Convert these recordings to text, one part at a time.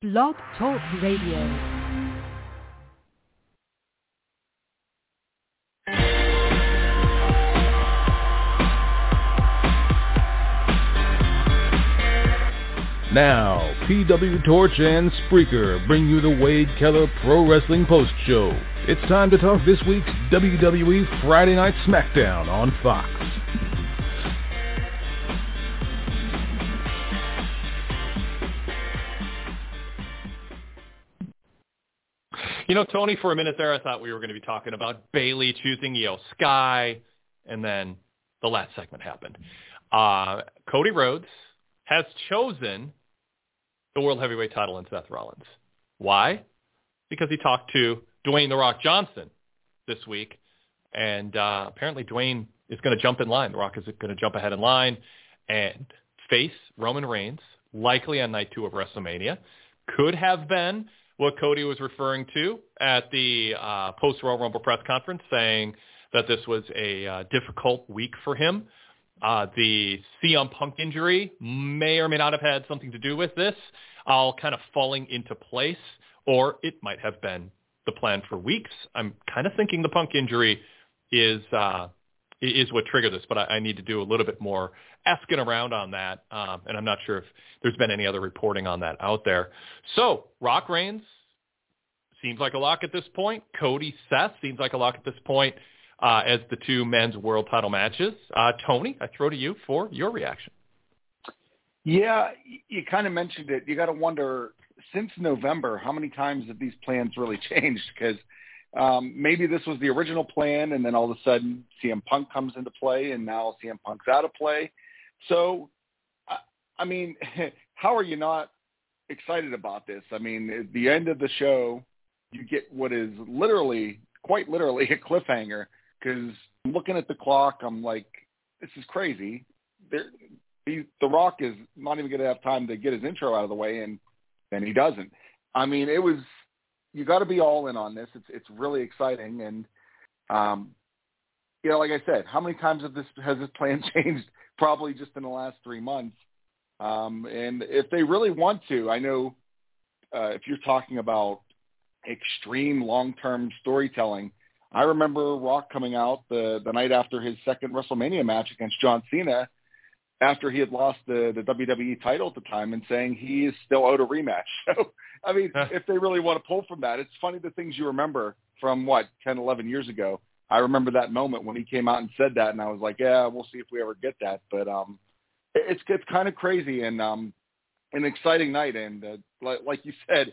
Blog Talk Radio. Now, PW Torch and Spreaker bring you the Wade Keller Pro Wrestling Post Show. It's time to talk this week's WWE Friday Night SmackDown on Fox. You know, Tony, for a minute there, I thought we were going to be talking about Bayley choosing Io Sky, and then the last segment happened. Cody Rhodes has chosen the World Heavyweight title in Seth Rollins. Why? Because he talked to Dwayne "The Rock" Johnson this week, and apparently Dwayne is going to jump in line. The Rock is going to jump ahead in line and face Roman Reigns, likely on night 2 of WrestleMania. Could have been what Cody was referring to at the post-Royal Rumble press conference, saying that this was a difficult week for him. The CM Punk injury may or may not have had something to do with this, all kind of falling into place, or it might have been the plan for weeks. I'm kind of thinking the Punk injury is what triggered this, but I need to do a little bit more asking around on that, and I'm not sure if there's been any other reporting on that out there. So, Rock Reigns seems like a lock at this point. Cody Seth seems like a lock at this point as the two men's world title matches. Tony, I throw to you for your reaction. Yeah, you kind of mentioned it. You got to wonder, since November, how many times have these plans really changed? Because maybe this was the original plan, and then all of a sudden CM Punk comes into play, and now CM Punk's out of play. So, I mean, how are you not excited about this? I mean, at the end of the show, you get what is quite literally a cliffhanger, because looking at the clock, I'm like, this is crazy. The Rock is not even going to have time to get his intro out of the way, and he doesn't. I mean, you got to be all in on this. It's really exciting, and like I said, how many times has this plan changed? Probably just in the last 3 months. And if they really want to, I know if you're talking about extreme long-term storytelling, I remember Rock coming out the night after his second WrestleMania match against John Cena, after he had lost the WWE title at the time, and saying he is still owed a rematch. So, I mean, if they really want to pull from that, it's funny the things you remember from, 10, 11 years ago. I remember that moment when he came out and said that, and I was like, yeah, we'll see if we ever get that. But it's kind of crazy and an exciting night. And like you said,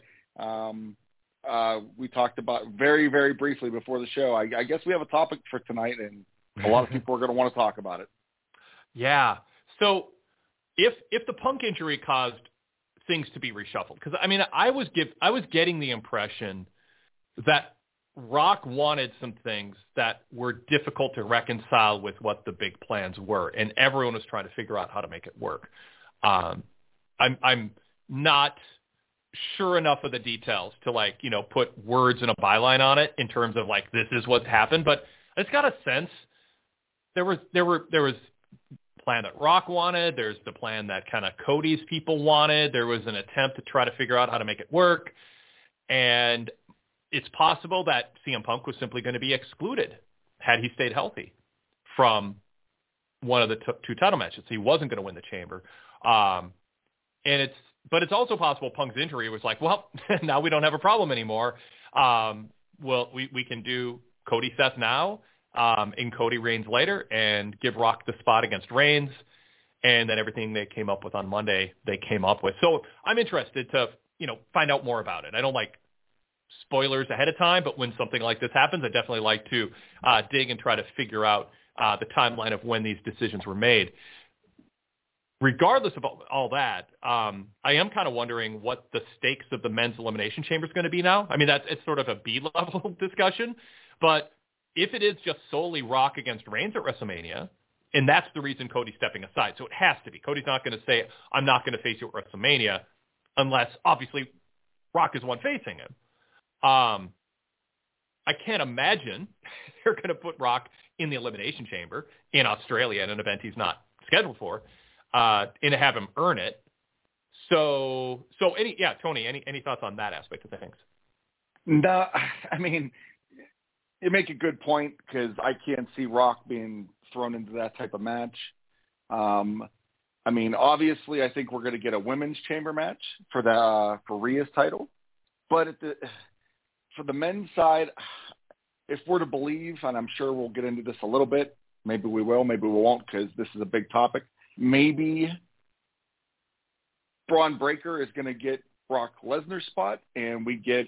we talked about very, very briefly before the show. I guess we have a topic for tonight, and a lot of people are going to want to talk about it. Yeah. So if the Punk injury caused things to be reshuffled, because I mean, I was getting the impression that Rock wanted some things that were difficult to reconcile with what the big plans were, and everyone was trying to figure out how to make it work. I'm not sure enough of the details to put words in a byline on it in terms of this is what's happened, but I just got a sense there was plan that Rock wanted. There's the plan that kind of Cody's people wanted. There was an attempt to try to figure out how to make it work. And it's possible that CM Punk was simply going to be excluded had he stayed healthy from one of the two title matches. He wasn't going to win the Chamber. But it's also possible Punk's injury was now we don't have a problem anymore. We can do Cody Seth now, and Cody Reigns later, and give Rock the spot against Reigns, and then everything they came up with on Monday, they came up with. So I'm interested to, find out more about it. I don't like spoilers ahead of time, but when something like this happens, I definitely like to dig and try to figure out the timeline of when these decisions were made. Regardless of all that, I am kind of wondering what the stakes of the men's elimination chamber is going to be now. I mean, it's sort of a B-level discussion, but if it is just solely Rock against Reigns at WrestleMania, and that's the reason Cody's stepping aside, so it has to be. Cody's not going to say, I'm not going to face you at WrestleMania, unless, obviously, Rock is one facing him. I can't imagine they're going to put Rock in the Elimination Chamber in Australia at an event he's not scheduled for, and to have him earn it. So Tony, any thoughts on that aspect of things? No, I mean, you make a good point because I can't see Rock being thrown into that type of match. I mean, obviously, I think we're going to get a women's chamber match for Rhea's title, but for the men's side, if we're to believe, and I'm sure we'll get into this a little bit, maybe we will, maybe we won't, because this is a big topic. Maybe Braun Breaker is going to get Brock Lesnar's spot, and we get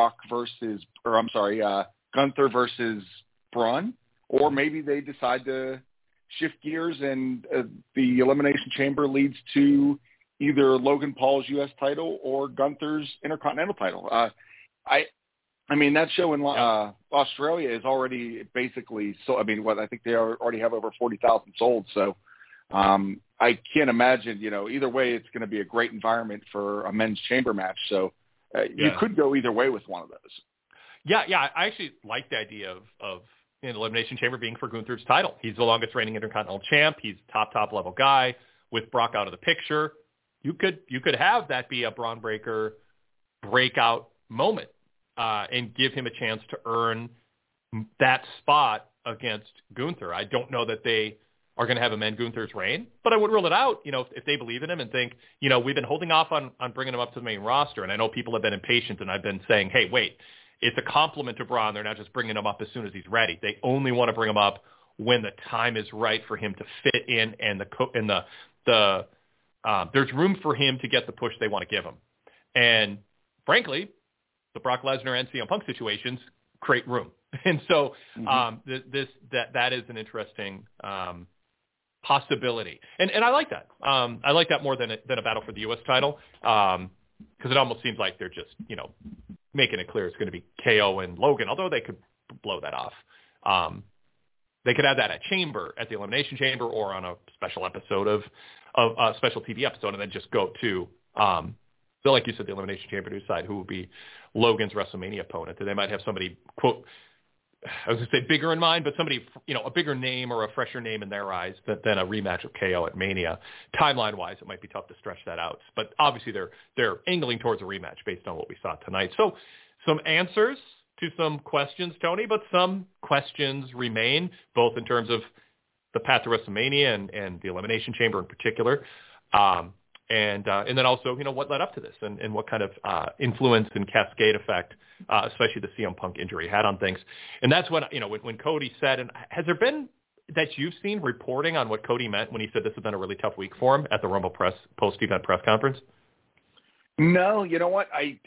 Gunther versus Braun, or maybe they decide to shift gears and the Elimination Chamber leads to either Logan Paul's U.S. title or Gunther's Intercontinental title. I mean, that show in Australia is already basically so. I mean, I think they already have over 40,000 sold. So I can't imagine, either way, it's going to be a great environment for a men's chamber match. So you could go either way with one of those. Yeah. I actually like the idea of an Elimination Chamber being for Gunther's title. He's the longest reigning Intercontinental champ. He's top level guy. With Brock out of the picture, you could have that be a Braun Breaker breakout moment. And give him a chance to earn that spot against Gunther. I don't know that they are going to have him end Gunther's reign, but I wouldn't rule it out, if they believe in him and think, we've been holding off on bringing him up to the main roster, and I know people have been impatient, and I've been saying, hey, wait, it's a compliment to Braun. They're not just bringing him up as soon as he's ready. They only want to bring him up when the time is right for him to fit in, and there's room for him to get the push they want to give him. And frankly, the Brock Lesnar and CM Punk situations create room. And so that is an interesting possibility. And I like that. I like that more than a battle for the U.S. title because it almost seems like they're just, making it clear it's going to be KO and Logan, although they could blow that off. They could have that at the Elimination Chamber or on a special episode of a special TV episode and then just go to so like you said, the Elimination Chamber to decide who will be Logan's WrestleMania opponent. And they might have somebody, quote, I was going to say bigger in mind, but somebody, a bigger name or a fresher name in their eyes than a rematch of KO at Mania. Timeline-wise, it might be tough to stretch that out. But obviously they're angling towards a rematch based on what we saw tonight. So some answers to some questions, Tony, but some questions remain, both in terms of the path to WrestleMania and the Elimination Chamber in particular. And then also, what led up to this and what kind of influence and cascade effect, especially the CM Punk injury had on things. And that's when, when Cody said, and has there been that you've seen reporting on what Cody meant when he said this has been a really tough week for him at the Rumble post-event press conference? No, you know what? I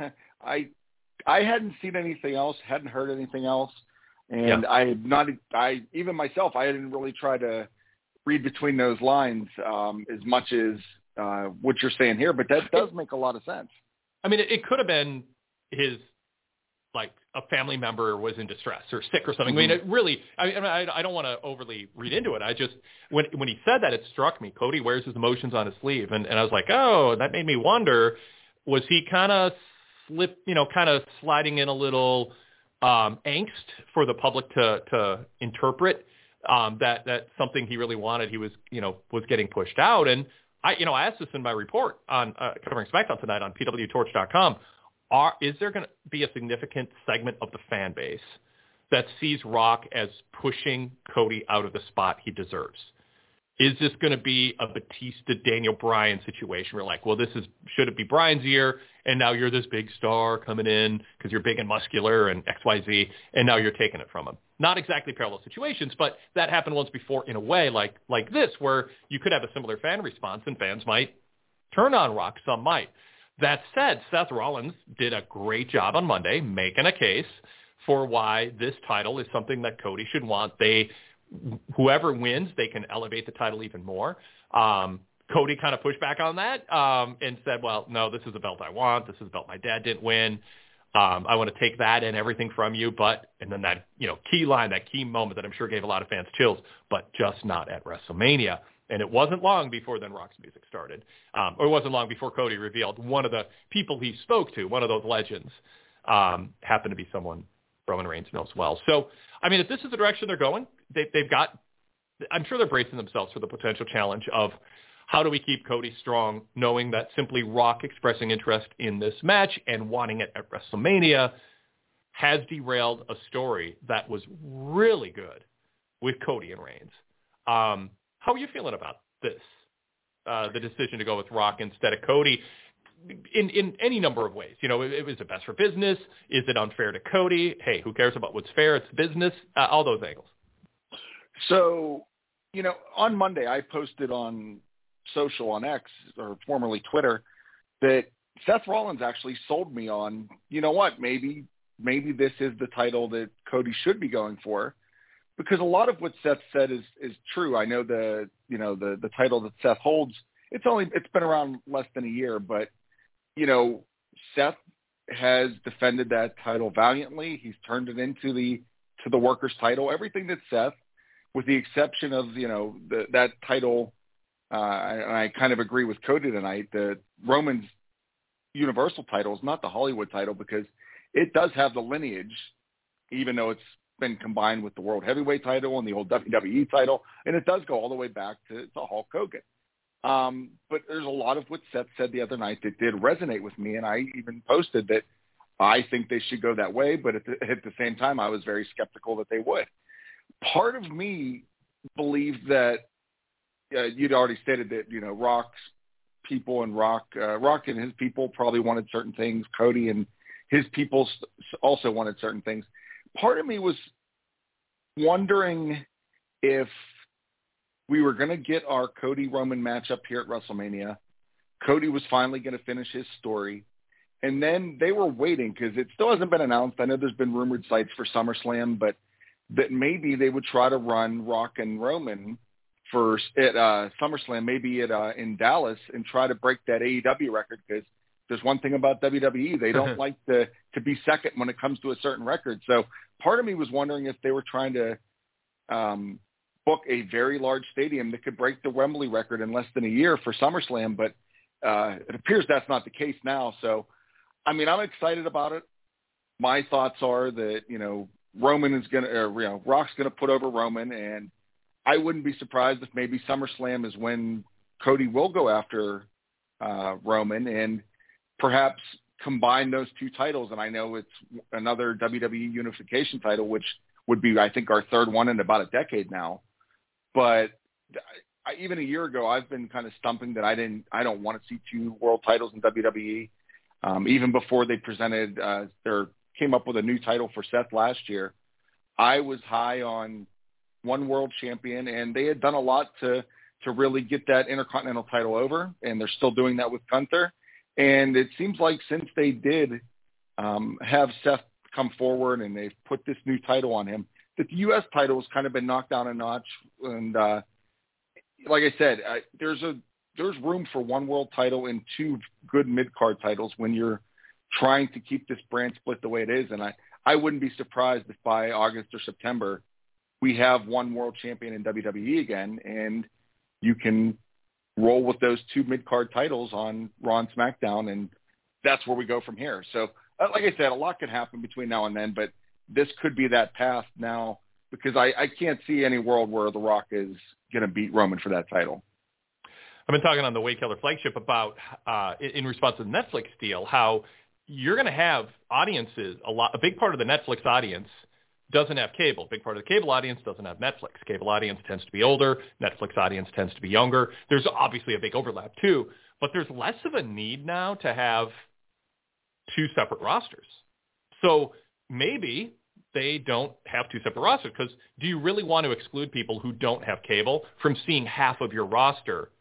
hadn't seen anything else, hadn't heard anything else. And even myself, I didn't really try to read between those lines as much as what you're saying here, but that does make a lot of sense. I mean, it could have been his, like, a family member was in distress or sick or something. Mm-hmm. I mean, it really, I don't want to overly read into it. I just, when he said that, it struck me. Cody wears his emotions on his sleeve. And I was like, oh, that made me wonder, was he kind of sliding in a little angst for the public to interpret that something he really wanted, he was getting pushed out. And I asked this in my report on covering SmackDown tonight on pwtorch.com. Is there going to be a significant segment of the fan base that sees Rock as pushing Cody out of the spot he deserves? Is this going to be a Batista Daniel Bryan situation where like, well, should it be Bryan's year, and now you're this big star coming in because you're big and muscular and XYZ, and now you're taking it from him? Not exactly parallel situations, but that happened once before in a way like this, where you could have a similar fan response and fans might turn on Rock. Some might. That said, Seth Rollins did a great job on Monday making a case for why this title is something that Cody should want. Whoever wins, they can elevate the title even more. Cody kind of pushed back on that and said, well, no, this is a belt I want. This is a belt my dad didn't win. I want to take that and everything from you. And then that, key line, that key moment that I'm sure gave a lot of fans chills, but just not at WrestleMania. And it wasn't long before then Rock's music started. Or it wasn't long before Cody revealed one of the people he spoke to, one of those legends, happened to be someone Roman Reigns knows well. So, I mean, if this is the direction they're going, they've got, I'm sure they're bracing themselves for the potential challenge of how do we keep Cody strong, knowing that simply Rock expressing interest in this match and wanting it at WrestleMania has derailed a story that was really good with Cody and Reigns. How are you feeling about this, the decision to go with Rock instead of Cody in any number of ways? You know, is it best for business? Is it unfair to Cody? Hey, who cares about what's fair? It's business, all those angles. So, you know, on Monday I posted on social, on X, or formerly Twitter, that Seth Rollins actually sold me on, you know what, maybe this is the title that Cody should be going for, because a lot of what Seth said is true. I know the title that Seth holds, it's been around less than a year, but you know, Seth has defended that title valiantly. He's turned it into the workers' title. Everything that Seth, with the exception of, you know, that title, and I kind of agree with Cody tonight, that Roman's Universal title is not the Hollywood title, because it does have the lineage, even though it's been combined with the World Heavyweight title and the old WWE title, and it does go all the way back to Hulk Hogan. But there's a lot of what Seth said the other night that did resonate with me, and I even posted that I think they should go that way, but at the same time, I was very skeptical that they would. Part of me believed that you'd already stated that, you know, Rock's people and Rock and his people probably wanted certain things. Cody and his people also wanted certain things. Part of me was wondering if we were going to get our Cody Roman matchup here at WrestleMania. Cody was finally going to finish his story. And then they were waiting, because it still hasn't been announced. I know there's been rumored sites for SummerSlam, but that maybe they would try to run Rock and Roman first at SummerSlam, maybe in Dallas, and try to break that AEW record, because there's one thing about WWE. They don't like to be second when it comes to a certain record. So part of me was wondering if they were trying to book a very large stadium that could break the Wembley record in less than a year for SummerSlam, but it appears that's not the case now. So, I mean, I'm excited about it. My thoughts are that, you know, Roman is going to, you know, Rock's going to put over Roman, and I wouldn't be surprised if maybe SummerSlam is when Cody will go after Roman and perhaps combine those two titles. And I know it's another WWE unification title, which would be, I think, our third one in about a decade now. But even a year ago, I've been kind of stumping that I don't want to see two world titles in WWE. Even before they presented came up with a new title for Seth last year, I was high on one world champion, and they had done a lot to really get that Intercontinental title over, and they're still doing that with Gunther. And it seems like since they did have Seth come forward and they've put this new title on him, that the U.S. title has kind of been knocked down a notch. And like I said, there's room for one world title and two good mid-card titles when you're trying to keep this brand split the way it is. And I wouldn't be surprised if by August or September we have one world champion in WWE again, and you can roll with those two mid-card titles on Raw and SmackDown, and that's where we go from here. So, like I said, a lot could happen between now and then, but this could be that path now, because I can't see any world where The Rock is going to beat Roman for that title. I've been talking on the Wade Keller flagship about, in response to the Netflix deal, how you're going to have audiences, a big part of the Netflix audience doesn't have cable. A big part of the cable audience doesn't have Netflix. Cable audience tends to be older. Netflix audience tends to be younger. There's obviously a big overlap too, but there's less of a need now to have two separate rosters. So maybe they don't have two separate rosters, because do you really want to exclude people who don't have cable from seeing half of your roster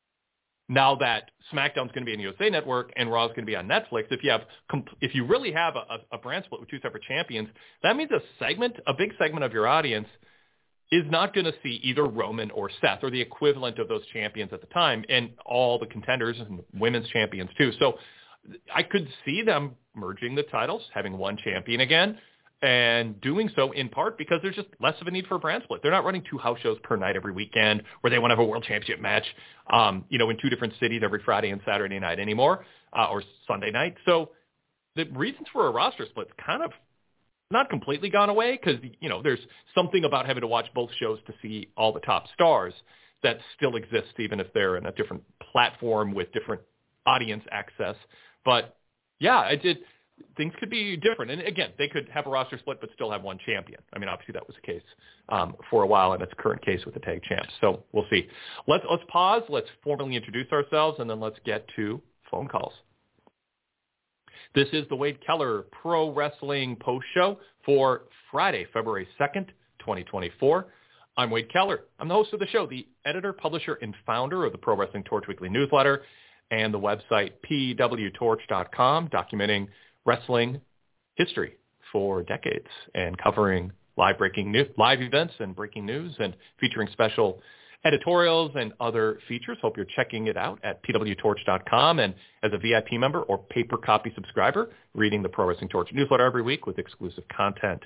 now that SmackDown's going to be on USA Network and Raw's going to be on Netflix? If you really have a brand split with two separate champions, that means a big segment of your audience is not going to see either Roman or Seth or the equivalent of those champions at the time, and all the contenders and women's champions too. So I could see them merging the titles, having one champion again, and doing so in part because there's just less of a need for a brand split. They're not running two house shows per night every weekend where they want to have a world championship match, in two different cities every Friday and Saturday night anymore, or Sunday night. So the reasons for a roster split's kind of not completely gone away, because, there's something about having to watch both shows to see all the top stars. that still exists, even if they're in a different platform with different audience access. But yeah, things could be different. And again, they could have a roster split but still have one champion. I mean, obviously that was the case for a while, and that's the current case with the tag champs. So we'll see. Let's pause. Let's formally introduce ourselves, and then let's get to phone calls. This is the Wade Keller Pro Wrestling Post Show for Friday, February 2nd, 2024. I'm Wade Keller. I'm the host of the show, the editor, publisher, and founder of the Pro Wrestling Torch Weekly newsletter and the website pwtorch.com, documenting wrestling history for decades and covering live events and breaking news and featuring special editorials and other features. Hope you're checking it out at pwtorch.com, and as a VIP member or paper copy subscriber, reading the Pro Wrestling Torch newsletter every week with exclusive content.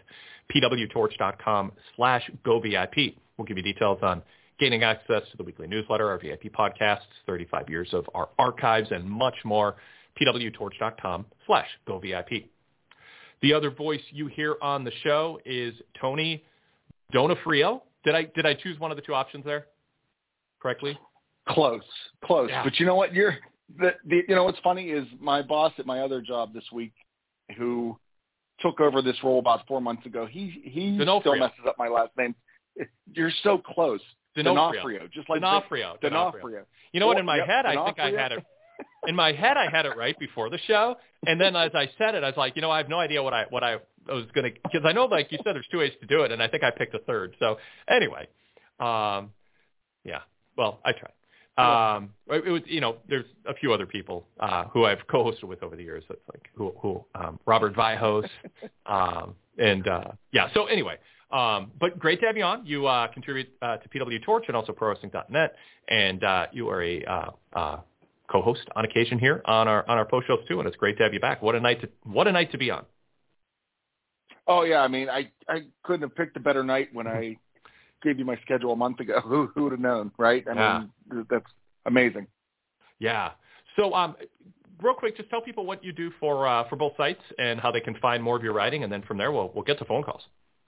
pwtorch.com/govip. We'll give you details on gaining access to the weekly newsletter, our VIP podcasts, 35 years of our archives, and much more. pwtorch.com/govip. The other voice you hear on the show is Tony Donofrio. Did I choose one of the two options there correctly? Close. Yeah. But you know what? You know what's funny is my boss at my other job this week, who took over this role about 4 months ago, he still messes up my last name. You're so close. D'Onofrio. Just like D'Onofrio. You know what? In my head, I think I had it. In my head, I had it right before the show, and then as I said it, I was like, I have no idea what I was going to, because I know, like you said, there's two ways to do it, and I think I picked a third. So anyway, yeah. Well, I tried. It was, there's a few other people who I've co-hosted with over the years. That's like Robert Vihos, and yeah. So anyway, but great to have you on. You contribute to PW Torch and also ProWrestling.net, and you are a co-host on occasion here on our post shows too, and it's great to have you back. What a night to be on. Oh yeah, I mean, I couldn't have picked a better night when I gave you my schedule a month ago. Who would have known, right? I mean, that's amazing. Yeah. So, real quick, just tell people what you do for both sites and how they can find more of your writing, and then from there we'll get to phone calls.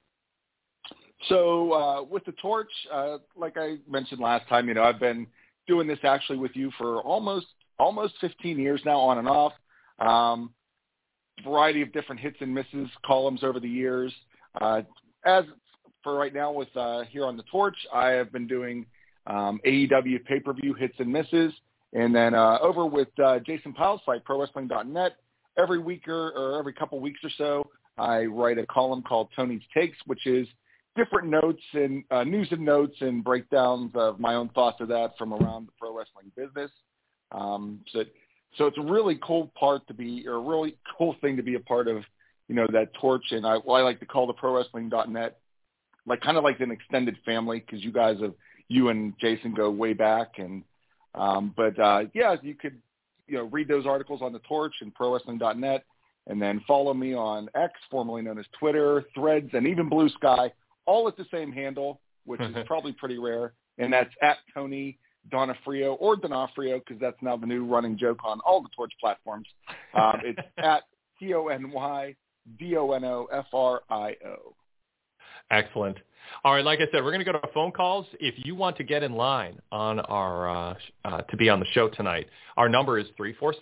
So with the Torch, like I mentioned last time, I've been doing this actually with you for almost 15 years now, on and off. Variety of different hits and misses columns over the years. As for right now with here on the Torch, I have been doing AEW pay-per-view hits and misses. And then over with Jason Pyle's site, ProWrestling.net, every week or every couple weeks or so, I write a column called Tony's Takes, which is different notes and news and notes and breakdowns of my own thoughts of that from around the pro wrestling business. So it's a really cool a really cool thing to be a part of, that Torch. And I like to call the ProWrestling.net kind of like an extended family, because you and Jason go way back. And yeah, you could read those articles on the Torch and ProWrestling.net, and then follow me on X, formerly known as Twitter, Threads, and even Blue Sky, all at the same handle, which is probably pretty rare. And that's at Tony Donofrio, or Donofrio, because that's now the new running joke on all the Torch platforms. It's at TonyDonofrio. Excellent. All right, like I said, we're going to go to phone calls. If you want to get in line on our to be on the show tonight, our number is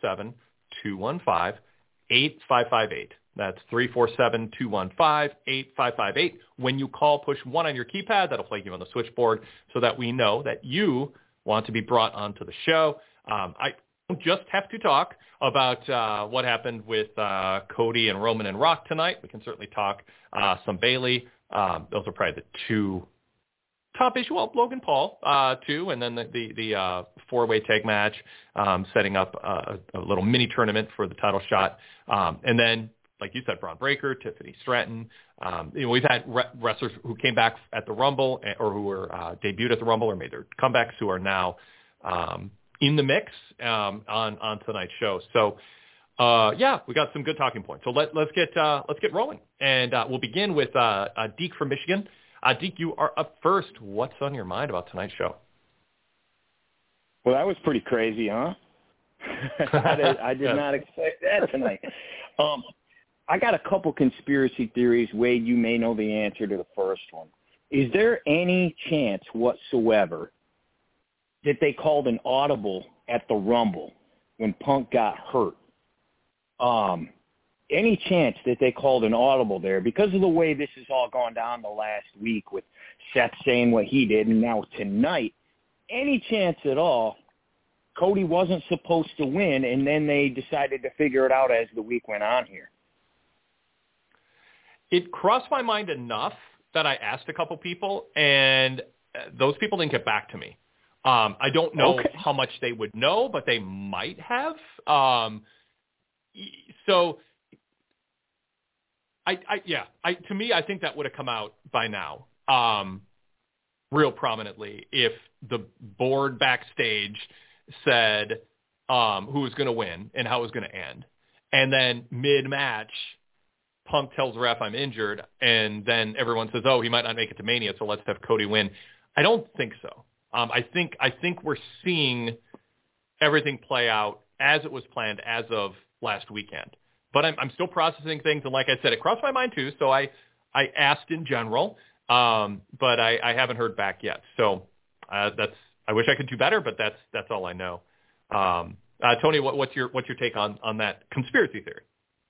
347-215-8558. That's 347-215-8558. When you call, push 1 on your keypad. That'll flag you on the switchboard so that we know that you want to be brought onto the show. I don't just have to talk about what happened with Cody and Roman and Rock tonight. We can certainly talk some Bayley. Those are probably the two top issue. Well, Logan Paul, too, and then the four-way tag match, setting up a little mini tournament for the title shot. And then, like you said, Braun Breaker, Tiffany Stratton. We've had wrestlers who came back at the Rumble, or who were debuted at the Rumble or made their comebacks, who are now in the mix on tonight's show. So, yeah, we got some good talking points. So let's get rolling, and we'll begin with Deke from Michigan. Deke, you are up first. What's on your mind about tonight's show? Well, that was pretty crazy, huh? I did not expect that tonight. I got a couple conspiracy theories. Wade, you may know the answer to the first one. Is there any chance whatsoever that they called an audible at the Rumble when Punk got hurt. Any chance that they called an audible there because of the way this has all gone down the last week with Seth saying what he did and now tonight, any chance at all Cody wasn't supposed to win and then they decided to figure it out as the week went on here? It crossed my mind enough that I asked a couple people, and those people didn't get back to me. I don't know how much they would know, but they might have. So, to me, I think that would have come out by now, real prominently, if the board backstage said who was going to win and how it was going to end. And then mid-match, Punk tells the ref, I'm injured, and then everyone says, oh, he might not make it to Mania, so let's have Cody win. I don't think so. I think we're seeing everything play out as it was planned as of last weekend. But I'm still processing things, and like I said, it crossed my mind too, so I asked in general, but I haven't heard back yet. So I wish I could do better, but that's all I know. Tony, what's your take on that conspiracy theory?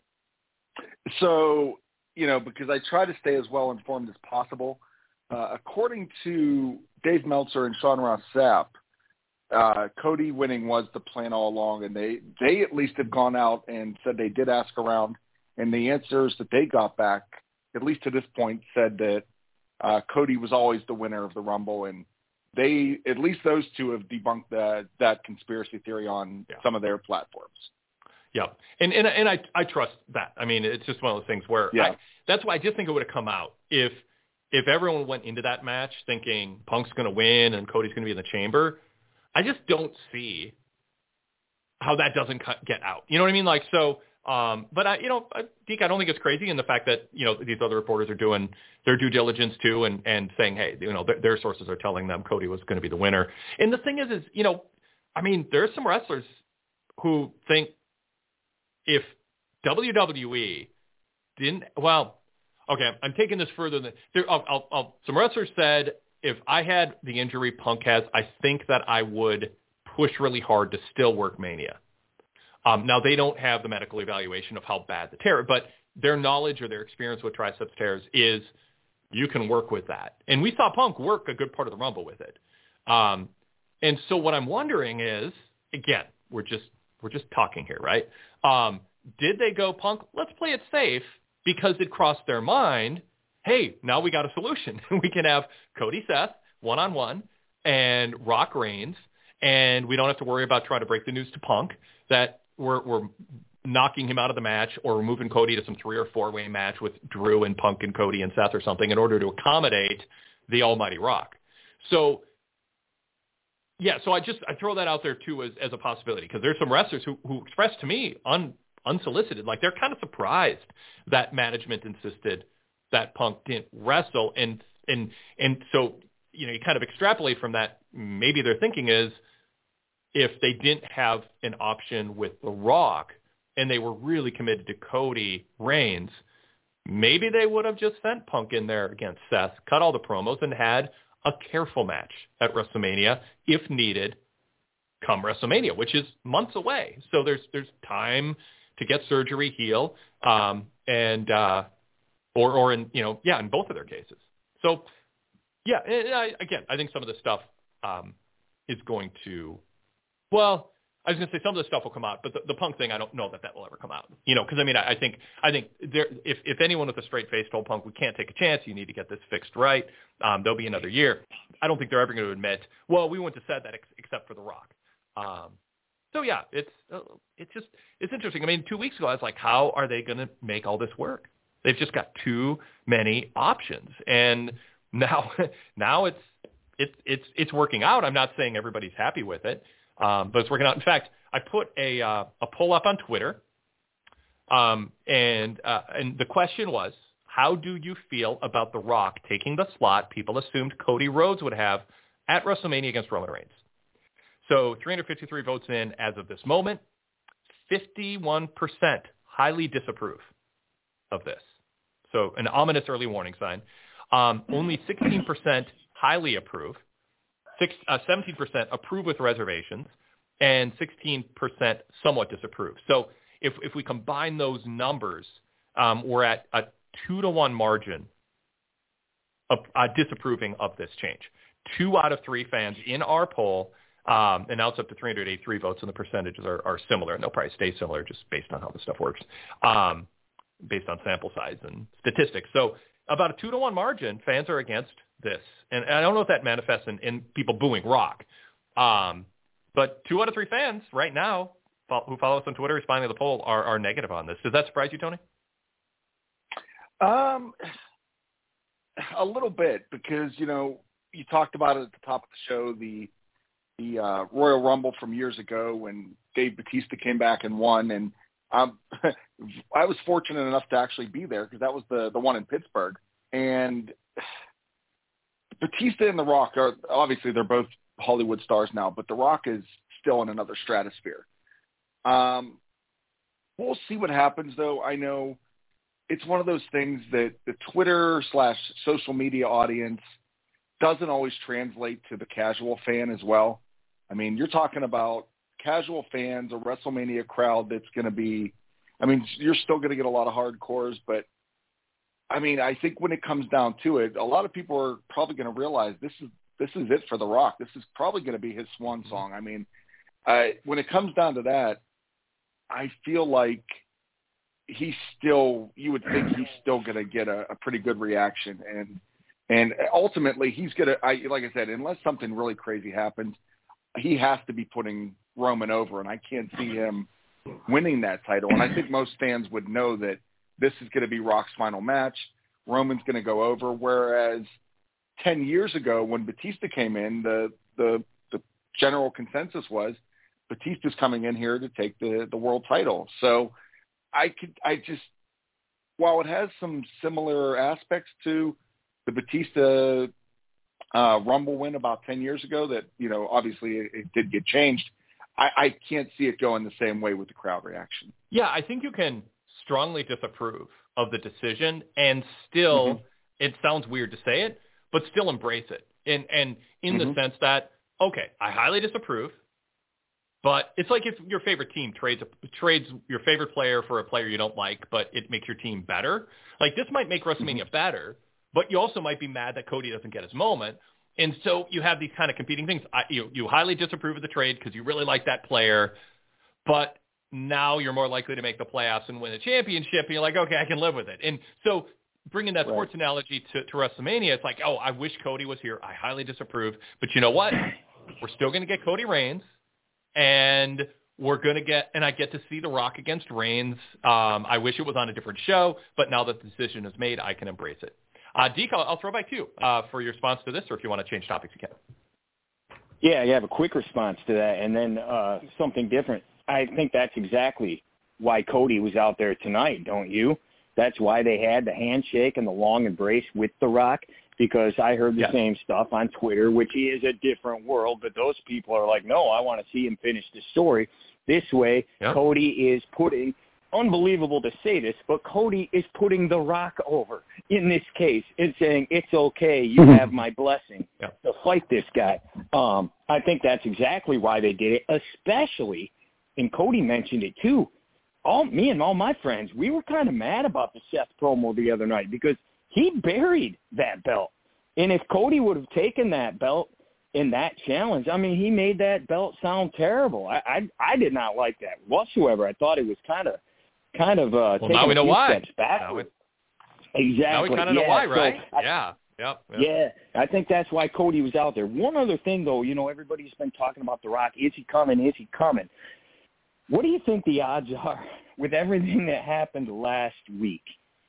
So, because I try to stay as well informed as possible, according to Dave Meltzer and Sean Ross Sapp, Cody winning was the plan all along, and they at least have gone out and said they did ask around, and the answers that they got back, at least to this point, said that Cody was always the winner of the Rumble, and they, at least those two, have debunked that conspiracy theory on some of their platforms. Yeah, and I trust that. I mean, it's just one of those things where that's why I just think it would have come out if everyone went into that match thinking Punk's going to win and Cody's going to be in the chamber. I just don't see how that doesn't get out. You know what I mean? Like, so, but Deke, I don't think it's crazy in the fact that, these other reporters are doing their due diligence too and saying, hey, their sources are telling them Cody was going to be the winner. And the thing is, there are some wrestlers who think if WWE didn't, I'm taking this further than some wrestlers said, if I had the injury Punk has, I think that I would push really hard to still work Mania. Now, they don't have the medical evaluation of how bad the tear, but their knowledge or their experience with triceps tears is you can work with that. And we saw Punk work a good part of the Rumble with it. And so what I'm wondering is, again, we're just talking here, right? Did they go, Punk, let's play it safe, because it crossed their mind, hey, now we got a solution. We can have Cody Seth one-on-one and Rock Reigns, and we don't have to worry about trying to break the news to Punk that we're knocking him out of the match, or we're moving Cody to some 3 or 4-way match with Drew and Punk and Cody and Seth or something in order to accommodate the almighty Rock. So, so I throw that out there too as a possibility, because there's some wrestlers who expressed to me unsolicited, like they're kind of surprised that management insisted that Punk didn't wrestle, and so you kind of extrapolate from that. Maybe their thinking is, if they didn't have an option with The Rock and they were really committed to Cody Reigns, maybe they would have just sent Punk in there against Seth, cut all the promos, and had a careful match at WrestleMania if needed come WrestleMania, which is months away. So there's time to get surgery, heal, or in in both of their cases. So I think some of this stuff is going to, I was going to say some of the stuff will come out, but the Punk thing, I don't know that will ever come out. Because I think there, if anyone with a straight face told Punk, we can't take a chance, you need to get this fixed right, there'll be another year. I don't think they're ever going to admit, well, we wouldn't have said that except for The Rock. It's interesting. I mean, 2 weeks ago, I was like, how are they going to make all this work? They've just got too many options, and now it's working out. I'm not saying everybody's happy with it, but it's working out. In fact, I put a poll up on Twitter, and the question was, how do you feel about The Rock taking the slot people assumed Cody Rhodes would have at WrestleMania against Roman Reigns? So 353 votes in as of this moment. 51% highly disapprove of this. So an ominous early warning sign. Only 16% highly approve. 17% approve with reservations, and 16% somewhat disapprove. So if we combine those numbers, we're at a 2-to-1 margin of disapproving of this change. 2 out of 3 fans in our poll, and now it's up to 383 votes, and the percentages are similar, and they'll probably stay similar just based on how this stuff works, based on sample size and statistics. So about a 2-to-1 margin, fans are against this. And I don't know if that manifests in people booing Rock. But 2 out of 3 fans right now who follow us on Twitter responding to the poll are negative on this. Does that surprise you, Tony? A little bit, because, you talked about it at the top of the show, the Royal Rumble from years ago when Dave Bautista came back and won. And I was fortunate enough to actually be there, because that was the one in Pittsburgh. And Bautista and The Rock are, obviously they're both Hollywood stars now, but The Rock is still in another stratosphere. We'll see what happens, though. I know it's one of those things that the Twitter/social media audience doesn't always translate to the casual fan as well. I mean, you're talking about casual fans, a WrestleMania crowd that's going to be, I mean, you're still going to get a lot of hardcores, but I mean, I think when it comes down to it, a lot of people are probably going to realize this is it for The Rock. This is probably going to be his swan song. I mean, when it comes down to that, I feel like you would think he's still going to get a pretty good reaction. And ultimately he's going to, like I said, unless something really crazy happens, he has to be putting Roman over, and I can't see him winning that title. And I think most fans would know that this is going to be Rock's final match. Roman's going to go over. Whereas 10 years ago when Batista came in, the general consensus was Batista's coming in here to take the world title. So while it has some similar aspects to the Batista Rumble win about 10 years ago that, obviously it did get changed, I can't see it going the same way with the crowd reaction. Yeah, I think you can strongly disapprove of the decision and still, it sounds weird to say it, but still embrace it. And in the sense that, okay, I highly disapprove, but it's like if your favorite team trades your favorite player for a player you don't like, but it makes your team better. Like, this might make WrestleMania better, but you also might be mad that Cody doesn't get his moment. And so you have these kind of competing things. You highly disapprove of the trade because you really like that player, but now you're more likely to make the playoffs and win a championship, and you're like, okay, I can live with it. And so bringing that sports analogy to WrestleMania, it's like, oh, I wish Cody was here. I highly disapprove. But you know what? We're still going to get Cody Reigns, and we're going to get – and I get to see The Rock against Reigns. I wish it was on a different show, but now that the decision is made, I can embrace it. Deke, I'll throw back to you for your response to this, or if you want to change topics, you can. Yeah, you have a quick response to that, and then something different. I think that's exactly why Cody was out there tonight, don't you? That's why they had the handshake and the long embrace with The Rock, because I heard the same stuff on Twitter, which is a different world, but those people are like, no, I want to see him finish the story. This way, Cody is putting, unbelievable to say this, but Cody is putting The Rock over in this case and saying, it's okay, you have my blessing to fight this guy. I think that's exactly why they did it, especially, and Cody mentioned it too, me and all my friends, we were kind of mad about the Seth promo the other night because he buried that belt. And if Cody would have taken that belt in that challenge, I mean, he made that belt sound terrible. I did not like that whatsoever. I thought it was kind of taking now we know why. Steps backward. Exactly. Now we kind of know why, right? Yeah, I think that's why Cody was out there. One other thing, though, everybody's been talking about The Rock. Is he coming? Is he coming? What do you think the odds are with everything that happened last week?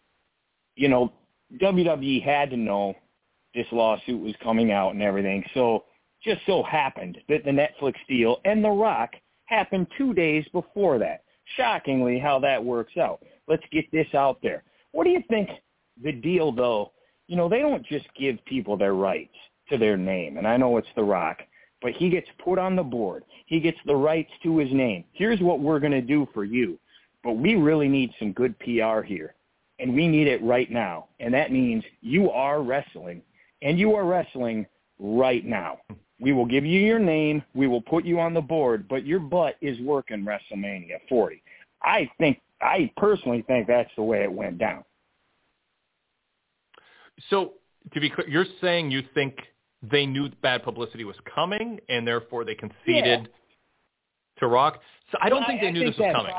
WWE had to know this lawsuit was coming out and everything. So just so happened that the Netflix deal and The Rock happened 2 days before that. Shockingly, how that works out. Let's get this out there. What do you think the deal, though? They don't just give people their rights to their name. And I know it's The Rock, but he gets put on the board. He gets the rights to his name. Here's what we're going to do for you. But we really need some good PR here, and we need it right now. And that means you are wrestling, and you are wrestling right now. We will give you your name. We will put you on the board, but your butt is working WrestleMania 40. I personally think that's the way it went down. So, to be clear, you're saying you think they knew bad publicity was coming, and therefore they conceded to Rock? So I don't think they knew this was coming.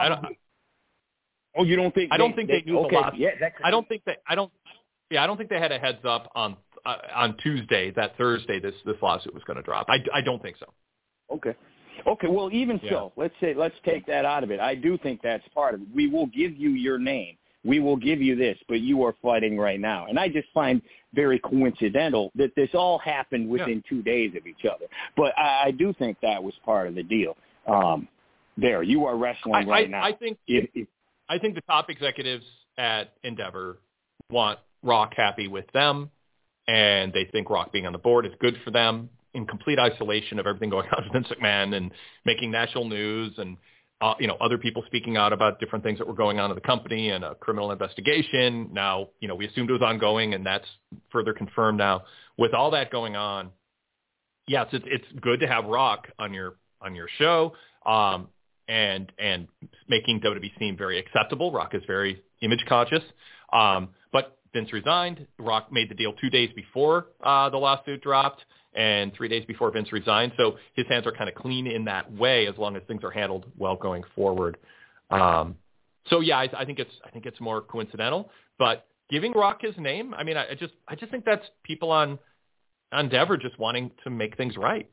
You don't think? I don't think they knew the last. Yeah, I don't think they had a heads up on Tuesday that Thursday this lawsuit was going to drop. I don't think so. Okay. Well, even so, let's take that out of it. I do think that's part of it. We will give you your name. We will give you this, but you are fighting right now. And I just find very coincidental that this all happened within 2 days of each other. But I do think that was part of the deal. There, you are wrestling right now. I think the top executives at Endeavor want Rock happy with them, and they think Rock being on the board is good for them, in complete isolation of everything going on with Vince McMahon and making national news and other people speaking out about different things that were going on in the company and a criminal investigation. Now, we assumed it was ongoing, and that's further confirmed now. With all that going on, yes, it's good to have Rock on your show, and making WWE seem very acceptable. Rock is very image conscious, but Vince resigned. Rock made the deal 2 days before the lawsuit dropped, and 3 days before Vince resigned. So his hands are kind of clean in that way, as long as things are handled well going forward. I think it's more coincidental. But giving Rock his name, I mean, I just think that's people on Endeavor just wanting to make things right.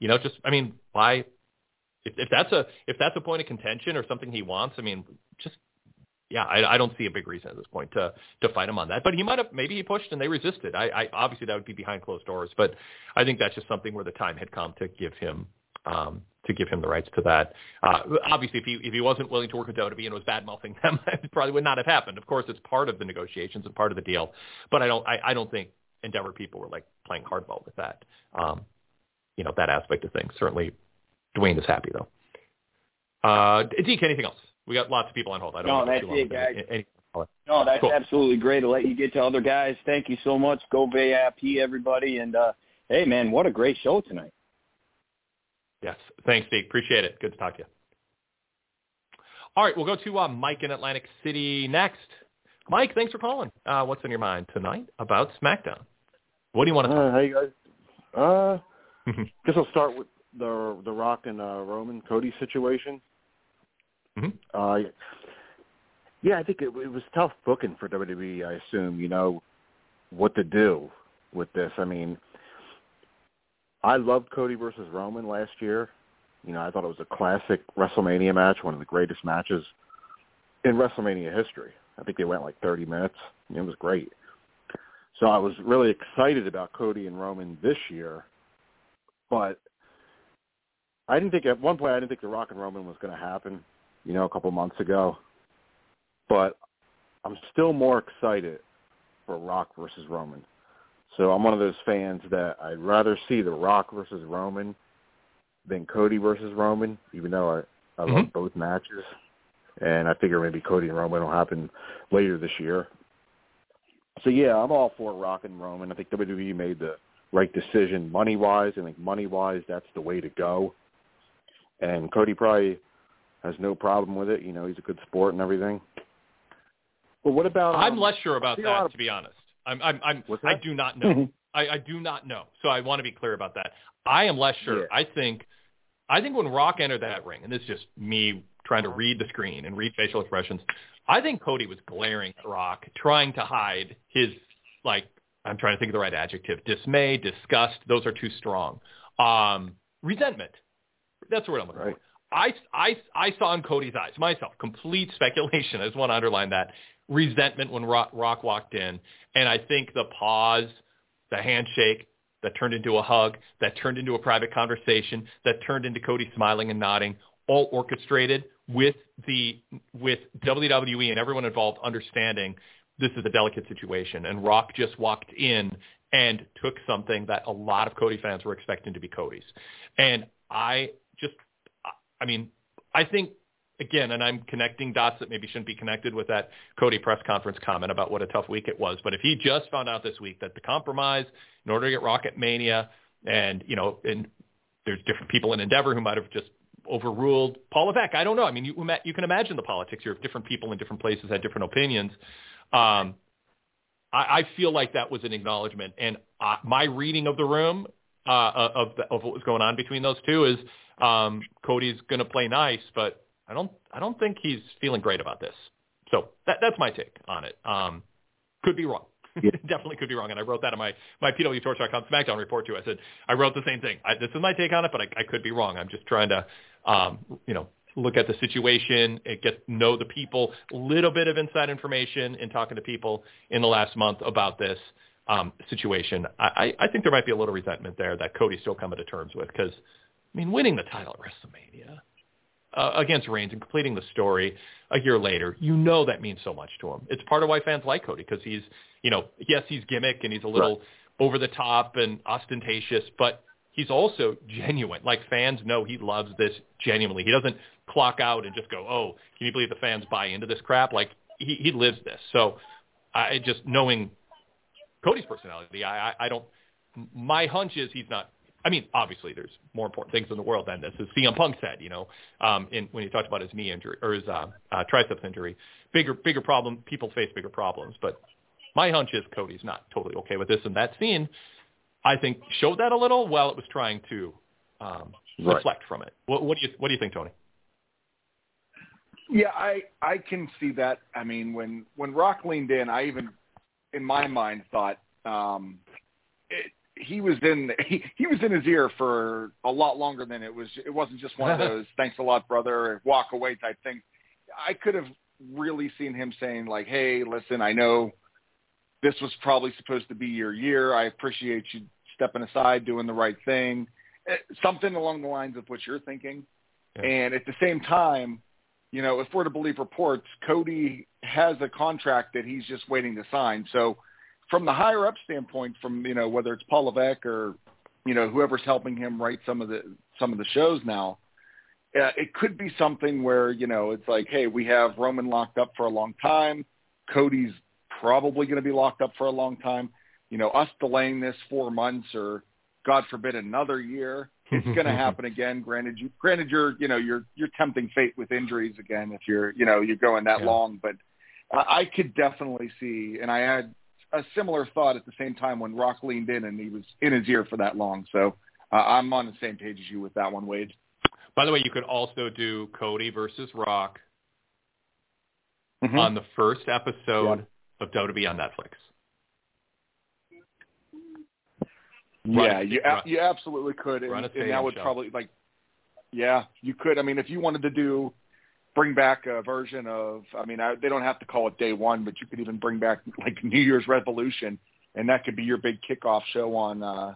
Why? If that's a point of contention or something he wants, I mean, I don't see a big reason at this point to fight him on that. But maybe he pushed and they resisted. I obviously that would be behind closed doors, but I think that's just something where the time had come to give him the rights to that. Obviously, if he wasn't willing to work with WWE and was bad mouthing them, it probably would not have happened. Of course, it's part of the negotiations and part of the deal, but I don't think Endeavor people were like playing hardball with that. That aspect of things. Certainly, Dwayne is happy though. Deke, anything else? We got lots of people on hold. That's it, guys. No, that's cool. Absolutely great. I'll let you get to other guys. Thank you so much. Go VIP, everybody. And, hey, man, what a great show tonight. Yes. Thanks, Steve. Appreciate it. Good to talk to you. All right, we'll go to Mike in Atlantic City next. Mike, thanks for calling. What's on your mind tonight about SmackDown? What do you want to talk about? Hey, guys. Guess I'll start with the Rock and Roman Cody situation. Mm-hmm. I think it was tough booking for WWE, I assume, what to do with this. I mean, I loved Cody versus Roman last year. I thought it was a classic WrestleMania match, one of the greatest matches in WrestleMania history. I think they went like 30 minutes. It was great. So I was really excited about Cody and Roman this year, but at one point I didn't think the Rock and Roman was going to happen. A couple months ago. But I'm still more excited for Rock versus Roman. So I'm one of those fans that I'd rather see the Rock versus Roman than Cody versus Roman, even though I love both matches. And I figure maybe Cody and Roman will happen later this year. So, I'm all for Rock and Roman. I think WWE made the right decision money-wise. I think money-wise, that's the way to go. And Cody probably has no problem with it. He's a good sport and everything. But what about? I'm less sure about that, to be honest. I do not know. I do not know. So I want to be clear about that. I am less sure. Yeah. I think when Rock entered that ring, and this is just me trying to read the screen and read facial expressions, I think Cody was glaring at Rock, trying to hide his, I'm trying to think of the right adjective, dismay, disgust. Those are too strong. Resentment. That's the word I'm looking for. I saw in Cody's eyes, myself, complete speculation. I just want to underline that. Resentment when Rock walked in. And I think the pause, the handshake that turned into a hug, that turned into a private conversation, that turned into Cody smiling and nodding, all orchestrated with WWE and everyone involved understanding this is a delicate situation. And Rock just walked in and took something that a lot of Cody fans were expecting to be Cody's. And I think, again, and I'm connecting dots that maybe shouldn't be connected with that Cody press conference comment about what a tough week it was. But if he just found out this week that the compromise in order to get Rock at Mania and there's different people in Endeavor who might have just overruled Paul Levesque. I don't know. I mean, you can imagine the politics here. Different people in different places had different opinions. I feel like that was an acknowledgement, and my reading of the room of what was going on between those two is Cody's going to play nice, but I don't think he's feeling great about this. So that's my take on it. Could be wrong. Yeah. Definitely could be wrong. And I wrote that in my PWTorch.com SmackDown report too. I said, I wrote the same thing. This is my take on it, but I could be wrong. I'm just trying to, look at the situation and know the people, a little bit of inside information in talking to people in the last month about this situation. I think there might be a little resentment there that Cody's still coming to terms with because, I mean, winning the title at WrestleMania against Reigns and completing the story a year later, that means so much to him. It's part of why fans like Cody because he's, yes, he's gimmick and he's a little over the top and ostentatious, but he's also genuine. Like fans know he loves this genuinely. He doesn't clock out and just go, oh, can you believe the fans buy into this crap? Like he lives this. So just knowing Cody's personality, I don't, my hunch is he's not, I mean, obviously there's more important things in the world than this, as CM Punk said, when he talked about his knee injury or his triceps injury. Bigger problem. People face bigger problems. But my hunch is Cody's not totally okay with this. And that scene, I think, showed that a little while it was trying to reflect from it. What do you think, Tony? Yeah, I can see that. I mean, when Rock leaned in, I even, in my mind, thought he was in his ear for a lot longer than it was. It wasn't just one of those "thanks a lot, brother," or walk away type thing. I could have really seen him saying like, "Hey, listen, I know this was probably supposed to be your year. I appreciate you stepping aside, doing the right thing." Something along the lines of what you're thinking. Yeah. And at the same time, if we're to believe reports, Cody has a contract that he's just waiting to sign. So from the higher up standpoint, from, whether it's Paul Levesque or, whoever's helping him write some of the shows now, it could be something where, it's like, hey, we have Roman locked up for a long time. Cody's probably going to be locked up for a long time. Us delaying this 4 months or, God forbid, another year, it's going to happen again. Granted, you're tempting fate with injuries again if you're going that long. But I could definitely see, and I had a similar thought at the same time when Rock leaned in and he was in his ear for that long. So I'm on the same page as you with that one, Wade. By the way, you could also do Cody versus Rock on the first episode of WWE on Netflix. Yeah, you absolutely could, and that would probably you could. I mean, if you wanted to bring back a version of, they don't have to call it Day One, but you could even bring back like New Year's Revolution, and that could be your big kickoff show on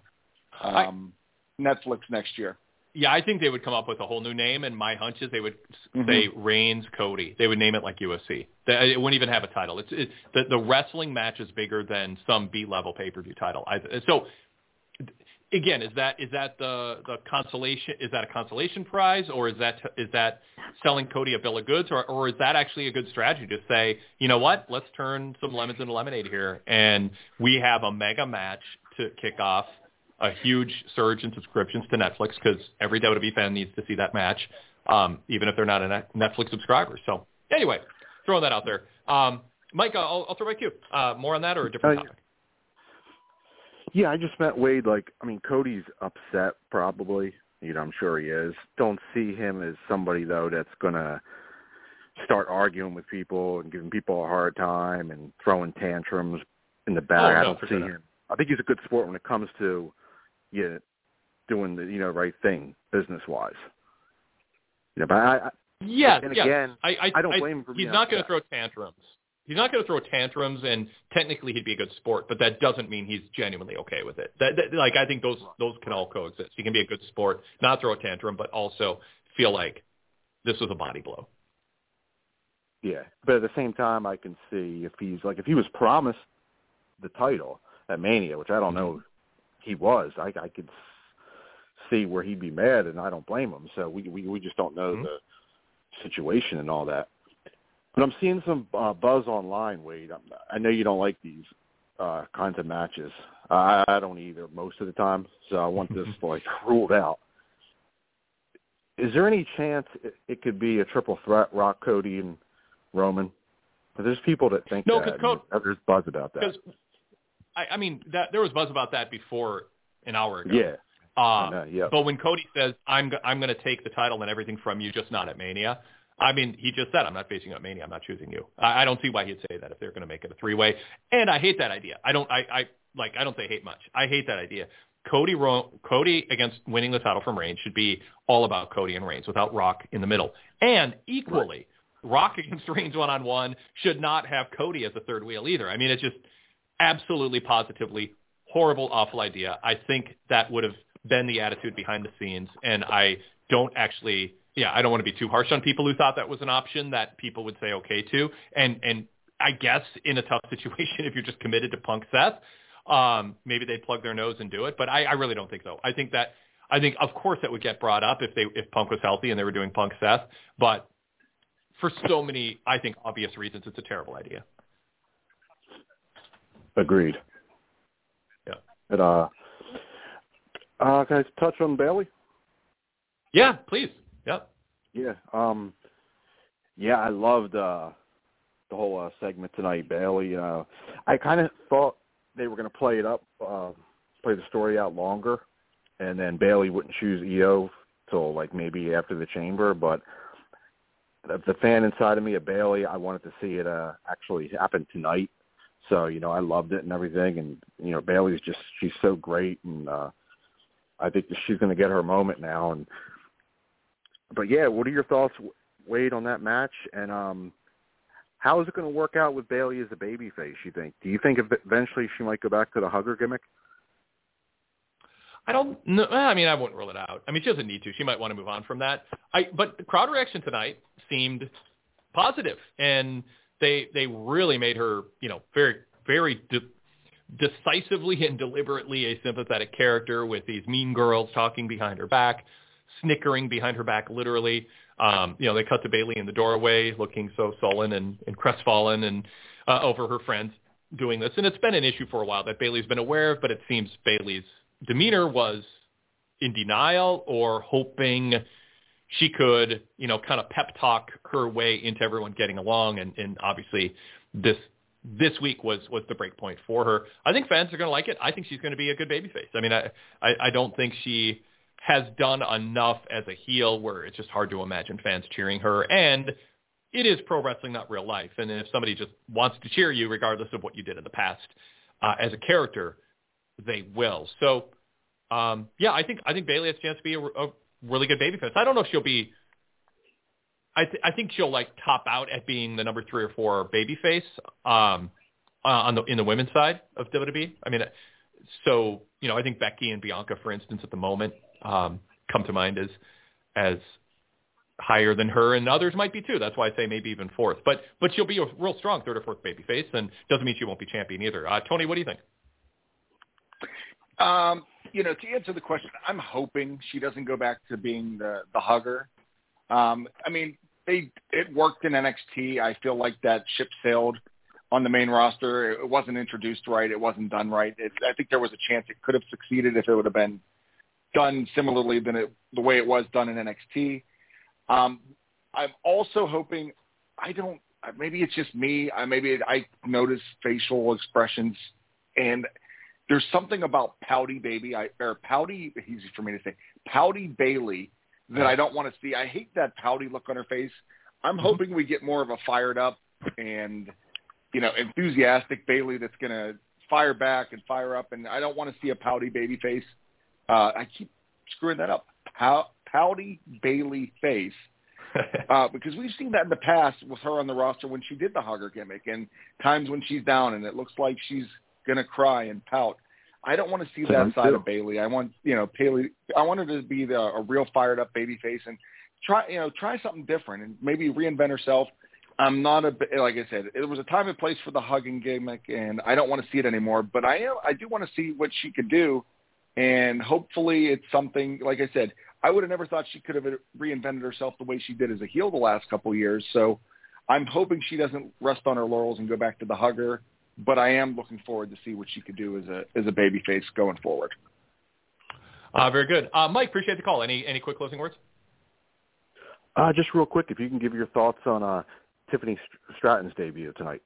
Netflix next year. Yeah, I think they would come up with a whole new name, and my hunch is they would say Reigns Cody. They would name it like UFC. It wouldn't even have a title. The wrestling match is bigger than some B-level pay-per-view title. So. Again, is that the consolation? Is that a consolation prize, or is that selling Cody a bill of goods, or is that actually a good strategy to say, you know what, let's turn some lemons into lemonade here, and we have a mega match to kick off a huge surge in subscriptions to Netflix because every WWE fan needs to see that match, even if they're not a Netflix subscriber. So anyway, throwing that out there. Mike, I'll throw back to you. More on that or a different topic? Yeah, I just meant Wade, Cody's upset probably. I'm sure he is. Don't see him as somebody, though, that's going to start arguing with people and giving people a hard time and throwing tantrums in the back. I don't see him. I think he's a good sport when it comes to doing the right thing business-wise. But I don't blame him for being He's not upset. going to throw tantrums. He's not going to throw tantrums, and technically he'd be a good sport, but that doesn't mean he's genuinely okay with it. I think those can all coexist. He can be a good sport, not throw a tantrum, but also feel like this was a body blow. Yeah, but at the same time, I can see if he was promised the title at Mania, which I don't know he was, I could see where he'd be mad, and I don't blame him. So we just don't know the situation and all that. But I'm seeing some buzz online, Wade. I know you don't like these kinds of matches. I don't either most of the time, so I want this ruled out. Is there any chance it could be a triple threat, Rock, Cody, and Roman? But there's people that think that. There's buzz about that. I mean, there was buzz about that before an hour ago. Yeah. But when Cody says, I'm going to take the title and everything from you, just not at Mania, I mean, he just said, I'm not facing you at Mania. I'm not choosing you. I don't see why he'd say that if they're going to make it a three-way. And I hate that idea. I don't say hate much. I hate that idea. Cody against winning the title from Reigns should be all about Cody and Reigns without Rock in the middle. And equally, Rock against Reigns one-on-one should not have Cody as a third wheel either. I mean, it's just absolutely, positively horrible, awful idea. I think that would have been the attitude behind the scenes, and I don't want to be too harsh on people who thought that was an option that people would say okay to. And I guess in a tough situation, if you're just committed to Punk Seth, maybe they'd plug their nose and do it. But I really don't think so. I think of course that would get brought up if Punk was healthy and they were doing Punk Seth. But for so many, I think, obvious reasons, it's a terrible idea. Agreed. Yeah. But, can I touch on Bayley? Yeah, please. Yep. Yeah. I loved the whole segment tonight, Bayley. I kind of thought they were going to play the story out longer, and then Bayley wouldn't choose Io till like maybe after the Chamber. But the fan inside of me at Bayley, I wanted to see it actually happen tonight. So I loved it and everything. And Bayley's she's so great, and I think that she's going to get her moment now. But yeah, what are your thoughts, Wade, on that match? And how is it going to work out with Bayley as a babyface, you think? Do you think eventually she might go back to the hugger gimmick? I don't know. I mean, I wouldn't rule it out. I mean, she doesn't need to. She might want to move on from that. But the crowd reaction tonight seemed positive, and they really made her, very, very decisively and deliberately a sympathetic character with these mean girls talking behind her back, snickering behind her back, literally. They cut to Bayley in the doorway looking so sullen and crestfallen and over her friends doing this. And it's been an issue for a while that Bayley's been aware of, but it seems Bayley's demeanor was in denial or hoping she could, kind of pep talk her way into everyone getting along. And obviously this week was the break point for her. I think fans are going to like it. I think she's going to be a good babyface. I mean, I don't think she has done enough as a heel where it's just hard to imagine fans cheering her. And it is pro wrestling, not real life. And if somebody just wants to cheer you, regardless of what you did in the past, as a character, they will. So, I think Bayley has a chance to be a really good babyface. I don't know if she'll be. I think she'll top out at being the number 3 or 4 babyface in the women's side of WWE. I mean, so I think Becky and Bianca, for instance, at the moment, come to mind as higher than her, and others might be too. That's why I say maybe even 4th. But she'll be a real strong 3rd or 4th babyface, and doesn't mean she won't be champion either. Tony, what do you think? To answer the question, I'm hoping she doesn't go back to being the hugger. I mean, it worked in NXT. I feel like that ship sailed on the main roster. It wasn't introduced right. It wasn't done right. I think there was a chance it could have succeeded if it would have been done similarly than the way it was done in NXT. I'm also hoping, maybe it's just me. Maybe I notice facial expressions, and there's something about pouty Bayley that I don't want to see. I hate that pouty look on her face. I'm hoping we get more of a fired up and, enthusiastic Bayley that's going to fire back and fire up. And I don't want to see a pouty baby face. I keep screwing that up. Pouty Bayley face. Because we've seen that in the past with her on the roster when she did the hugger gimmick, and times when she's down and it looks like she's going to cry and pout. I don't want to see that side of Bayley. I want, Bayley. I want her to be a real fired up baby face and try something different and maybe reinvent herself. I'm not like I said, it was a time and place for the hugging gimmick, and I don't want to see it anymore. But I do want to see what she could do, and hopefully it's something. Like I said, I would have never thought she could have reinvented herself the way she did as a heel the last couple of years. So I'm hoping she doesn't rest on her laurels and go back to the hugger. But I am looking forward to see what she could do as a babyface going forward. Very good. Mike, appreciate the call. Any quick closing words? Just real quick, if you can give your thoughts on Tiffany Stratton's debut tonight.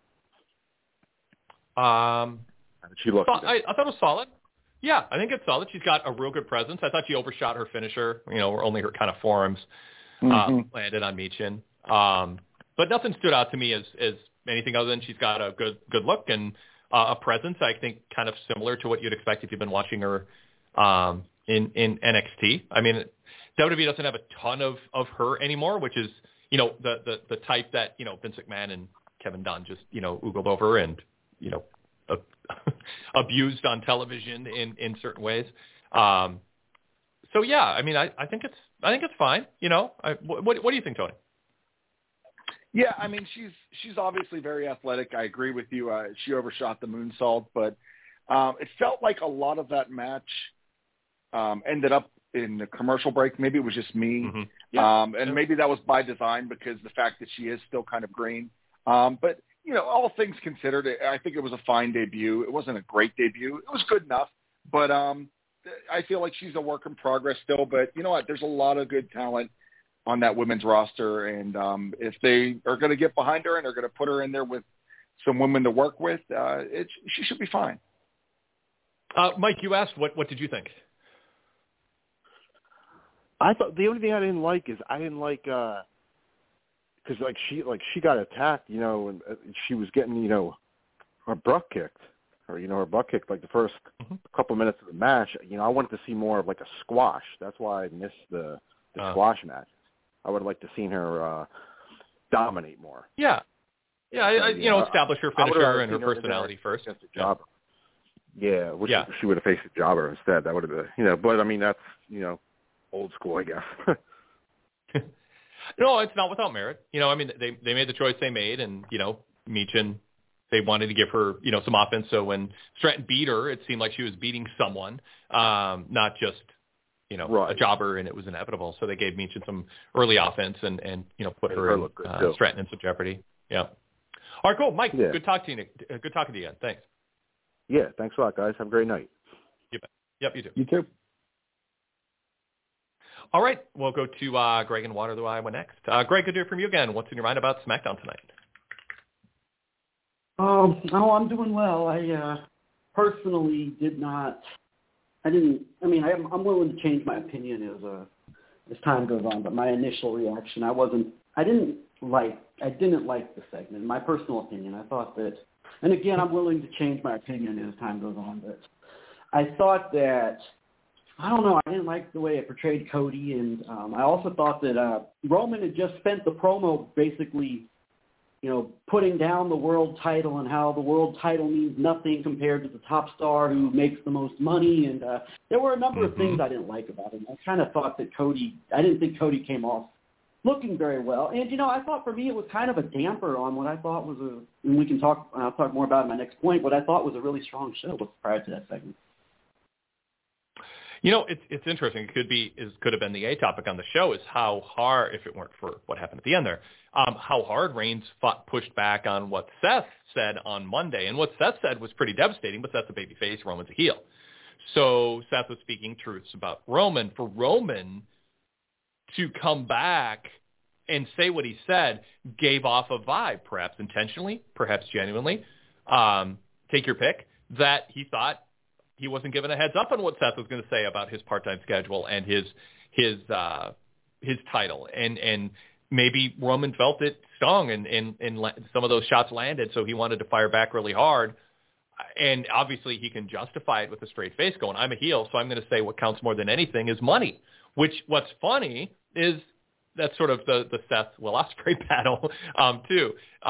She looked. I thought it was solid. Yeah, I think it's solid. She's got a real good presence. I thought she overshot her finisher. Where only her kind of forearms landed on Michin. But nothing stood out to me as anything other than she's got a good look and a presence. I think kind of similar to what you'd expect if you've been watching her in NXT. I mean, WWE doesn't have a ton of her anymore, which is the type that Vince McMahon and Kevin Dunn just oogled over and abused on television in certain ways. So yeah, I mean, I think it's fine. What do you think, Tony? Yeah, I mean, she's obviously very athletic. I agree with you. She overshot the moonsault, but it felt like a lot of that match ended up in the commercial break. Maybe it was just me. Mm-hmm. Yeah. And maybe that was by design because the fact that she is still kind of green. But, all things considered, I think it was a fine debut. It wasn't a great debut. It was good enough. But I feel like she's a work in progress still. But you know what? There's a lot of good talent on that women's roster. And if they are going to get behind her and are going to put her in there with some women to work with, she should be fine. Mike, you asked, what did you think? I thought the only thing I didn't like is because she got attacked, and she was getting her butt kicked, or her butt kicked like the first couple of minutes of the match. I wanted to see more of like a squash. That's why I missed the squash match. I would have liked to seen her dominate more. Yeah, establish her finisher and her personality first. Jobber. Yeah, she would have faced a jobber instead. That would have been, but I mean that's old school, I guess. No, it's not without merit. I mean, they made the choice they made, and Michin, they wanted to give her some offense. So when Stratton beat her, it seemed like she was beating someone, not just right. a jobber, and it was inevitable. So they gave Michin some early offense and put her in Stratton in some jeopardy. Yeah. All right, cool, Mike. Yeah. Good talking to you. Good talking to you again. Thanks. Yeah, thanks a lot, guys. Have a great night. You bet. Yep, you too. You too. All right, we'll go to Greg in Waterloo, Iowa next. Greg, good to hear from you again. What's in your mind about SmackDown tonight? I'm doing well. I personally I'm willing to change my opinion as time goes on, but my initial reaction, I didn't like the segment. In my personal opinion, I thought that, and again, I'm willing to change my opinion as time goes on, but I thought that, I don't know, I didn't like the way it portrayed Cody, and I also thought that Roman had just spent the promo basically, putting down the world title and how the world title means nothing compared to the top star who makes the most money, and there were a number of things I didn't like about it. I kind of thought that I didn't think Cody came off looking very well, and I thought for me it was kind of a damper on what I thought was and I'll talk more about it in my next point, what I thought was a really strong show prior to that segment. It's interesting. It could have been the A topic on the show is how hard, if it weren't for what happened at the end there, how hard Reigns pushed back on what Seth said on Monday. And what Seth said was pretty devastating, but Seth's a babyface, Roman's a heel. So Seth was speaking truths about Roman. For Roman to come back and say what he said gave off a vibe, perhaps intentionally, perhaps genuinely, take your pick, that he thought he wasn't given a heads up on what Seth was going to say about his part-time schedule and his title, and maybe Roman felt it stung, and some of those shots landed, so he wanted to fire back really hard. And obviously, he can justify it with a straight face, going, "I'm a heel, so I'm going to say what counts more than anything is money." What's funny is that's sort of the Seth Will Ospreay battle too.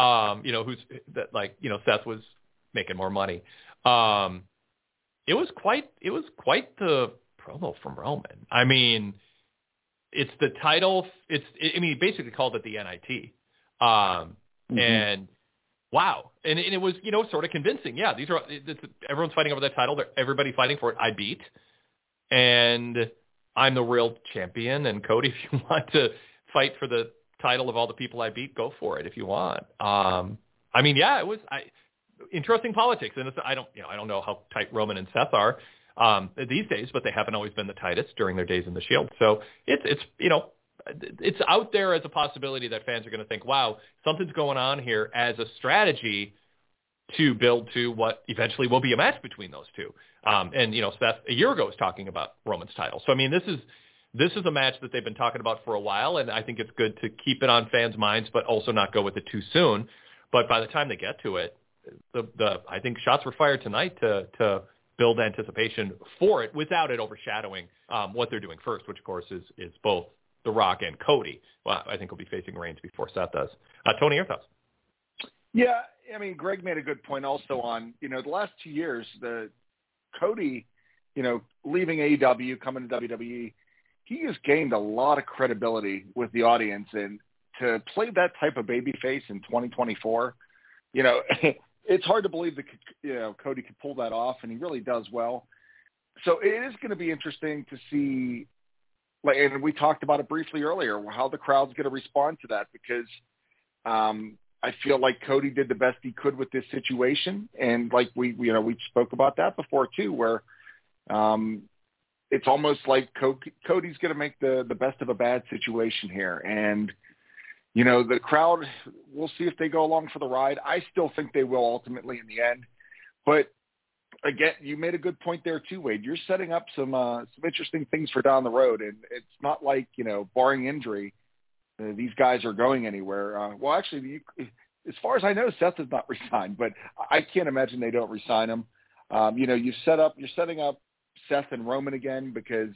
Seth was making more money. It was quite the promo from Roman. I mean, it's the title. He basically called it the NIT. And wow. And it was, sort of convincing. Yeah, everyone's fighting over that title. Everybody fighting for it. I beat. And I'm the real champion. And Cody, if you want to fight for the title of all the people I beat, go for it if you want. It was interesting politics, and I don't know how tight Roman and Seth are these days, but they haven't always been the tightest during their days in the Shield. So it's it's out there as a possibility that fans are going to think, wow, something's going on here as a strategy to build to what eventually will be a match between those two. And, Seth a year ago was talking about Roman's title. So, I mean, this is a match that they've been talking about for a while, and I think it's good to keep it on fans' minds, but also not go with it too soon. But by the time they get to it, I think shots were fired tonight to build anticipation for it without it overshadowing what they're doing first, which, of course, is both The Rock and Cody. Well, I think will be facing Reigns before Seth does. Tony, your thoughts? Yeah, I mean, Greg made a good point also on, the last 2 years, the Cody, leaving AEW, coming to WWE, he has gained a lot of credibility with the audience. And to play that type of babyface in 2024, it's hard to believe that, Cody could pull that off, and he really does well. So it is going to be interesting to see, and we talked about it briefly earlier, how the crowd's going to respond to that, because I feel like Cody did the best he could with this situation. And like we spoke about that before too, where it's almost like Cody's going to make the best of a bad situation here. And, the crowd, we'll see if they go along for the ride. I still think they will ultimately in the end. But again, you made a good point there too, Wade. You're setting up some interesting things for down the road. And it's not like, barring injury, these guys are going anywhere. Well, actually, as far as I know, Seth is not re-signed, but I can't imagine they don't re-sign him. You're setting up Seth and Roman again, because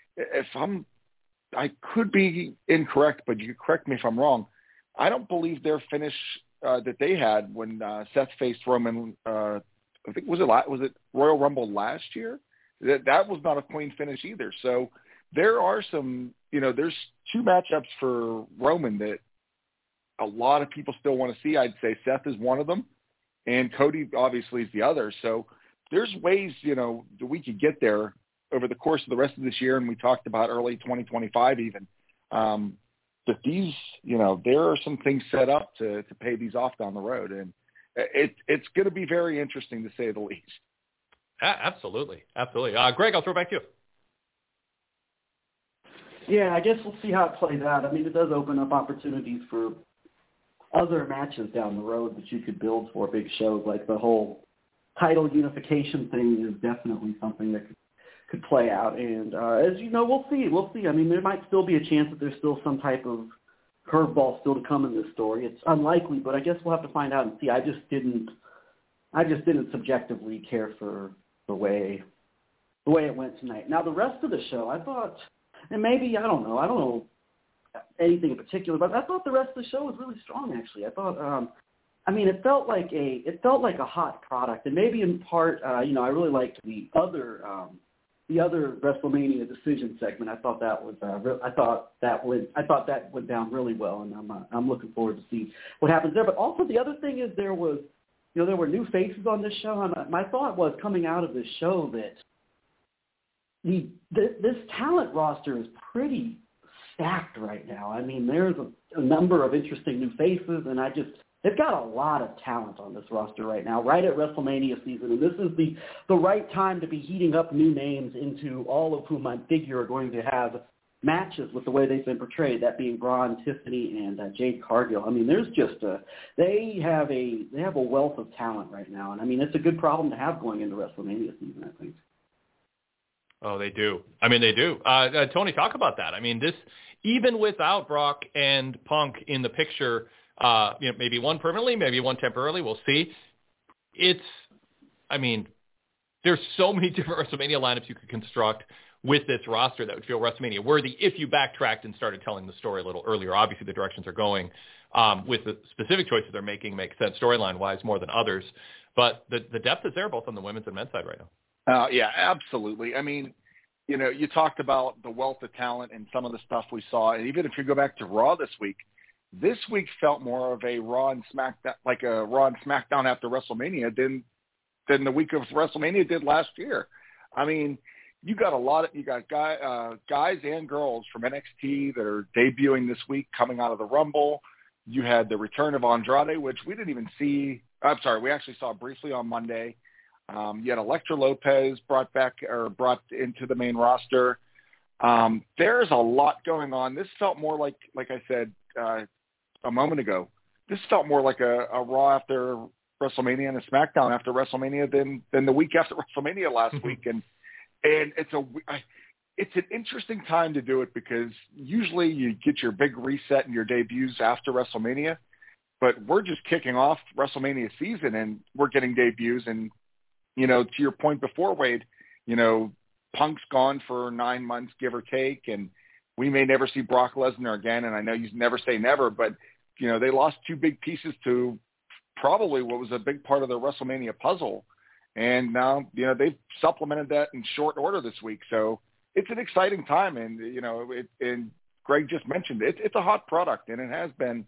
I could be incorrect, but you could correct me if I'm wrong. I don't believe their finish that they had when Seth faced Roman. I think was it Royal Rumble last year? That was not a clean finish either. So there are some, there's two matchups for Roman that a lot of people still want to see. I'd say Seth is one of them, and Cody obviously is the other. So there's ways, that we could get there over the course of the rest of this year, and we talked about early 2025 even. But these, there are some things set up to pay these off down the road, and it's going to be very interesting to say the least. Absolutely. Greg, I'll throw it back to you. Yeah, I guess we'll see how it plays out. I mean, it does open up opportunities for other matches down the road that you could build for big shows. Like the whole title unification thing is definitely something that could play out. And as you know, we'll see. I mean, there might still be a chance that there's still some type of curveball still to come in this story. It's unlikely, but I guess we'll have to find out and see. I just didn't subjectively care for the way it went tonight. Now, the rest of the show, I thought, and maybe, I don't know anything in particular, but I thought the rest of the show was really strong, actually. I thought, it felt like a hot product, and maybe in part, I really liked the other WrestleMania decision segment. I thought that was, that went down really well, and I'm looking forward to see what happens there. But also the other thing is there were new faces on this show, and my thought was coming out of this show that this talent roster is pretty stacked right now. I mean, there's a number of interesting new faces, and they've got a lot of talent on this roster right now, right at WrestleMania season. And this is the right time to be heating up new names, into all of whom I figure are going to have matches with the way they've been portrayed, that being Braun, Tiffany, and Jade Cargill. I mean, there's just they have a wealth of talent right now. And I mean, it's a good problem to have going into WrestleMania season, I think. Oh, they do. I mean, they do. Tony, talk about that. I mean, this, even without Brock and Punk in the picture, maybe one permanently, maybe one temporarily, we'll see. There's so many different WrestleMania lineups you could construct with this roster that would feel WrestleMania worthy if you backtracked and started telling the story a little earlier. Obviously, the directions are going with the specific choices they're making make sense storyline-wise more than others. But the depth is there both on the women's and men's side right now. Yeah, absolutely. I mean, you talked about the wealth of talent and some of the stuff we saw. And even if you go back to Raw this week felt more of a Raw and SmackDown, like a Raw and SmackDown after WrestleMania than the week of WrestleMania did last year. I mean, you got guys and girls from NXT that are debuting this week coming out of the Rumble. You had the return of Andrade, which we didn't even see. We actually saw briefly on Monday. You had Elektra Lopez brought into the main roster. There's a lot going on. This felt more like I said a moment ago, this felt more like a Raw after WrestleMania and a SmackDown after WrestleMania than the week after WrestleMania last week. And it's an interesting time to do it because usually you get your big reset and your debuts after WrestleMania, but we're just kicking off WrestleMania season and we're getting debuts. And, you know, to your point before, Wade, you know, Punk's gone for 9 months, give or take, and we may never see Brock Lesnar again. And I know you never say never, but, you know, they lost two big pieces to probably what was a big part of the WrestleMania puzzle. And now, you know, they've supplemented that in short order this week. So it's an exciting time. And, you know, and Greg just mentioned it's a hot product, and it has been,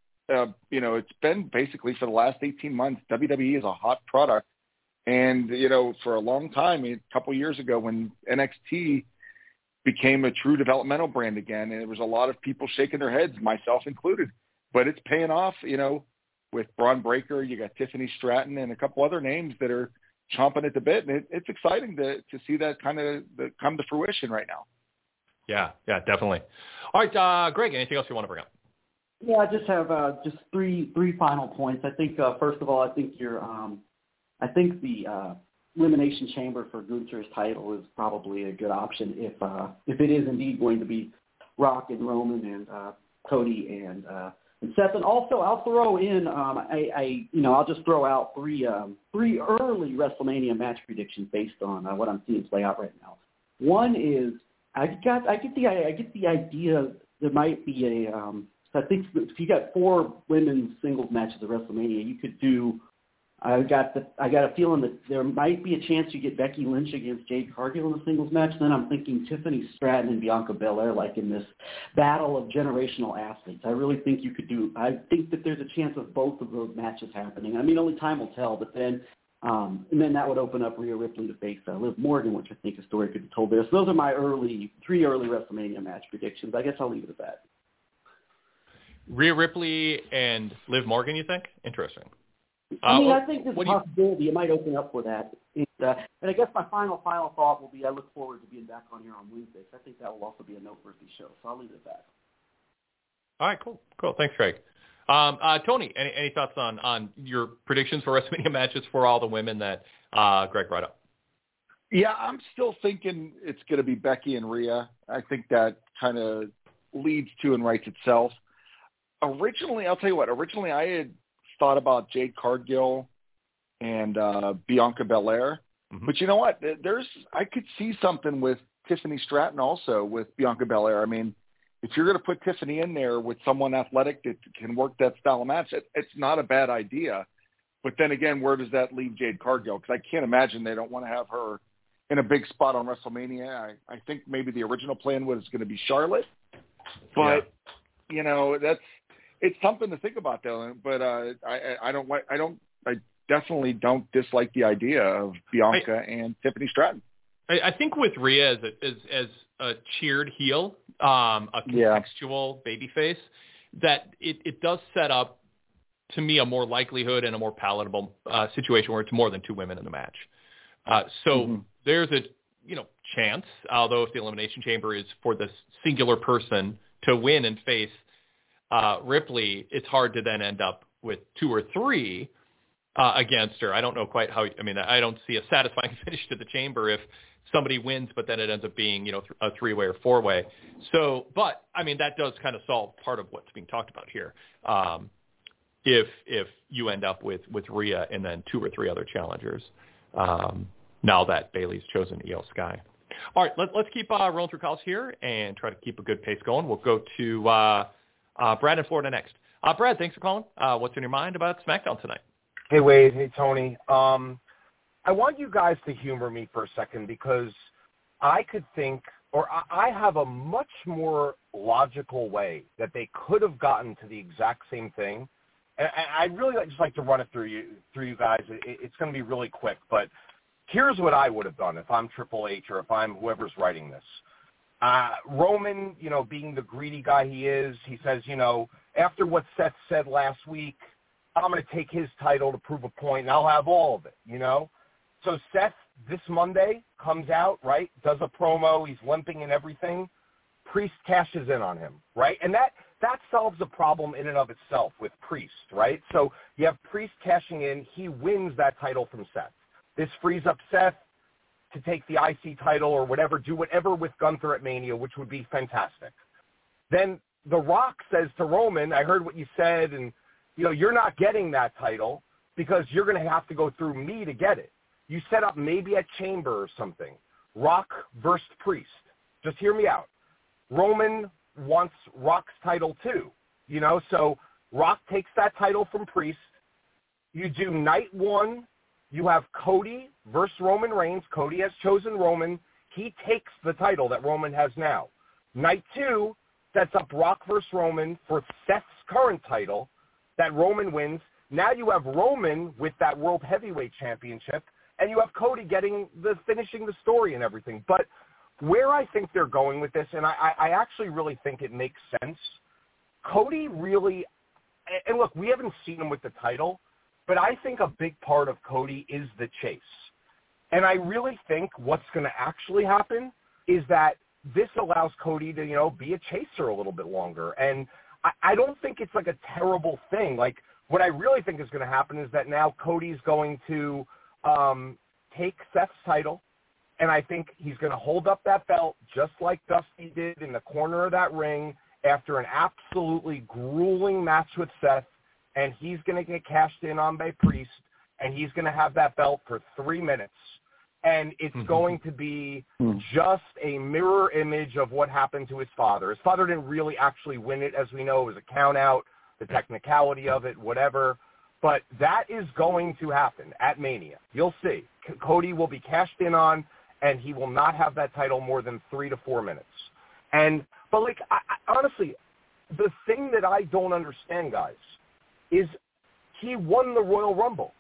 you know, it's been basically for the last 18 months, WWE is a hot product. And, you know, for a long time, a couple of years ago when NXT became a true developmental brand again, and there was a lot of people shaking their heads, myself included. But it's paying off, you know, with Braun Breaker, you got Tiffany Stratton and a couple other names that are chomping at the bit. And it's exciting to see that kind of come to fruition right now. Yeah, definitely. All right, Greg, anything else you want to bring up? Yeah, I just have just three final points. I think, first of all, I think I think the Elimination Chamber for Gunther's title is probably a good option if it is indeed going to be Rock and Roman and Cody and Seth. And also, I'll throw in I'll just throw out three early WrestleMania match predictions based on what I'm seeing play out right now. One is I get the idea there might be I think if you got 4 women's singles matches at WrestleMania, you could do. I got a feeling that there might be a chance you get Becky Lynch against Jade Cargill in a singles match. Then I'm thinking Tiffany Stratton and Bianca Belair, like in this battle of generational athletes. I really think you could do. I think that there's a chance of both of those matches happening. I mean, only time will tell. But then, and then that would open up Rhea Ripley to face Liv Morgan, which I think a story could be told there. So those are my three early WrestleMania match predictions. I guess I'll leave it at that. Rhea Ripley and Liv Morgan, you think? Interesting. I think there's a possibility it might open up for that. And I guess my final thought will be I look forward to being back on here on Wednesdays. I think that will also be a noteworthy show, so I'll leave it at that. All right, cool. Thanks, Greg. Tony, any thoughts on your predictions for WrestleMania matches for all the women that Greg brought up? Yeah, I'm still thinking it's going to be Becky and Rhea. I think that kind of leads to and writes itself. Originally, I'll tell you what, I had thought about Jade Cargill and Bianca Belair. Mm-hmm. But you know what? I could see something with Tiffany Stratton also with Bianca Belair. I mean, if you're going to put Tiffany in there with someone athletic that can work that style of match, it's not a bad idea. But then again, where does that leave Jade Cargill? Because I can't imagine they don't want to have her in a big spot on WrestleMania. I think maybe the original plan was going to be Charlotte. But, you know, it's something to think about, though. But I definitely don't dislike the idea of Bianca and Tiffany Stratton. I think with Rhea as a cheered heel, a contextual babyface, that it does set up to me a more likelihood and a more palatable situation where it's more than 2 women in the match. There's a chance, although if the Elimination Chamber is for this singular person to win and face Ripley, it's hard to then end up with 2 or 3 against her. I don't know quite how. I mean, I don't see a satisfying finish to the Chamber if somebody wins, but then it ends up being a 3-way or 4-way. So, but I mean, that does kind of solve part of what's being talked about here. If you end up with Rhea and then 2 or 3 other challengers, now that Bayley's chosen Io Sky. All right, let's keep rolling through calls here and try to keep a good pace going. We'll go to Brad in Florida next. Brad, thanks for calling. What's in your mind about SmackDown tonight? Hey, Wade. Hey, Tony. I want you guys to humor me for a second because I could think, or I have a much more logical way that they could have gotten to the exact same thing. And I'd really just like to run it through you guys. It's going to be really quick, but here's what I would have done if I'm Triple H or if I'm whoever's writing this. Roman, being the greedy guy he is, he says, after what Seth said last week, I'm going to take his title to prove a point, and I'll have all of it, So Seth this Monday, comes out, right, does a promo, he's limping and everything, Priest cashes in on him, right? And that solves a problem in and of itself with Priest, right? So you have Priest cashing in, he wins that title from Seth. This frees up Seth to take the IC title or whatever, do whatever with Gunther at Mania, which would be fantastic. Then The Rock says to Roman, I heard what you said, and, you're not getting that title because you're going to have to go through me to get it. You set up maybe a Chamber or something. Rock versus Priest. Just hear me out. Roman wants Rock's title too, so Rock takes that title from Priest. You do night one, you have Cody versus Roman Reigns. Cody has chosen Roman. He takes the title that Roman has now. Night two sets up Rock versus Roman for Seth's current title that Roman wins. Now you have Roman with that World Heavyweight Championship, and you have Cody finishing the story and everything. But where I think they're going with this, and I actually really think it makes sense, Cody really, and look, we haven't seen him with the title, but I think a big part of Cody is the chase. And I really think what's going to actually happen is that this allows Cody to, be a chaser a little bit longer. And I don't think it's like a terrible thing. Like, what I really think is going to happen is that now Cody's going to take Seth's title, and I think he's going to hold up that belt just like Dusty did in the corner of that ring after an absolutely grueling match with Seth, and he's going to get cashed in on by Priest, and he's going to have that belt for 3 minutes. And it's going to be just a mirror image of what happened to his father. His father didn't really actually win it, as we know. It was a count out, the technicality of it, whatever. But that is going to happen at Mania. You'll see. Cody will be cashed in on, and he will not have that title more than 3 to 4 minutes. But I honestly, the thing that I don't understand, guys, is he won the Royal Rumble.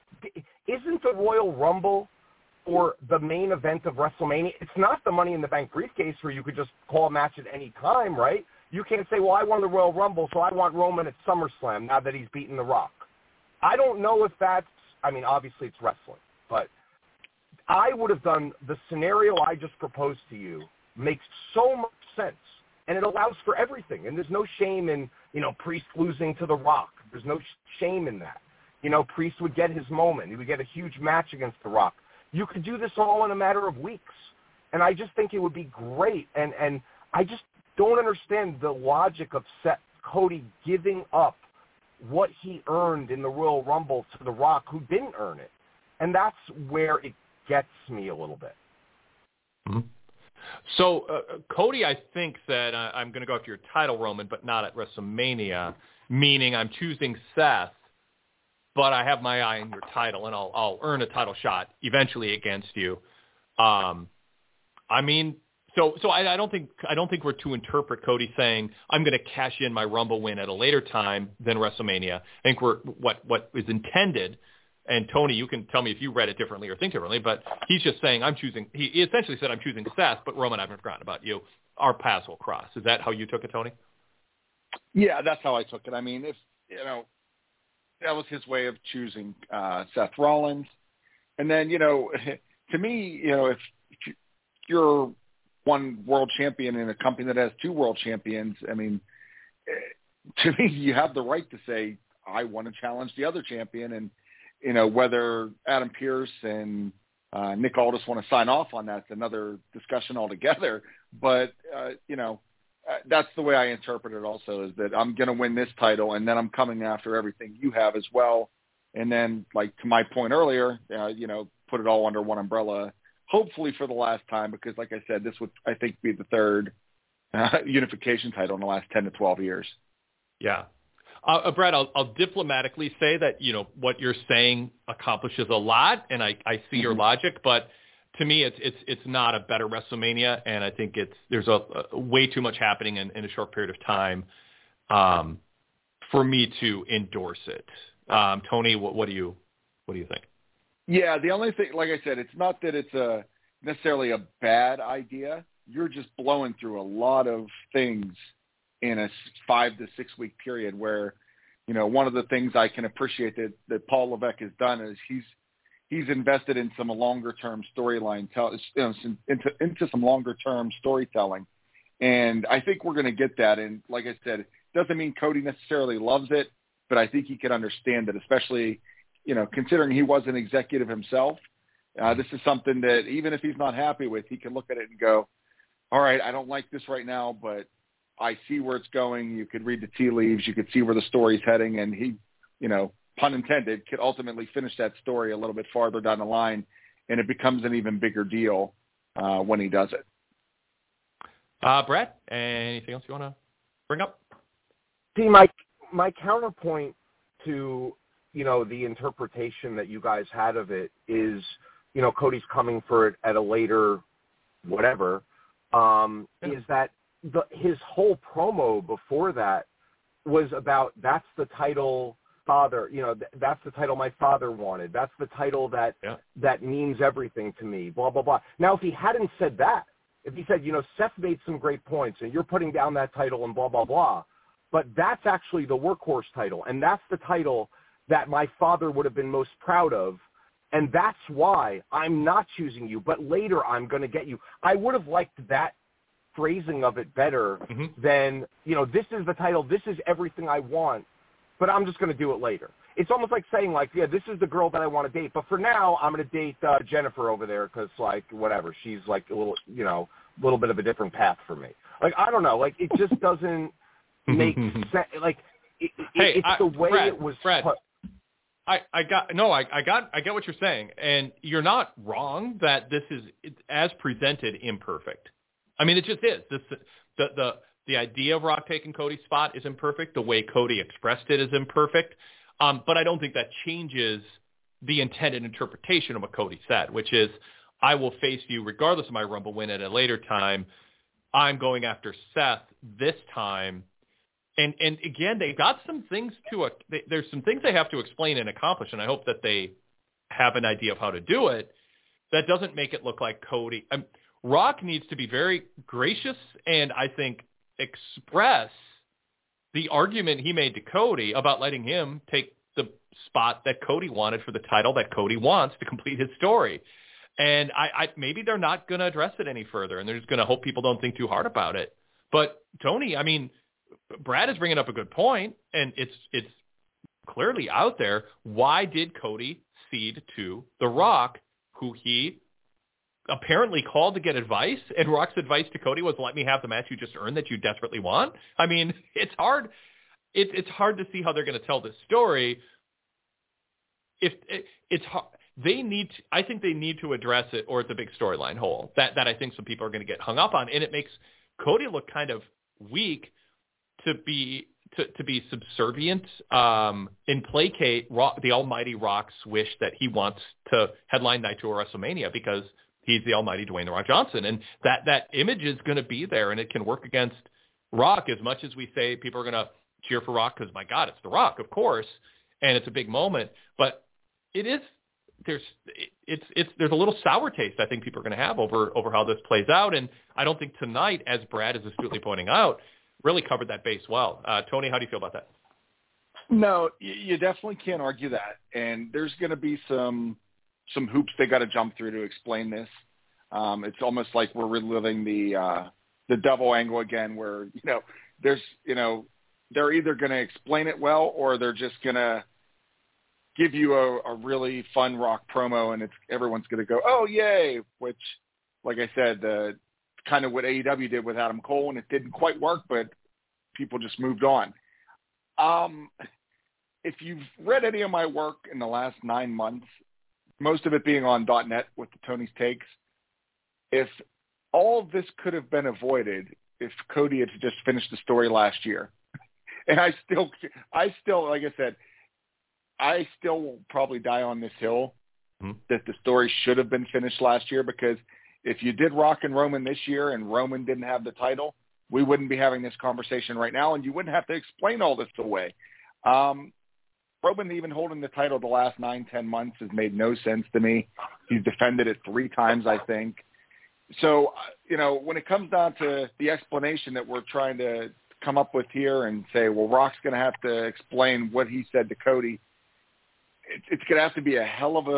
Isn't the Royal Rumble or the main event of WrestleMania? It's not the Money in the Bank briefcase where you could just call a match at any time, right? You can't say, well, I won the Royal Rumble, so I want Roman at SummerSlam now that he's beaten The Rock. I don't know if that's, obviously it's wrestling, but I would have done the scenario I just proposed to you makes so much sense, and it allows for everything, and there's no shame in, Priest losing to The Rock. There's no shame in that. Priest would get his moment. He would get a huge match against The Rock. You could do this all in a matter of weeks, and I just think it would be great, and I just don't understand the logic of Cody giving up what he earned in the Royal Rumble to The Rock, who didn't earn it, and that's where it gets me a little bit. Mm-hmm. So Cody, I think, said, I'm going to go after your title, Roman, but not at WrestleMania, meaning I'm choosing Seth, but I have my eye on your title, and I'll earn a title shot eventually against you. So I don't think we're to interpret Cody saying I'm going to cash in my Rumble win at a later time than WrestleMania. I think what is intended, and Tony, you can tell me if you read it differently or think differently, but he's just saying he essentially said I'm choosing Seth, but Roman, I haven't forgotten about you. Our paths will cross. Is that how you took it, Tony? Yeah, that's how I took it. If that was his way of choosing Seth Rollins. And then, to me, if you're one world champion in a company that has 2 world champions, to me, you have the right to say, I want to challenge the other champion. And, whether Adam Pearce and Nick Aldis want to sign off on that's another discussion altogether. But, that's the way I interpret it also, is that I'm going to win this title, and then I'm coming after everything you have as well. And then, to my point earlier, put it all under one umbrella, hopefully for the last time, because like I said, this would, I think, be the third unification title in the last 10 to 12 years. Yeah. Brad, I'll diplomatically say that, what you're saying accomplishes a lot, and I see your logic, but to me, it's not a better WrestleMania, and I think there's a way too much happening in a short period of time for me to endorse it. Tony, what do you think? Yeah, the only thing, like I said, it's not that it's necessarily a bad idea. You're just blowing through a lot of things in a 5 to 6 week period where, one of the things I can appreciate that Paul Levesque has done is he's invested in some longer-term storyline, into some longer-term storytelling. And I think we're going to get that. And like I said, it doesn't mean Cody necessarily loves it, but I think he can understand it, especially, considering he was an executive himself. This is something that even if he's not happy with, he can look at it and go, all right, I don't like this right now, but I see where it's going. You could read the tea leaves. You could see where the story's heading. And he, pun intended, could ultimately finish that story a little bit farther down the line, and it becomes an even bigger deal when he does it. Brad, anything else you want to bring up? See, my counterpoint to, the interpretation that you guys had of it is, Cody's coming for it at a later whatever, is that his whole promo before that was about, that's the title father, that's the title my father wanted. That's the title that means everything to me, blah, blah, blah. Now, if he hadn't said that, if he said, Seth made some great points and you're putting down that title and blah, blah, blah, but that's actually the workhorse title, and that's the title that my father would have been most proud of, and that's why I'm not choosing you, but later I'm going to get you. I would have liked that phrasing of it better than, this is the title, this is everything I want, but I'm just going to do it later. It's almost like saying, this is the girl that I want to date, but for now I'm going to date Jennifer over there because, whatever, she's a little, little bit of a different path for me. I don't know. It just doesn't make sense. It's the way Fred, it was Fred. put. I get what you're saying, and you're not wrong that this is, as presented, imperfect. I mean, it just is. The idea of Rock taking Cody's spot is imperfect. The way Cody expressed it is imperfect. But I don't think that changes the intended interpretation of what Cody said, which is, I will face you regardless of my Rumble win at a later time. I'm going after Seth this time. And again, they got some things there's some things they have to explain and accomplish, and I hope that they have an idea of how to do it. That doesn't make it look like Cody. Rock needs to be very gracious and, I think, express the argument he made to Cody about letting him take the spot that Cody wanted for the title that Cody wants to complete his story. And I maybe they're not going to address it any further, and they're just going to hope people don't think too hard about it. But Tony, I mean, Brad is bringing up a good point, and it's clearly out there. Why did Cody cede to The Rock, who he apparently called to get advice, and Rock's advice to Cody was, let me have the match you just earned that you desperately want? I mean, it's hard. It's hard to see how they're going to tell this story. It's hard. I think they need to address it, or it's a big storyline hole that I think some people are going to get hung up on, and it makes Cody look kind of weak to be subservient and placate the almighty Rock's wish that he wants to headline Night 2 or WrestleMania because he's the almighty Dwayne The Rock Johnson. And that image is going to be there, and it can work against Rock as much as we say people are going to cheer for Rock because, my God, it's The Rock, of course, and it's a big moment. But there's a little sour taste I think people are going to have over how this plays out. And I don't think tonight, as Brad is astutely pointing out, really covered that base well. Tony, how do you feel about that? No, you definitely can't argue that. And there's going to be some hoops they got to jump through to explain this. It's almost like we're reliving the double angle again, where they're either going to explain it well, or they're just going to give you a really fun Rock promo, and everyone's going to go, oh yay! Which, like I said, kind of what AEW did with Adam Cole, and it didn't quite work, but people just moved on. If you've read any of my work in the last 9 months, most of it being on .net with the Tony's Takes, if all of this could have been avoided if Cody had just finished the story last year. And I still, like I said, I still will probably die on this hill that the story should have been finished last year, because if you did Rock and Roman this year and Roman didn't have the title, we wouldn't be having this conversation right now, and you wouldn't have to explain all this away. Roman even holding the title the last 9-10 months has made no sense to me. He's defended it 3 times, I think. So, when it comes down to the explanation that we're trying to come up with here and say, well, Rock's going to have to explain what he said to Cody, it's going to have to be a hell of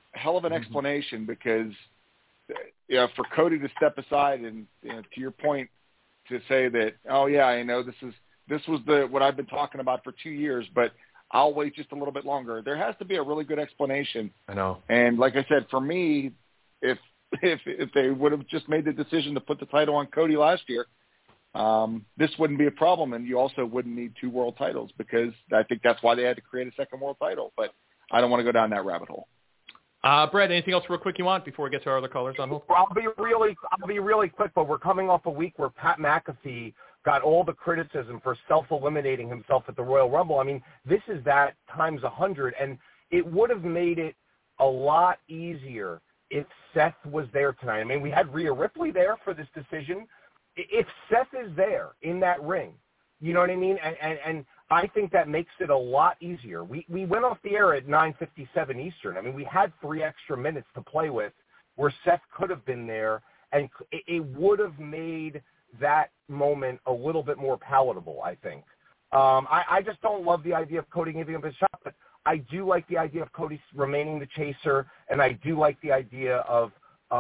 hell of an explanation because, for Cody to step aside and to your point, to say that, oh yeah, I know this was what I've been talking about for 2 years, but I'll wait just a little bit longer. There has to be a really good explanation. I know. And like I said, for me, if they would have just made the decision to put the title on Cody last year, this wouldn't be a problem, and you also wouldn't need 2 world titles because I think that's why they had to create a second world title. But I don't want to go down that rabbit hole. Brett, anything else real quick you want before we get to our other callers on hold? I'll be really quick, but we're coming off a week where Pat McAfee got all the criticism for self-eliminating himself at the Royal Rumble. I mean, this is that times 100, and it would have made it a lot easier if Seth was there tonight. I mean, we had Rhea Ripley there for this decision. If Seth is there in that ring, you know what I mean? And I think that makes it a lot easier. We went off the air at 9:57 Eastern. I mean, we had 3 extra minutes to play with where Seth could have been there, and it would have made that moment a little bit more palatable, I think. I just don't love the idea of Cody giving him a shot, but I do like the idea of Cody remaining the chaser, and I do like the idea of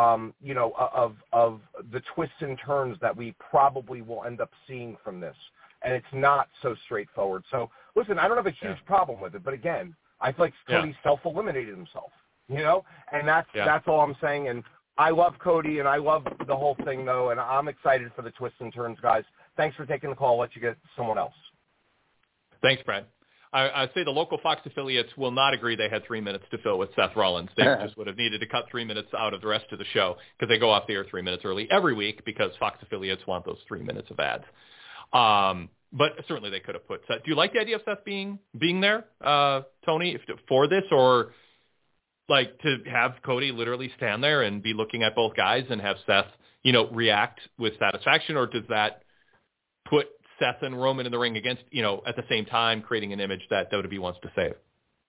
the twists and turns that we probably will end up seeing from this. And it's not so straightforward. So, listen, I don't have a huge problem with it, but again, I feel like Cody self-eliminated himself, and that's all I'm saying. And I love Cody, and I love the whole thing, though, and I'm excited for the twists and turns, guys. Thanks for taking the call. I'll let you get someone else. Thanks, Brad. I'd say the local Fox affiliates will not agree they had 3 minutes to fill with Seth Rollins. They just would have needed to cut 3 minutes out of the rest of the show because they go off the air 3 minutes early every week because Fox affiliates want those 3 minutes of ads. But certainly they could have put Seth. Do you like the idea of Seth being there, Tony, for this, or like to have Cody literally stand there and be looking at both guys and have Seth, react with satisfaction, or does that put Seth and Roman in the ring against, at the same time creating an image that WWE wants to save?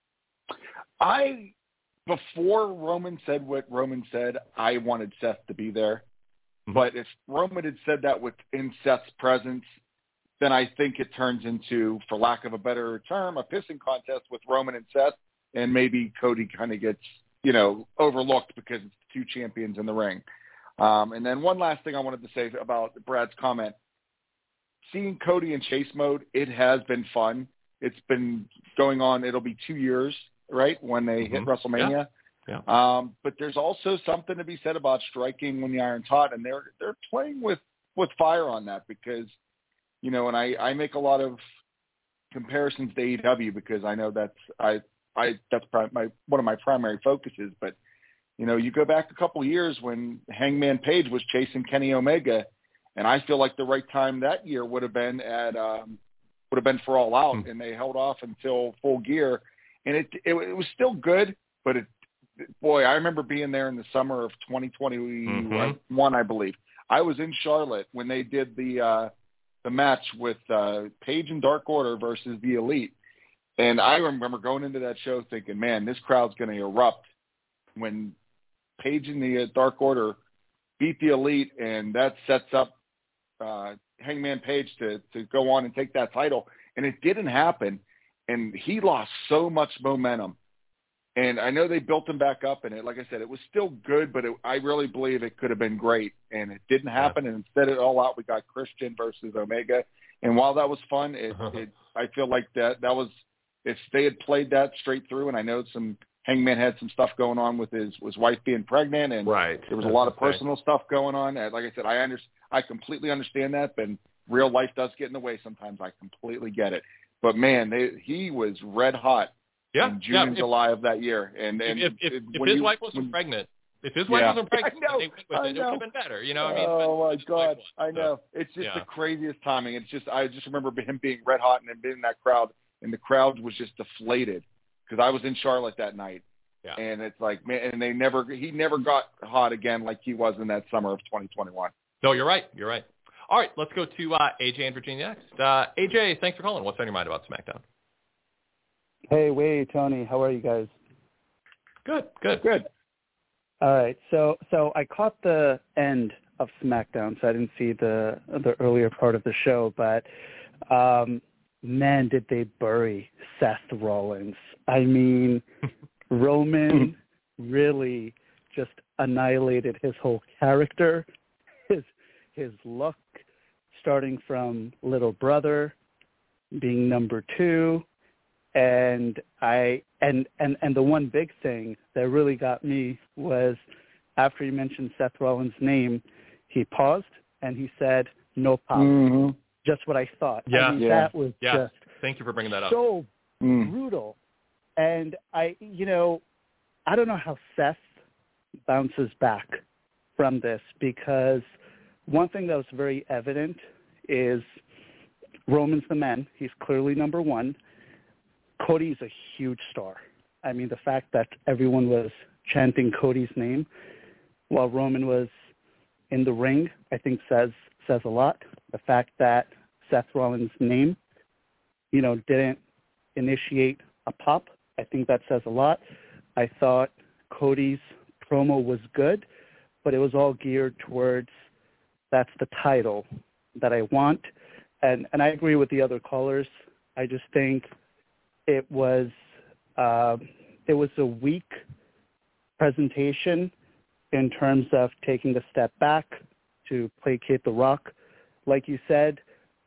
Before Roman said what Roman said, I wanted Seth to be there. But if Roman had said that within Seth's presence, then I think it turns into, for lack of a better term, a pissing contest with Roman and Seth, and maybe Cody kind of gets, overlooked because it's 2 champions in the ring. And then one last thing I wanted to say about Brad's comment. Seeing Cody in chase mode, it has been fun. It's been going on. It'll be 2 years, right, when they hit WrestleMania. Yeah. But there's also something to be said about striking when the iron's hot, and they're playing with fire on that because, and I make a lot of comparisons to AEW because I know that's one of my primary focuses. But you go back a couple of years when Hangman Page was chasing Kenny Omega. And I feel like the right time that year would have been for All Out, and they held off until Full Gear, and it was still good. But I remember being there in the summer of 2021, I believe. I was in Charlotte when they did the match with Page and Dark Order versus the Elite, and I remember going into that show thinking, man, this crowd's going to erupt when Page and the Dark Order beat the Elite, and that sets up Hangman Page to go on and take that title. And it didn't happen, and he lost so much momentum. And I know they built him back up, and like I said, it was still good, but I really believe it could have been great. And it didn't happen, and instead of All Out, we got Christian versus Omega. And while that was fun, I feel like that was, if they had played that straight through, and I know Hangman had some stuff going on with his wife being pregnant, and there was a lot of personal stuff going on. And like I said, I completely understand that, but real life does get in the way sometimes. I completely get it. But man, he was red hot in June and July of that year. And if his wife wasn't pregnant, it would have been better. Oh my God, I know. It's just the craziest timing. It's just I just remember him being red hot and being in that crowd, and the crowd was just deflated. Because I was in Charlotte that night, and it's like, man, and he never got hot again like he was in that summer of 2021. No, you're right. All right, let's go to AJ in Virginia next. AJ, thanks for calling. What's on your mind about SmackDown? Hey, Wade, Tony, how are you guys? Good. All right, so I caught the end of SmackDown, so I didn't see the earlier part of the show, but man, did they bury Seth Rollins. I mean, Roman really just annihilated his whole character, his look, starting from little brother, being number 2, and the one big thing that really got me was after he mentioned Seth Rollins' name, he paused and he said, "No problem." Just what I thought. Yeah. I mean, that was just thank you for bringing that up. So brutal. And I don't know how Seth bounces back from this, because one thing that was very evident is Roman's the man. He's clearly number 1. Cody's a huge star. I mean, the fact that everyone was chanting Cody's name while Roman was in the ring, I think says a lot. The fact that Seth Rollins' name, didn't initiate a pop, I think that says a lot. I thought Cody's promo was good, but it was all geared towards that's the title that I want. And I agree with the other callers. I just think it was a weak presentation in terms of taking a step back to placate The Rock. Like you said,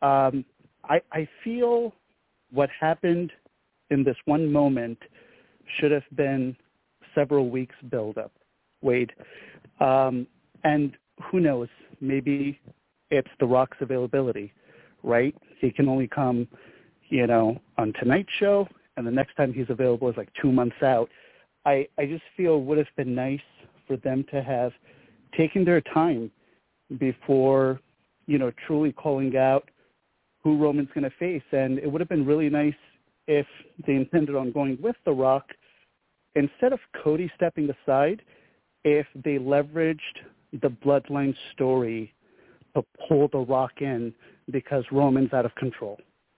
I feel what happened in this one moment should have been several weeks build-up, Wade. And who knows, maybe it's The Rock's availability, right? He can only come, on Tonight's show, and the next time he's available is like 2 months out. I just feel it would have been nice for them to have taken their time before, truly calling out who Roman's going to face. And it would have been really nice if they intended on going with The Rock, instead of Cody stepping aside, if they leveraged the Bloodline story to pull The Rock in because Roman's out of control.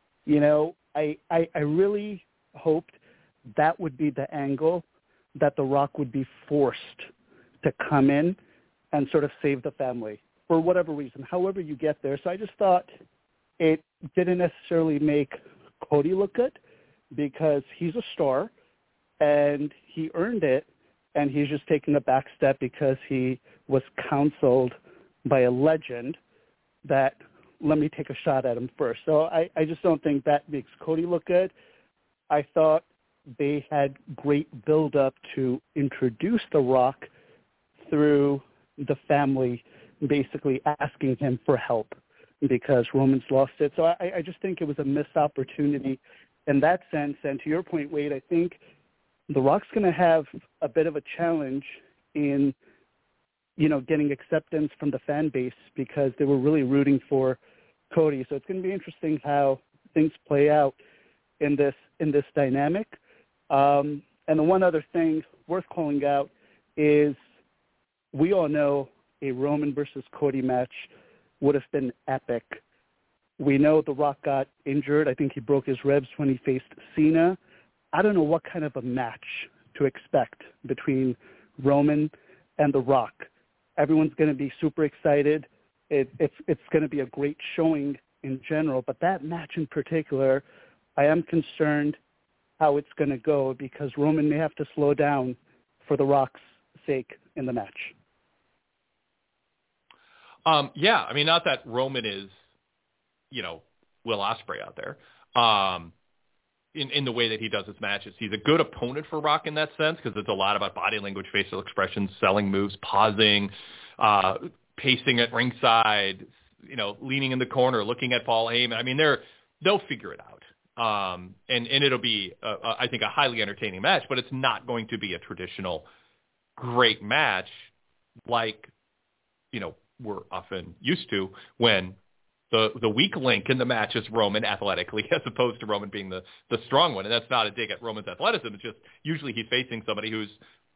I really hoped that would be the angle, that The Rock would be forced to come in and sort of save the family for whatever reason, however you get there. So I just thought it didn't necessarily make Cody look good, because he's a star and he earned it, and he's just taking a back step because he was counseled by a legend that, let me take a shot at him first. So I just don't think that makes Cody look good. I thought they had great build-up to introduce The Rock through the family basically asking him for help because Roman's lost it. So I just think it was a missed opportunity in that sense. And to your point, Wade, I think The Rock's going to have a bit of a challenge in, getting acceptance from the fan base, because they were really rooting for Cody. So it's going to be interesting how things play out in this dynamic. And the one other thing worth calling out is we all know a Roman versus Cody match would have been epic. We know The Rock got injured. I think he broke his ribs when he faced Cena. I don't know what kind of a match to expect between Roman and The Rock. Everyone's going to be super excited. It's going to be a great showing in general, but that match in particular, I am concerned how it's going to go, because Roman may have to slow down for The Rock's sake in the match. Yeah, I mean, not that Roman is, Will Ospreay out there. In the way that he does his matches. He's a good opponent for Rock in that sense, because it's a lot about body language, facial expressions, selling moves, pausing, pacing at ringside, leaning in the corner, looking at Paul Heyman. I mean, they'll figure it out. And it'll be, I think, a highly entertaining match, but it's not going to be a traditional great match like, we're often used to when the weak link in the match is Roman athletically, as opposed to Roman being the strong one. And that's not a dig at Roman's athleticism. It's just usually he's facing somebody who's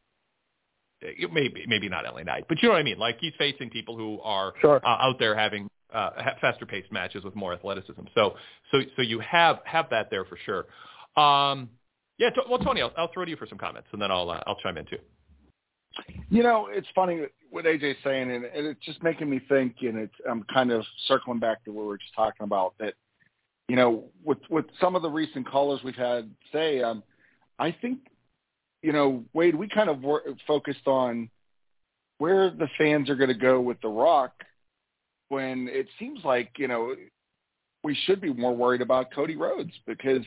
maybe not LA Knight, but you know what I mean? Like, he's facing people who are out there having faster paced matches with more athleticism. So you have that there for sure. Well, Tony, I'll throw to you for some comments, and then I'll chime in too. It's funny what AJ's saying, and it's just making me think, and I'm kind of circling back to what we were just talking about, that, with some of the recent callers we've had say, I think Wade, we kind of focused on where the fans are going to go with The Rock when it seems like, we should be more worried about Cody Rhodes because,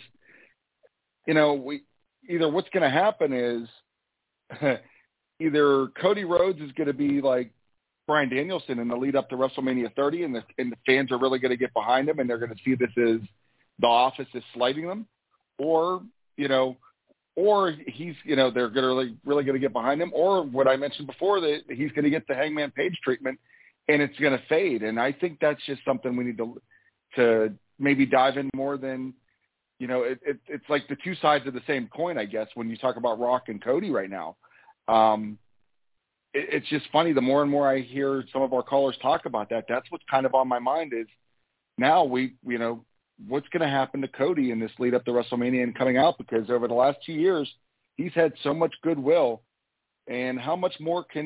either what's going to happen is either Cody Rhodes is going to be like Bryan Danielson in the lead up to WrestleMania 30 and the fans are really going to get behind him and they're going to see this as the Office is slighting them, or he's, they're going to really going to get behind him, or what I mentioned before, that he's going to get the Hangman Page treatment and it's going to fade. And I think that's just something we need to maybe dive in more than, it's like the two sides of the same coin, I guess, when you talk about Rock and Cody right now. It's just funny. The more and more I hear some of our callers talk about that, that's what's kind of on my mind is now what's going to happen to Cody in this lead up to WrestleMania and coming out, because over the last 2 years, he's had so much goodwill, and how much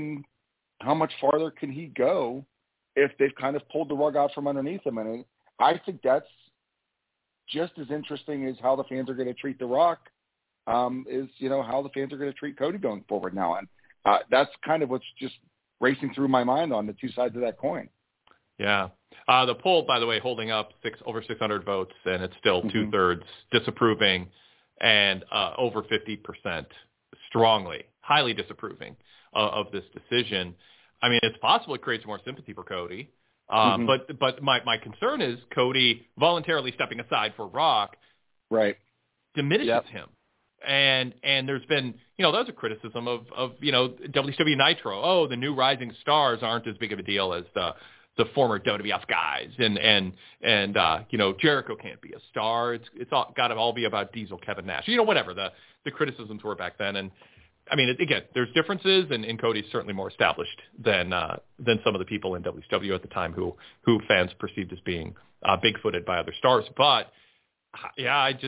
farther can he go if they've kind of pulled the rug out from underneath him? And I think that's just as interesting as how the fans are going to treat The Rock, is, how the fans are going to treat Cody going forward now. And that's kind of what's just racing through my mind on the two sides of that coin. Yeah. The poll, by the way, holding up over 600 votes, and it's still two-thirds disapproving and over 50% strongly, highly disapproving of this decision. I mean, it's possible it creates more sympathy for Cody. But my concern is Cody voluntarily stepping aside for Rock, right, diminishes him. And there's been, that was a criticism of WCW Nitro. Oh, the new rising stars aren't as big of a deal as the former WWF guys, and Jericho can't be a star. It's all got to all be about Diesel, Kevin Nash, whatever the criticisms were back then. And I mean, again, there's differences, and Cody's certainly more established than some of the people in WCW at the time who fans perceived as being big-footed by other stars. But yeah, I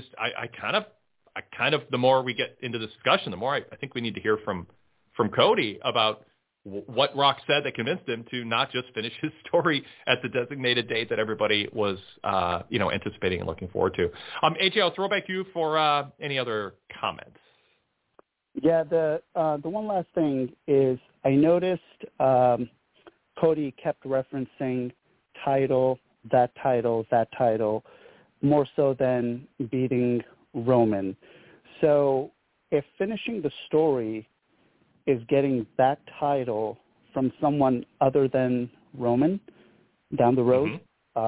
kind of the more we get into the discussion, the more I think we need to hear from Cody about what Rock said that convinced him to not just finish his story at the designated date that everybody was anticipating and looking forward to. AJ, I'll throw back to you for any other comments. Yeah, the one last thing is I noticed Cody kept referencing that title, more so than beating Roman. So if finishing the story is getting that title from someone other than Roman down the road,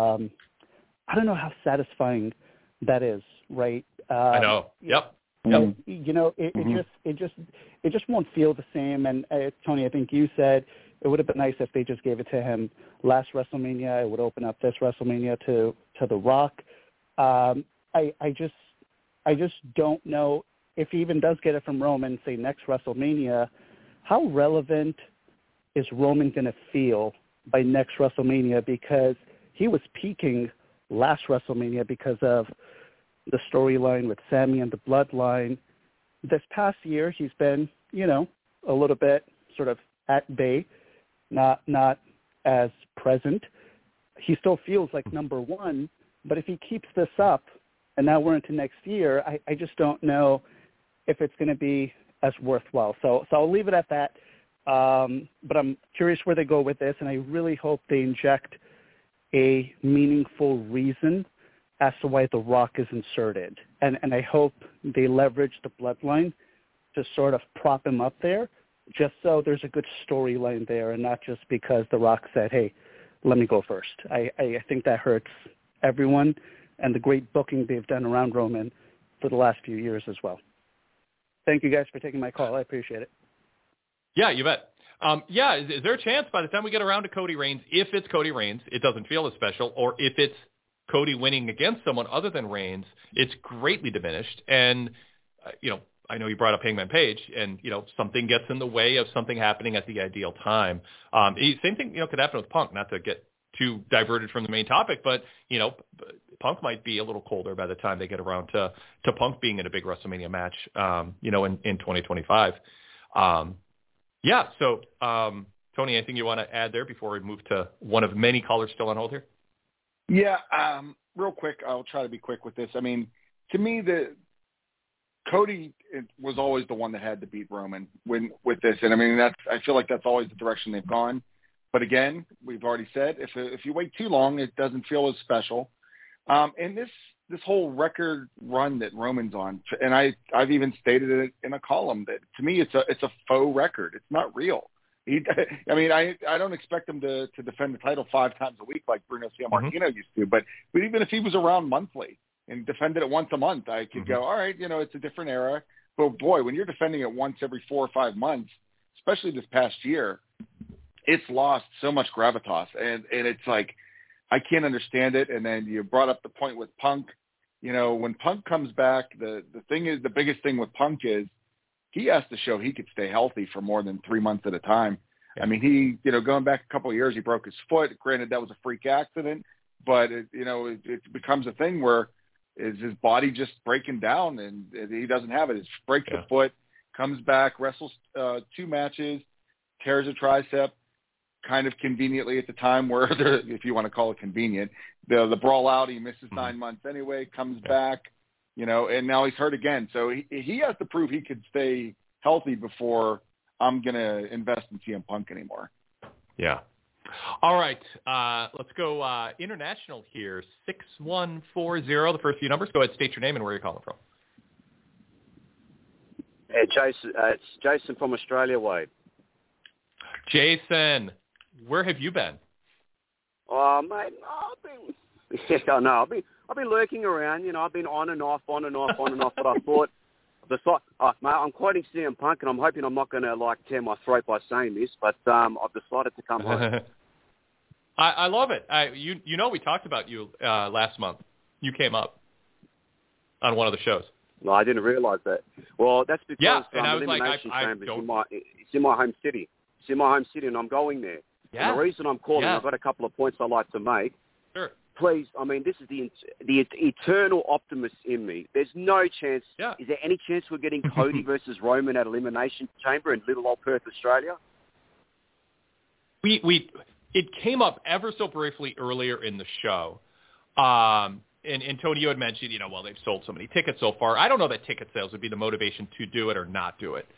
I don't know how satisfying that is, right? I know. Yep. It just won't feel the same. And Tony, I think you said it would have been nice if they just gave it to him last WrestleMania. It would open up this WrestleMania to The Rock. I just don't know if he even does get it from Roman, say next WrestleMania. How relevant is Roman going to feel by next WrestleMania? Because he was peaking last WrestleMania because of the storyline with Sami and the Bloodline. This past year, he's been, a little bit sort of at bay, not as present. He still feels like number one, but if he keeps this up, and now we're into next year, I just don't know if it's going to be as worthwhile. So I'll leave it at that. But I'm curious where they go with this, and I really hope they inject a meaningful reason as to why The Rock is inserted. And I hope they leverage the Bloodline to sort of prop him up there, just so there's a good storyline there and not just because The Rock said, hey, let me go first. I think that hurts everyone and the great booking they've done around Roman for the last few years as well. Thank you guys for taking my call. I appreciate it. Yeah, you bet. Is there a chance by the time we get around to Cody Reigns, if it's Cody Reigns, it doesn't feel as special, or if it's Cody winning against someone other than Reigns, it's greatly diminished. And, I know you brought up Hangman Page, and, something gets in the way of something happening at the ideal time. Same thing, could happen with Punk, not to get too diverted from the main topic, but, Punk might be a little colder by the time they get around to Punk being in a big WrestleMania match, in 2025. So, Tony, anything you want to add there before we move to one of many callers still on hold here? Yeah, real quick, I'll try to be quick with this. I mean, to me, Cody was always the one that had to beat Roman with this, and I mean I feel like that's always the direction they've gone. But again, we've already said if you wait too long, it doesn't feel as special. And this whole record run that Roman's on, and I've even stated it in a column that to me it's a faux record. It's not real. I don't expect him to defend the title 5 times a week like Bruno Sammartino used to. But even if he was around monthly and defended it once a month, I could go, all right, it's a different era. But boy, when you're defending it once every 4 or 5 months, especially this past year, it's lost so much gravitas, and it's like I can't understand it. And then you brought up the point with Punk. When Punk comes back, the biggest thing with Punk is he has to show he could stay healthy for more than 3 months at a time. I mean, he going back a couple of years, he broke his foot. Granted, that was a freak accident, but it becomes a thing where is his body just breaking down, and he doesn't have it. He breaks the foot, comes back, wrestles 2 matches, tears a tricep. Kind of conveniently at the time where, if you want to call it convenient, the brawl out, he misses 9 months anyway, comes back, and now he's hurt again. So he has to prove he could stay healthy before I'm going to invest in CM Punk anymore. Yeah. All right. Let's go international here. 6140, the first few numbers. Go ahead, state your name and where you're calling from. Hey, Jason. It's Jason from Australia, Wade. Jason, where have you been? Oh, mate, I've been lurking around. I've been on and off. But I thought, mate, I'm quoting CM Punk, and I'm hoping I'm not going to tear my throat by saying this, but I've decided to come home. I love it. We talked about you last month. You came up on one of the shows. No, I didn't realize that. Well, that's because and I was Elimination Chamber it's in my home city. It's in my home city, and I'm going there. Yeah. And the reason I'm calling, I've got a couple of points I'd like to make. Sure. Please, this is the eternal optimist in me. There's no chance. Yeah. Is there any chance we're getting Cody versus Roman at Elimination Chamber in little old Perth, Australia? It came up ever so briefly earlier in the show. And Tony, you had mentioned, they've sold so many tickets so far. I don't know that ticket sales would be the motivation to do it or not do it.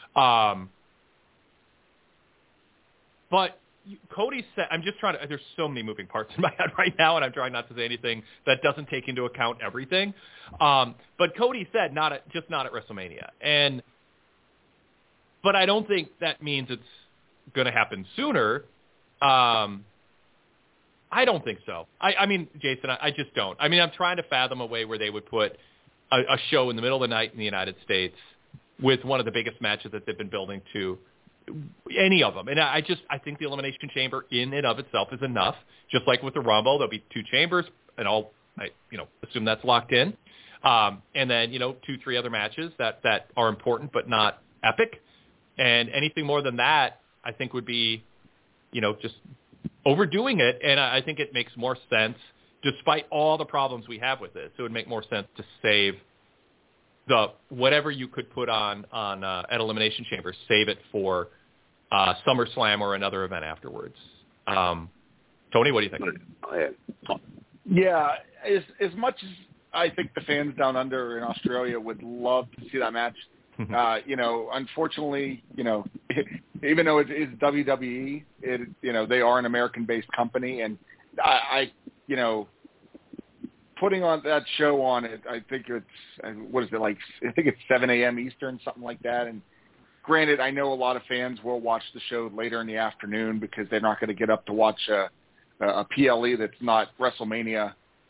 But Cody said, I'm just trying to, there's so many moving parts in my head right now, and I'm trying not to say anything that doesn't take into account everything. But Cody said just not at WrestleMania. But I don't think that means it's going to happen sooner. I don't think so. I mean, Jason, I just don't. I mean, I'm trying to fathom a way where they would put a show in the middle of the night in the United States with one of the biggest matches that they've been building to any of them. And I think the Elimination Chamber in and of itself is enough. Just like with the Rumble, there'll be 2 chambers, and I assume that's locked in. And then, 2-3 other matches that are important but not epic. And anything more than that, I think would be, just overdoing it. And I think it makes more sense, despite all the problems we have with this, it would make more sense to save the whatever you could put on at Elimination Chamber, save it for SummerSlam or another event afterwards. Tony, what do you think? Yeah, as much as I think the fans down under in Australia would love to see that match, unfortunately, even though it is WWE, they are an American-based company, and I putting on that show on it, I think it's, what is it, like, I think it's 7 a.m. Eastern, something like that. And granted, I know a lot of fans will watch the show later in the afternoon because they're not going to get up to watch a PLE that's not WrestleMania,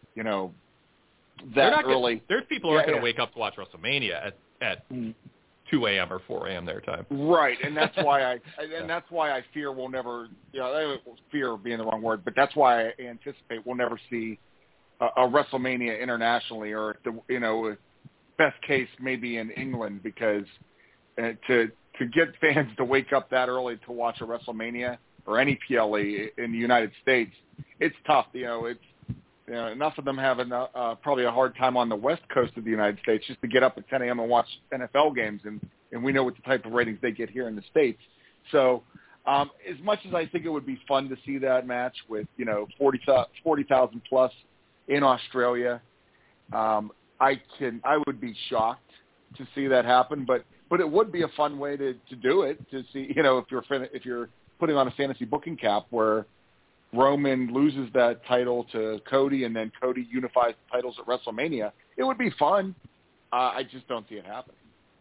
that early. There's people who aren't going to wake up to watch WrestleMania at 2 a.m. or 4 a.m. their time. Right, and that's why I fear we'll never, fear being the wrong word, but that's why I anticipate we'll never see a WrestleMania internationally, or best case maybe in England, because to get fans to wake up that early to watch a WrestleMania or any PLE in the United States, it's tough. Enough of them having probably a hard time on the West Coast of the United States just to get up at 10 a.m. and watch NFL games, and we know what the type of ratings they get here in the States. So as much as I think it would be fun to see that match with 40,000 plus in Australia, I would be shocked to see that happen, but it would be a fun way to do it, to see, if you're putting on a fantasy booking cap where Roman loses that title to Cody and then Cody unifies the titles at WrestleMania. It would be fun. I just don't see it happening.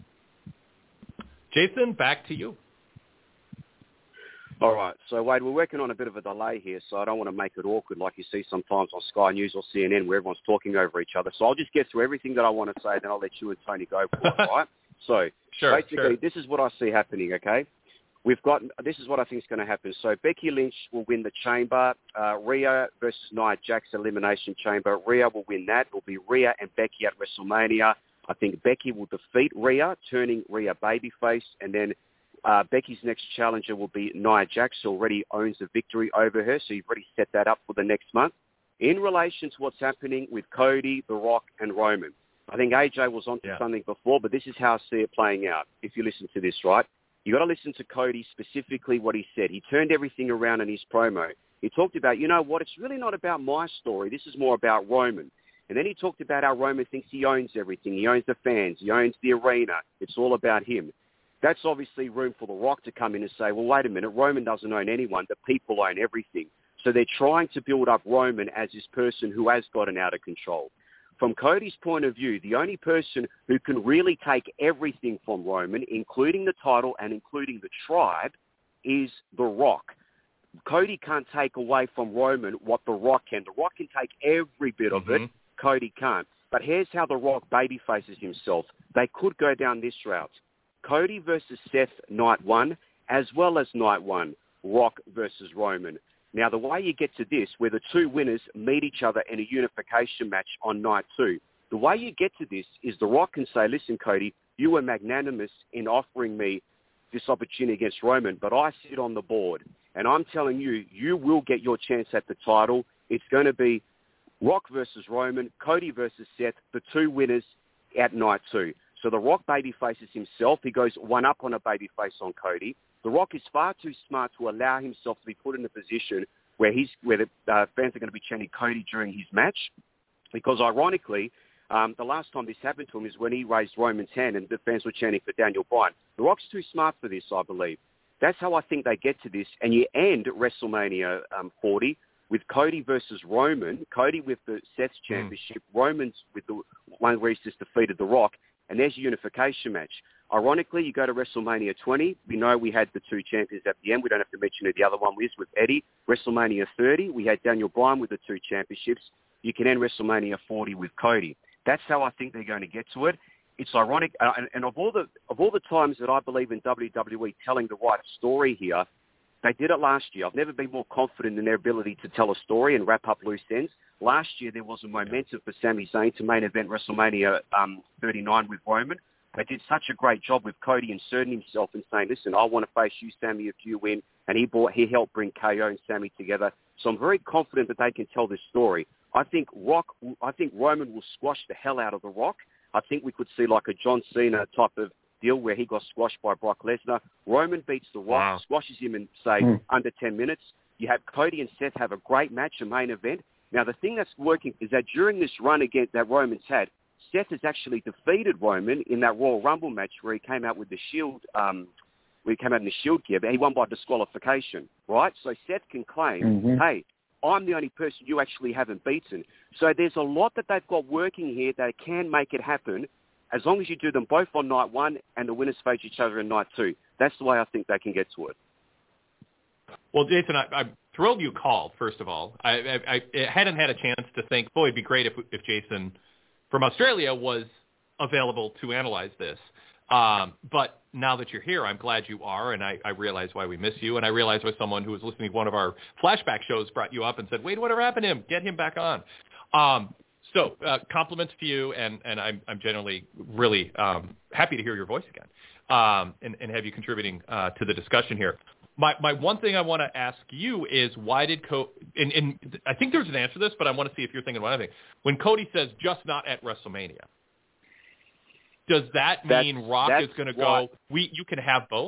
Jason, back to you. All right. So, Wade, we're working on a bit of a delay here, so I don't want to make it awkward like you see sometimes on Sky News or CNN where everyone's talking over each other. So I'll just get through everything that I want to say, then I'll let you and Tony go for it, all right? So, basically, this is what I see happening, okay? This is what I think is going to happen. So Becky Lynch will win the Chamber. Rhea versus Nia Jax Elimination Chamber. Rhea will win that. It will be Rhea and Becky at WrestleMania. I think Becky will defeat Rhea, turning Rhea babyface, and then Becky's next challenger will be Nia Jax, who already owns the victory over her, so you've already set that up for the next month. In relation to what's happening with Cody, The Rock, and Roman, I think AJ was onto something before, but this is how I see it playing out, if you listen to this, right? You got to listen to Cody specifically what he said. He turned everything around in his promo. He talked about, you know what, it's really not about my story. This is more about Roman. And then he talked about how Roman thinks he owns everything. He owns the fans. He owns the arena. It's all about him. That's obviously room for The Rock to come in and say, well, wait a minute, Roman doesn't own anyone. The people own everything. So they're trying to build up Roman as this person who has gotten out of control. From Cody's point of view, the only person who can really take everything from Roman, including the title and including the tribe, is The Rock. Cody can't take away from Roman what The Rock can. The Rock can take every bit of it. Cody can't. But here's how The Rock babyfaces himself. They could go down this route. Cody versus Seth night one, as well as night one, Rock versus Roman. Now, the way you get to this, where the two winners meet each other in a unification match on night two, the way you get to this is The Rock can say, listen, Cody, you were magnanimous in offering me this opportunity against Roman, but I sit on the board, and I'm telling you, you will get your chance at the title. It's going to be Rock versus Roman, Cody versus Seth, the two winners at night two. So The Rock babyfaces himself. He goes one up on a babyface on Cody. The Rock is far too smart to allow himself to be put in a position where the fans are going to be chanting Cody during his match, because ironically, the last time this happened to him is when he raised Roman's hand and the fans were chanting for Daniel Bryan. The Rock's too smart for this, I believe. That's how I think they get to this, and you end WrestleMania 40 with Cody versus Roman, Cody with the Seth's championship, Roman's with the one where he's just defeated The Rock, and there's a unification match. Ironically, you go to WrestleMania 20. We know we had the two champions at the end. We don't have to mention who the other one was with Eddie. WrestleMania 30, we had Daniel Bryan with the two championships. You can end WrestleMania 40 with Cody. That's how I think they're going to get to it. It's ironic, and of all the times that I believe in WWE telling the right story here, they did it last year. I've never been more confident in their ability to tell a story and wrap up loose ends. Last year, there was a momentum for Sami Zayn to main event WrestleMania 39 with Roman. They did such a great job with Cody inserting himself and saying, listen, I want to face you, Sami, if you win. And he helped bring KO and Sami together. So I'm very confident that they can tell this story. I think Roman will squash the hell out of The Rock. I think we could see like a John Cena type of deal where he got squashed by Brock Lesnar. Roman beats The Rock, squashes him in, say, under 10 minutes. You have Cody and Seth have a great match, a main event. Now, the thing that's working is that during this run again that Roman's had, Seth has actually defeated Roman in that Royal Rumble match where he came out with the Shield, where he came out in the Shield gear, but he won by disqualification, right? So Seth can claim, hey, I'm the only person you actually haven't beaten. So there's a lot that they've got working here that can make it happen as long as you do them both on night one and the winners face each other in night two. That's the way I think they can get to it. Well, Jason, I'm thrilled you called, first of all. I hadn't had a chance to think, boy, it'd be great if Jason from Australia was available to analyze this. But now that you're here, I'm glad you are, and I realize why we miss you, and I realize why someone who was listening to one of our flashback shows brought you up and said, wait, whatever happened to him? Get him back on. So compliments to you, and I'm generally really happy to hear your voice again and have you contributing to the discussion here. My one thing I want to ask you is why did and I think there's an answer to this, but I want to see if you're thinking about anything. When Cody says just not at WrestleMania, does that mean Rock is going to go, you can have both?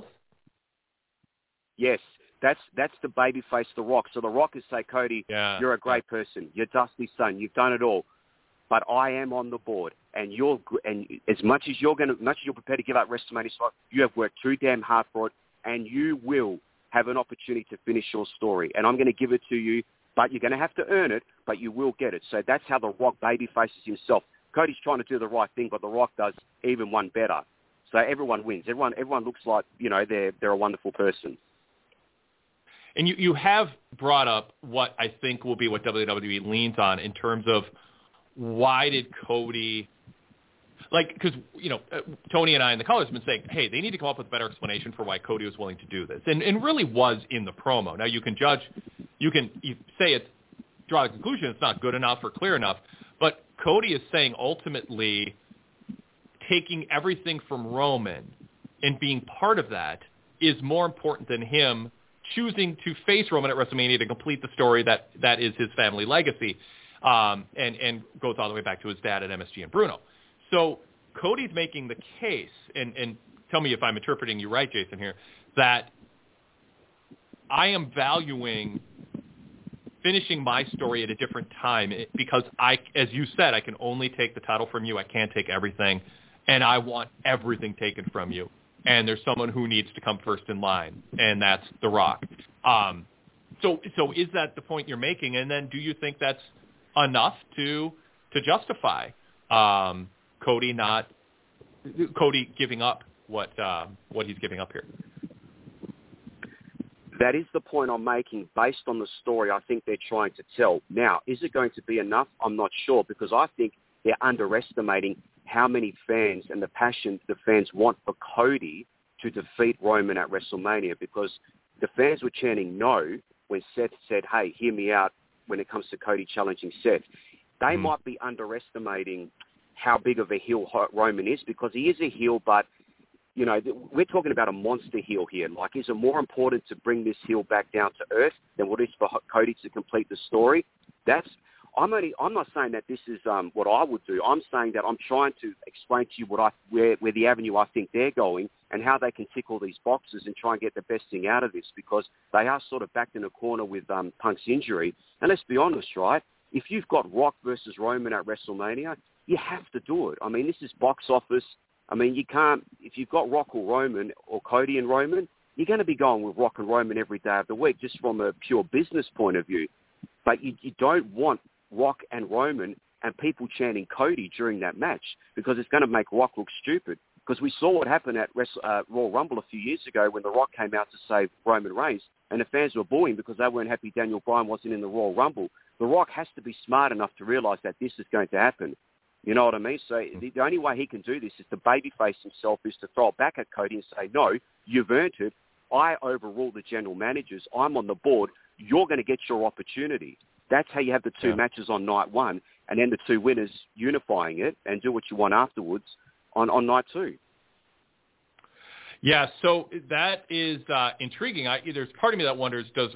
Yes. That's the babyface The Rock. So The Rock is say, Cody, you're a great person. You're Dusty's son. You've done it all. But I am on the board. and as much as you're prepared to give up WrestleMania slot, you have worked too damn hard for it, and you will have an opportunity to finish your story. And I'm going to give it to you, but you're going to have to earn it, but you will get it. So that's how The Rock baby faces himself. Cody's trying to do the right thing, but The Rock does even one better. So everyone wins. Everyone looks like, they're a wonderful person. And you have brought up what I think will be what WWE leans on in terms of why did Cody, because, Tony and I and the callers have been saying, hey, they need to come up with a better explanation for why Cody was willing to do this. And really was in the promo. Now you say it's, draw the conclusion it's not good enough or clear enough, but Cody is saying ultimately taking everything from Roman and being part of that is more important than him choosing to face Roman at WrestleMania to complete the story that is his family legacy, and goes all the way back to his dad at MSG and Bruno. So Cody's making the case, and tell me if I'm interpreting you right, Jason, here, that I am valuing finishing my story at a different time because as you said, I can only take the title from you. I can't take everything, and I want everything taken from you. And there's someone who needs to come first in line, and that's The Rock. So is that the point you're making? And then do you think that's enough to justify Cody giving up what he's giving up here? That is the point I'm making based on the story I think they're trying to tell. Now, is it going to be enough? I'm not sure, because I think they're underestimating how many fans and the passion the fans want for Cody to defeat Roman at WrestleMania, because the fans were chanting no when Seth said, hey, hear me out when it comes to Cody challenging Seth. They might be underestimating how big of a heel Roman is, because he is a heel, but we're talking about a monster heel here. Like, is it more important to bring this heel back down to earth than what it is for Cody to complete the story? I'm not saying that this is what I would do. I'm saying that I'm trying to explain to you where the avenue I think they're going and how they can tick all these boxes and try and get the best thing out of this, because they are sort of backed in a corner with Punk's injury. And let's be honest, right? If you've got Rock versus Roman at WrestleMania, you have to do it. I mean, this is box office. I mean, you can't, if you've got Rock or Roman or Cody and Roman, you're going to be going with Rock and Roman every day of the week, just from a pure business point of view. But you don't want Rock and Roman and people chanting Cody during that match, because it's going to make Rock look stupid. Because we saw what happened at Royal Rumble a few years ago when The Rock came out to save Roman Reigns, and the fans were booing because they weren't happy Daniel Bryan wasn't in the Royal Rumble. The Rock has to be smart enough to realize that this is going to happen. You know what I mean? So the only way he can do this is to babyface himself, is to throw it back at Cody and say, no, you've earned it. I overrule the general managers. I'm on the board. You're going to get your opportunity. That's how you have the two matches on night one, and then the two winners unifying it and do what you want afterwards on night two. Yeah, so that is intriguing. There's part of me that wonders, does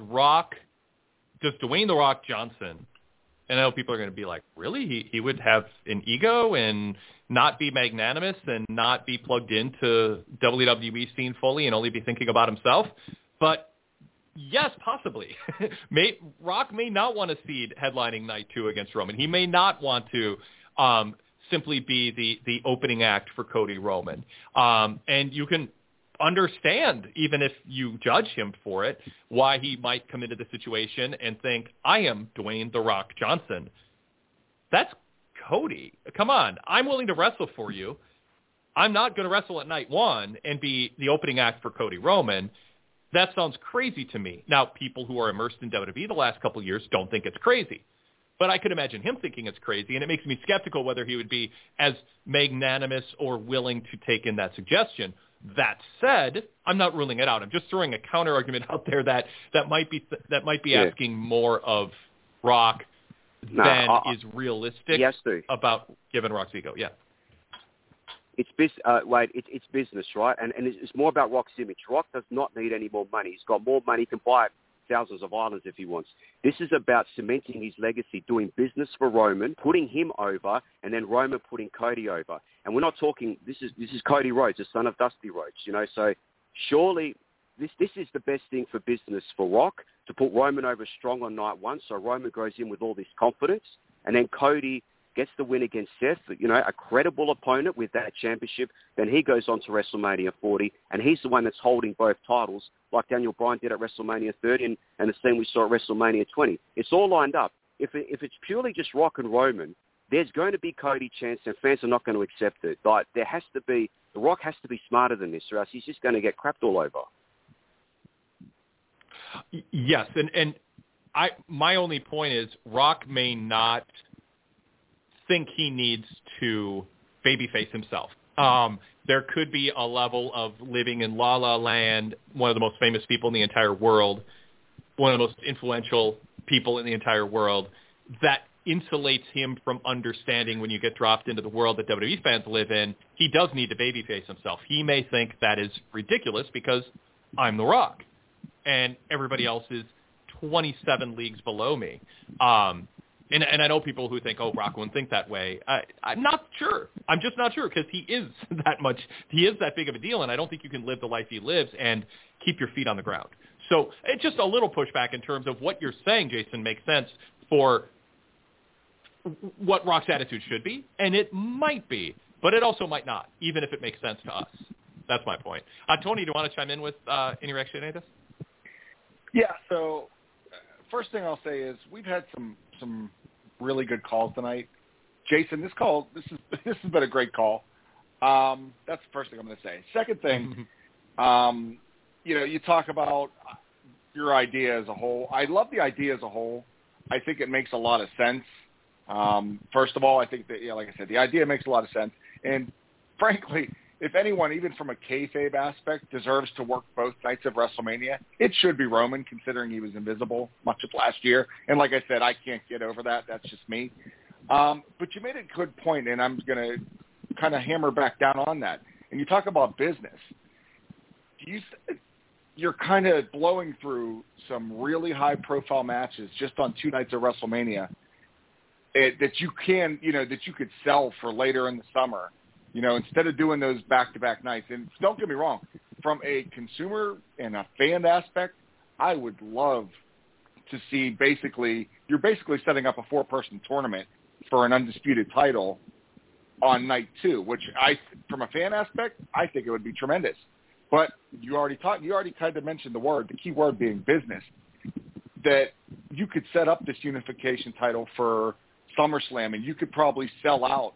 Dwayne "The Rock" Johnson, and I know people are going to be like, really? He would have an ego and not be magnanimous and not be plugged into WWE scene fully and only be thinking about himself? But yes, possibly. Rock may not want to cede headlining night 2 against Roman. He may not want to simply be the opening act for Cody Roman. And you can understand, even if you judge him for it, why he might come into the situation and think, I am Dwayne "The Rock" Johnson. That's Cody. Come on. I'm willing to wrestle for you. I'm not going to wrestle at night 1 and be the opening act for Cody Roman. That sounds crazy to me. Now, people who are immersed in WWE the last couple of years don't think it's crazy. But I could imagine him thinking it's crazy, and it makes me skeptical whether he would be as magnanimous or willing to take in that suggestion. That said, I'm not ruling it out. I'm just throwing a counter argument out there that might be asking more of Rock than is realistic about giving Rock's ego. Yeah. It's business, right? And it's more about Rock's image. Rock does not need any more money. He's got more money. He can buy thousands of islands if he wants. This is about cementing his legacy, doing business for Roman, putting him over, and then Roman putting Cody over. And we're not talking, this is Cody Rhodes, the son of Dusty Rhodes, so surely this is the best thing for business for Rock, to put Roman over strong on night 1, so Roman goes in with all this confidence, and then Cody gets the win against Seth, a credible opponent with that championship. Then he goes on to WrestleMania 40, and he's the one that's holding both titles, like Daniel Bryan did at WrestleMania 30 and the same we saw at WrestleMania 20. It's all lined up. If it's purely just Rock and Roman, there's going to be Cody chance, and fans are not going to accept it. But The Rock has to be smarter than this, or else he's just going to get crapped all over. Yes, and my only point is Rock may not think he needs to babyface himself. There could be a level of living in La La Land, one of the most famous people in the entire world, one of the most influential people in the entire world, that insulates him from understanding when you get dropped into the world that WWE fans live in, he does need to babyface himself. He may think that is ridiculous because I'm The Rock and everybody else is 27 leagues below me. And I know people who think, Rock wouldn't think that way. I'm not sure. I'm just not sure because he is that big of a deal, and I don't think you can live the life he lives and keep your feet on the ground. So it's just a little pushback in terms of what you're saying, Jason, makes sense for what Rock's attitude should be, and it might be, but it also might not, even if it makes sense to us. That's my point. Tony, do you want to chime in with any reaction to this? Yeah, so first thing I'll say is we've had some really good calls tonight. Jason, this has been a great call. That's the first thing I'm going to say. Second thing, you talk about your idea as a whole. I love the idea as a whole. I think it makes a lot of sense. First of all, I think that, like I said, the idea makes a lot of sense. And frankly, if anyone, even from a kayfabe aspect, deserves to work both nights of WrestleMania, it should be Roman, considering he was invisible much of last year. And like I said, I can't get over that. That's just me. But you made a good point, and I'm going to kind of hammer back down on that. And you talk about business. You're kind of blowing through some really high-profile matches just on 2 nights of WrestleMania that you could sell for later in the summer. Instead of doing those back-to-back nights. And don't get me wrong, from a consumer and a fan aspect, I would love to see you're basically setting up a 4-person tournament for an undisputed title on night 2, which from a fan aspect, I think it would be tremendous. But you already kind of mentioned the key word being business, that you could set up this unification title for SummerSlam, and you could probably sell out,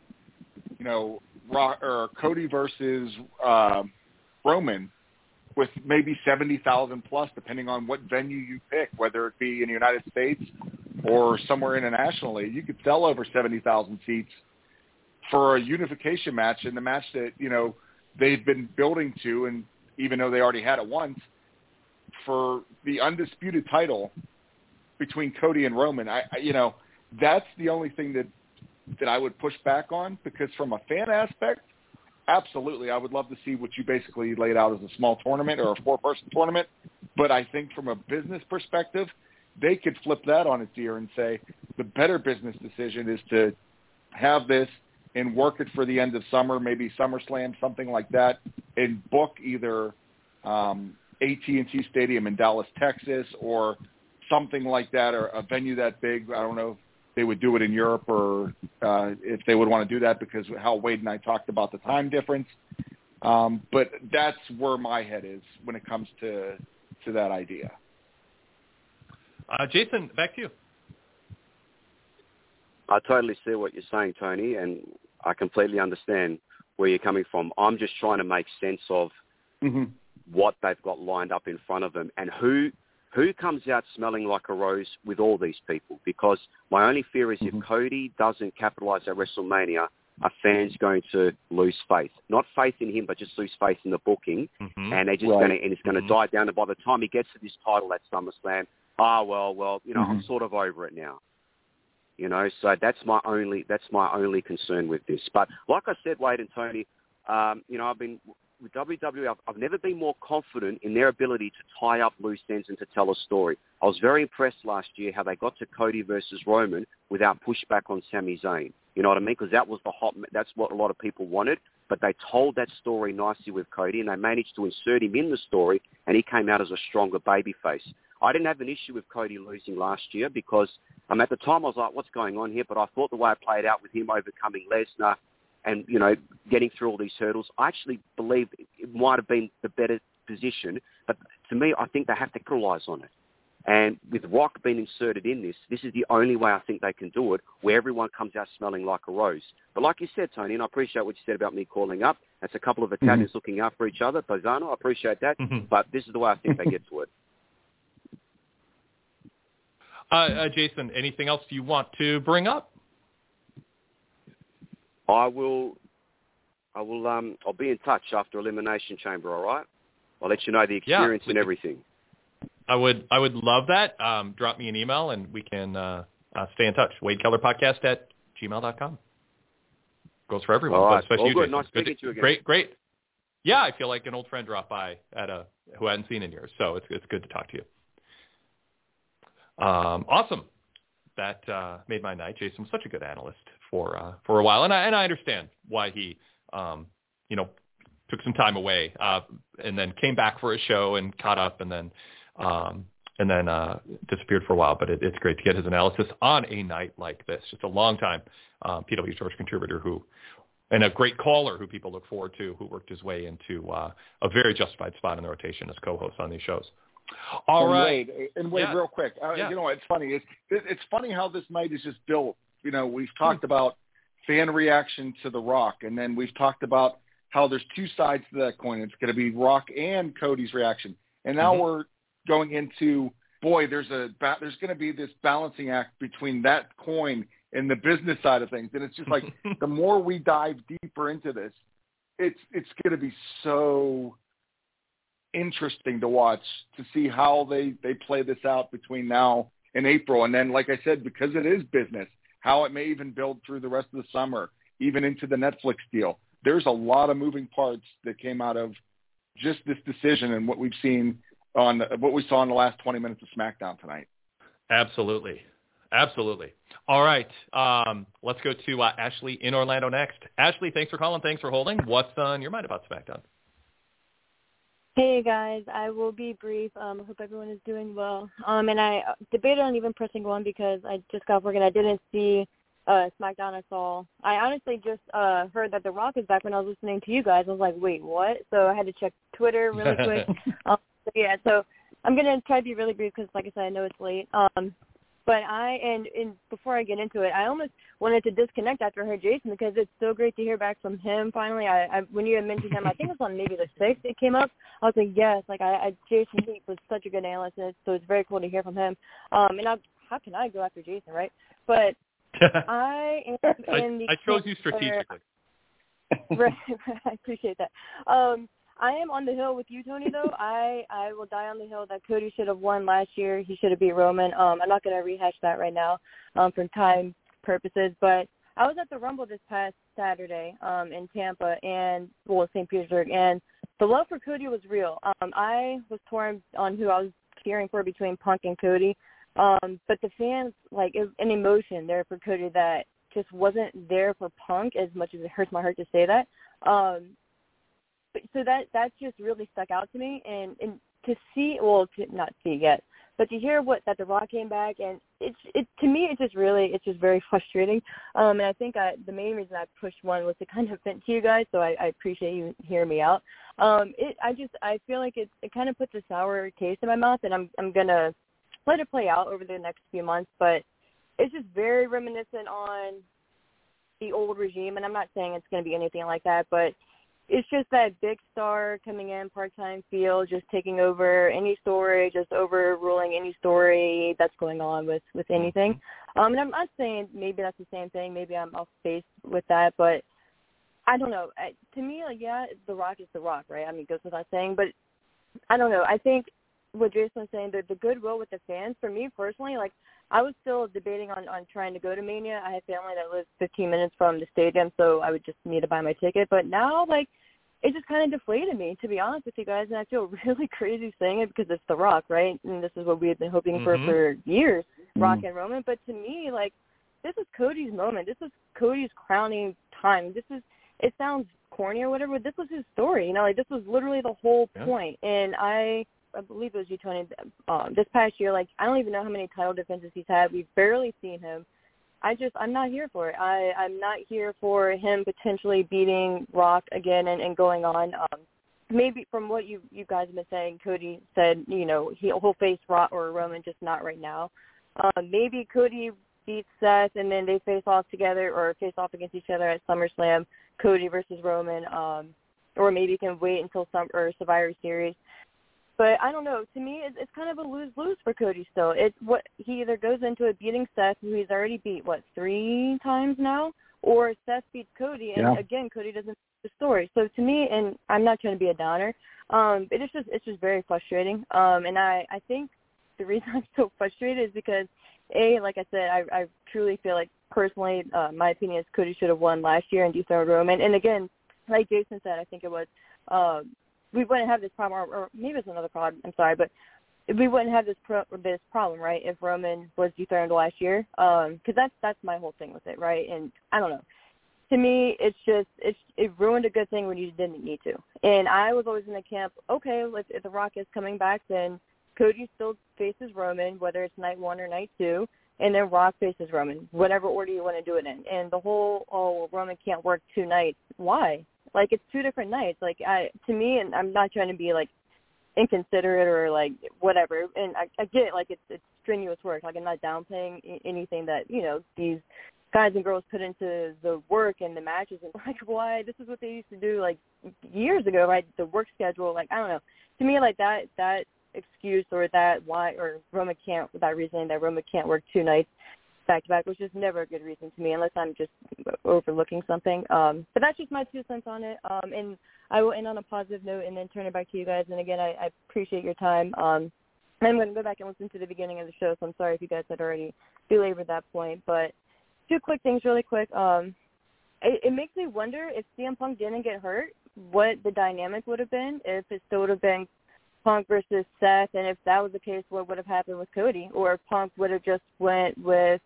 Cody versus Roman with maybe 70,000 plus, depending on what venue you pick, whether it be in the United States or somewhere internationally. You could sell over 70,000 seats for a unification match, and the match that they've been building to, and even though they already had it once, for the undisputed title between Cody and Roman. That's the only thing that I would push back on, because from a fan aspect, absolutely, I would love to see what you basically laid out as a small tournament or a 4-person tournament. But I think from a business perspective, they could flip that on its ear and say the better business decision is to have this and work it for the end of summer, maybe SummerSlam, something like that, and book either AT&T Stadium in Dallas, Texas, or something like that, or a venue that big. I don't know if they would do it in Europe, or if they would want to do that because how Wade and I talked about the time difference. But that's where my head is when it comes to that idea. Jason, back to you. I totally see what you're saying, Tony, and I completely understand where you're coming from. I'm just trying to make sense of what they've got lined up in front of them and who comes out smelling like a rose with all these people. Because my only fear is if Cody doesn't capitalize at WrestleMania, are fans going to lose faith? Not faith in him, but just lose faith in the booking, and they're just it's going to die down. And by the time he gets to this title at SummerSlam, I'm sort of over it now. So that's my only concern with this. But like I said, Wade and Tony, I've been with WWE. I've never been more confident in their ability to tie up loose ends and to tell a story. I was very impressed last year how they got to Cody versus Roman without pushback on Sami Zayn. You know what I mean? Because that was that's what a lot of people wanted. But they told that story nicely with Cody, and they managed to insert him in the story, and he came out as a stronger babyface. I didn't have an issue with Cody losing last year because at the time I was like, what's going on here? But I thought the way it played out with him overcoming Lesnar and, getting through all these hurdles, I actually believe it might have been the better position. But to me, I think they have to capitalize on it. And with Rock being inserted in this is the only way I think they can do it, where everyone comes out smelling like a rose. But like you said, Tony, and I appreciate what you said about me calling up, that's a couple of Italians looking out for each other. Bazzano, I appreciate that. But this is the way I think they get to it. Jason, anything else you want to bring up? I'll be in touch after Elimination Chamber, all right? I'll let you know the experience and everything. I would love that. Drop me an email and we can stay in touch. WadeKellerPodcast@gmail.com. Goes for everyone, all right. especially you, good. Jason. Nice speaking to you again. Great. Yeah, I feel like an old friend dropped by who I hadn't seen in years, so it's good to talk to you. Awesome. That made my night. Jason was such a good analyst for a while, and I understand why he took some time away and then came back for a show and caught up and then disappeared for a while. But it's great to get his analysis on a night like this. Just a long time PW Torch contributor and a great caller who people look forward to, who worked his way into a very justified spot in the rotation as co-host on these shows. All right. Wade, real quick. It's funny. It's funny how this night is just built. We've talked about fan reaction to The Rock, and then we've talked about how there's two sides to that coin. It's going to be Rock and Cody's reaction. And now we're going into, there's going to be this balancing act between that coin and the business side of things. And it's just like the more we dive deeper into this, it's going to be so interesting to watch, to see how they play this out between now and April. And then, like I said, because it is business, how it may even build through the rest of the summer, even into the Netflix deal. There's a lot of moving parts that came out of just this decision and what we saw in the last 20 minutes of SmackDown tonight. Absolutely. All right. Let's go to Ashley in Orlando next. Ashley, thanks for calling. Thanks for holding. What's on your mind about SmackDown? Hey, guys. I will be brief. I hope everyone is doing well. And I debated on even pressing one because I just got off work and I didn't see SmackDown. I honestly just heard that The Rock is back when I was listening to you guys. I was like, wait, what? So I had to check Twitter really quick. So I'm going to try to be really brief because, like I said, I know it's late. But before I get into it, I almost wanted to disconnect after I heard Jason because it's so great to hear back from him finally. When you had mentioned him, I think it was on maybe the 6th it came up. I was like, yes, Jason Heat was such a good analyst, so it's very cool to hear from him. How can I go after Jason, right? But I am in the... I chose you strategically. Right, I appreciate that. I am on the hill with you, Tony, though. I will die on the hill that Cody should have won last year. He should have beat Roman. I'm not going to rehash that right now for time purposes. But I was at the Rumble this past Saturday in Tampa St. Petersburg, and the love for Cody was real. I was torn on who I was cheering for between Punk and Cody. But the fans, it was an emotion there for Cody that just wasn't there for Punk, as much as it hurts my heart to say that. So that just really stuck out to me, and to see, not see yet, but to hear that The Rock came back, and to me it's just very frustrating. And I think the main reason I pushed one was to kind of vent to you guys, so I appreciate you hearing me out. I feel like it kind of puts a sour taste in my mouth, and I'm gonna let it play out over the next few months, but it's just very reminiscent on the old regime, and I'm not saying it's going to be anything like that, but it's just that big star coming in, part-time feel, just taking over any story, just overruling any story that's going on with anything. And I'm not saying maybe that's the same thing. Maybe I'm off base with that, but I don't know. To me, The Rock is The Rock, right? I mean, it goes without saying, but I don't know. I think what Jason was saying, the goodwill with the fans, for me personally, I was still debating on trying to go to Mania. I had family that lives 15 minutes from the stadium, so I would just need to buy my ticket. But now, it just kind of deflated me, to be honest with you guys, and I feel really crazy saying it because it's The Rock, right? And this is what we had been hoping for years, Rock and Roman. But to me, this is Cody's moment. This is Cody's crowning time. It sounds corny or whatever, but this was his story. This was literally the whole point. And I I believe it was you, Tony, this past year, like, I don't even know how many title defenses he's had. We've barely seen him. I'm not here for it. I'm not here for him potentially beating Rock again and going on. Maybe from what you guys have been saying, Cody said, he'll face Rock or Roman, just not right now. Maybe Cody beats Seth and then they face off together or face off against each other at SummerSlam, Cody versus Roman, or maybe he can wait until Survivor Series. But I don't know. To me, it's kind of a lose-lose for Cody still. He either goes into it beating Seth, who he's already beat, 3 times now, or Seth beats Cody, and again, Cody doesn't know the story. So to me, and I'm not trying to be a downer, but it's just very frustrating. And I think the reason I'm so frustrated is because, like I said, I truly feel like personally, my opinion is Cody should have won last year and dethroned Roman. And again, like Jason said, I think it was, we wouldn't have this problem, or maybe it's another problem, I'm sorry, but we wouldn't have this problem, right, if Roman was dethroned last year, because that's my whole thing with it, right? And I don't know. To me, it ruined a good thing when you didn't need to. And I was always in the camp, okay, if The Rock is coming back, then Cody still faces Roman, whether it's night 1 or night 2, and then Rock faces Roman, whatever order you want to do it in. And the whole, Roman can't work 2 nights. Why? Like, it's 2 different nights. Like, to me, and I'm not trying to be, like, inconsiderate or, like, whatever. And I get it. Like, it's strenuous work. Like, I'm not downplaying anything that, these guys and girls put into the work and the matches. And, like, why? This is what they used to do, like, years ago, right? The work schedule. Like, I don't know. To me, like, that excuse or that why, or Roman can't, that reasoning that Roman can't work 2 nights back-to-back was just never a good reason to me, unless I'm just overlooking something. But that's just my 2 cents on it. And I will end on a positive note and then turn it back to you guys. And, again, I appreciate your time. I'm going to go back and listen to the beginning of the show, so I'm sorry if you guys had already belabored that point. But 2 quick things really quick. It makes me wonder if CM Punk didn't get hurt, what the dynamic would have been, if it still would have been Punk versus Seth, and if that was the case, what would have happened with Cody, or if Punk would have just went with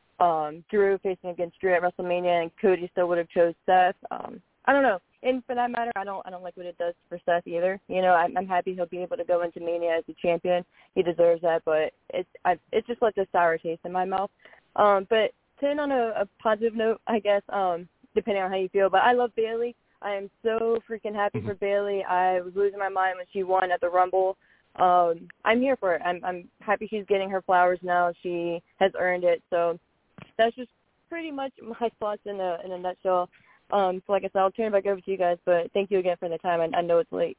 Drew facing against Drew at WrestleMania, and Cody still would have chose Seth. I don't know. And for that matter, I don't like what it does for Seth either. I'm happy he'll be able to go into Mania as a champion. He deserves that, but it's just like a sour taste in my mouth. But to end on a positive note, I guess, depending on how you feel. But I love Bayley. I am so freaking happy for Bayley. I was losing my mind when she won at the Rumble. I'm here for it. I'm happy she's getting her flowers now. She has earned it. So that's just pretty much my thoughts in a nutshell. So like I said, I'll turn it back over to you guys, but thank you again for the time. I know it's late.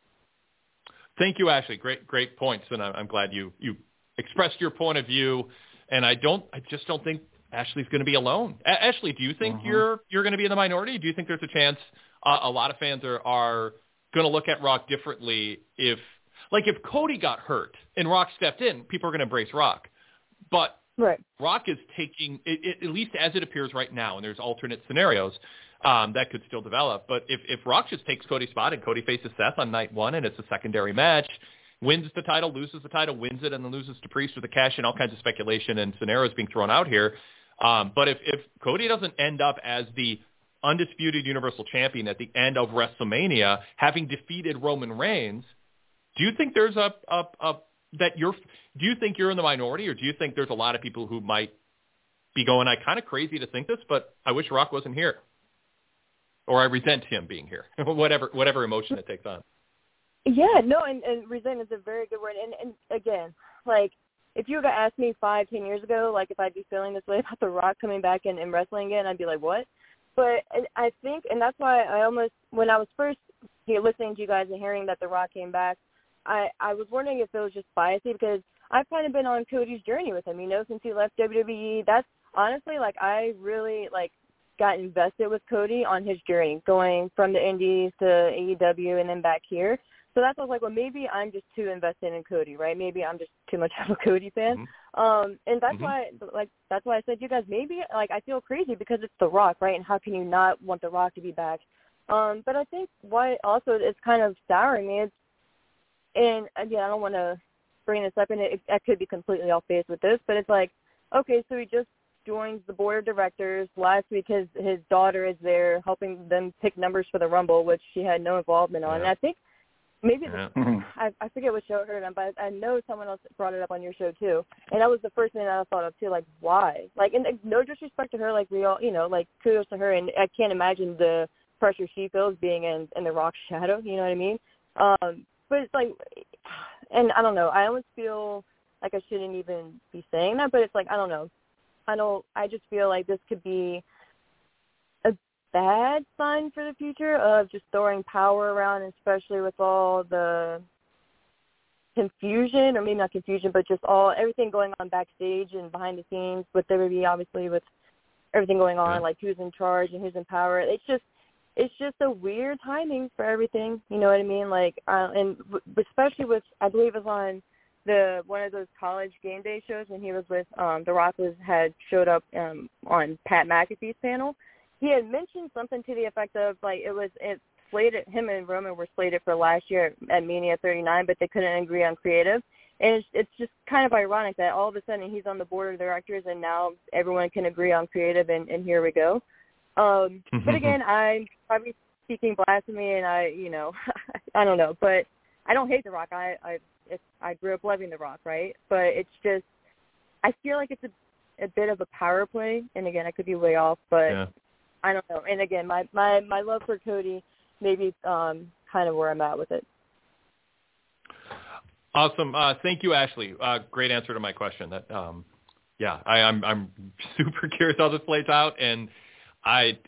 Thank you, Ashley. Great points, and I'm glad you expressed your point of view. And I just don't think Ashley's going to be alone. Ashley, do you think you're going to be in the minority? Do you think there's a chance a lot of fans are going to look at Rock differently if Cody got hurt and Rock stepped in, people are going to embrace Rock. But right. Rock is taking, at least as it appears right now, and there's alternate scenarios that could still develop. But if Rock just takes Cody's spot and Cody faces Seth on night 1 and it's a secondary match, wins the title, loses the title, wins it, and then loses to Priest with the cash, and all kinds of speculation and scenarios being thrown out here. But if Cody doesn't end up as the undisputed Universal Champion at the end of WrestleMania, having defeated Roman Reigns, do you think there's do you think you're in the minority, or do you think there's a lot of people who might be going, I'm kind of crazy to think this, but I wish Rock wasn't here, or I resent him being here, whatever emotion it takes on? Yeah, no, and resent is a very good word. And again, like, if you were to ask me 5-10 years ago, like, if I'd be feeling this way about The Rock coming back and wrestling again, I'd be like, what? But I think, and that's why I almost, when I was first listening to you guys and hearing that The Rock came back, I was wondering if it was just biasy, because I've kind of been on Cody's journey with him, since he left WWE. That's honestly, like, I really, like, got invested with Cody on his journey, going from the Indies to AEW and then back here. So that's why I was like, well, maybe I'm just too invested in Cody, right? Maybe I'm just too much of a Cody fan. And that's why, that's why I said to you guys, maybe, like, I feel crazy because it's The Rock, right? And how can you not want The Rock to be back? But I think why also it's kind of souring me is, and again, I don't want to bring this up, and I could be completely off base with this, but it's like, okay, so he just joins the board of directors. Last week, his daughter is there helping them pick numbers for the Rumble, which she had no involvement on. And I think Maybe I forget what show I heard it on, but I know someone else brought it up on your show too, and that was the first thing that I thought of too. Like, why? Like, and no disrespect to her, like we all, like kudos to her, and I can't imagine the pressure she feels being in the Rock's shadow. You know what I mean? But it's like, and I don't know. I almost feel like I shouldn't even be saying that, but it's like I don't know. I just feel like this could be a bad sign for the future of just throwing power around, especially with all the confusion, or maybe not confusion, but just everything going on backstage and behind the scenes with WWE, obviously with everything going on, like who's in charge and who's in power. It's just a weird timing for everything. You know what I mean? Like, and especially with, I believe it was on one of those college game day shows when he was with The Rock had showed up on Pat McAfee's panel. He had mentioned something to the effect of like it slated, him and Roman were slated for last year at Mania 39, but they couldn't agree on creative. And it's just kind of ironic that all of a sudden he's on the board of directors and now everyone can agree on creative, and here we go. But again, I'm probably speaking blasphemy, and I don't know, but I don't hate The Rock. I grew up loving The Rock, right? But it's just, I feel like it's a bit of a power play, and again, I could be way off, but I don't know. And again, my love for Cody maybe kind of where I'm at with it. Awesome. Thank you, Ashley. Great answer to my question. That I'm super curious how this plays out, and I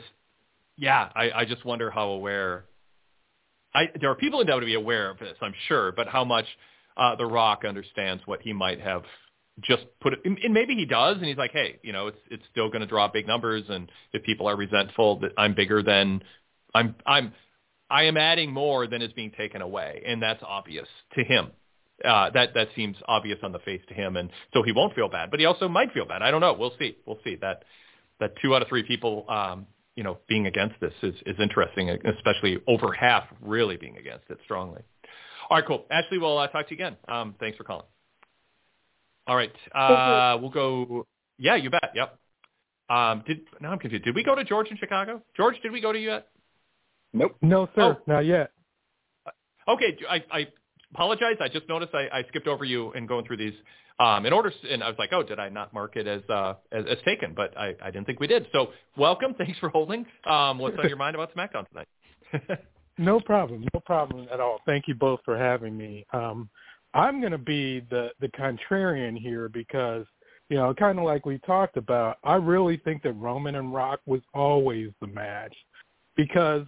just wonder how aware. There are people in WWE aware of this, I'm sure, but how much The Rock understands what he might have just put it, and maybe he does, and he's like, hey, it's still going to draw big numbers, and if people are resentful that I'm bigger than I am adding more than is being taken away, and that's obvious to him. That seems obvious on the face to him, and so he won't feel bad, but he also might feel bad. I don't know. We'll see. That 2 out of 3 people, being against this is interesting, especially over half really being against it strongly. All right, cool. Ashley, we'll talk to you again. Thanks for calling. All right. We'll go. Yeah, you bet. Yep. Now I'm confused. Did we go to George in Chicago? George, did we go to you yet? Nope. No, sir. Not yet. Okay. I apologize. I just noticed I skipped over you in going through these in order, and I was like, oh, did I not mark it as taken? But I didn't think we did. So welcome. Thanks for holding. What's on your mind about SmackDown tonight? No problem at all. Thank you both for having me. I'm going to be the contrarian here because, kind of like we talked about, I really think that Roman and Rock was always the match because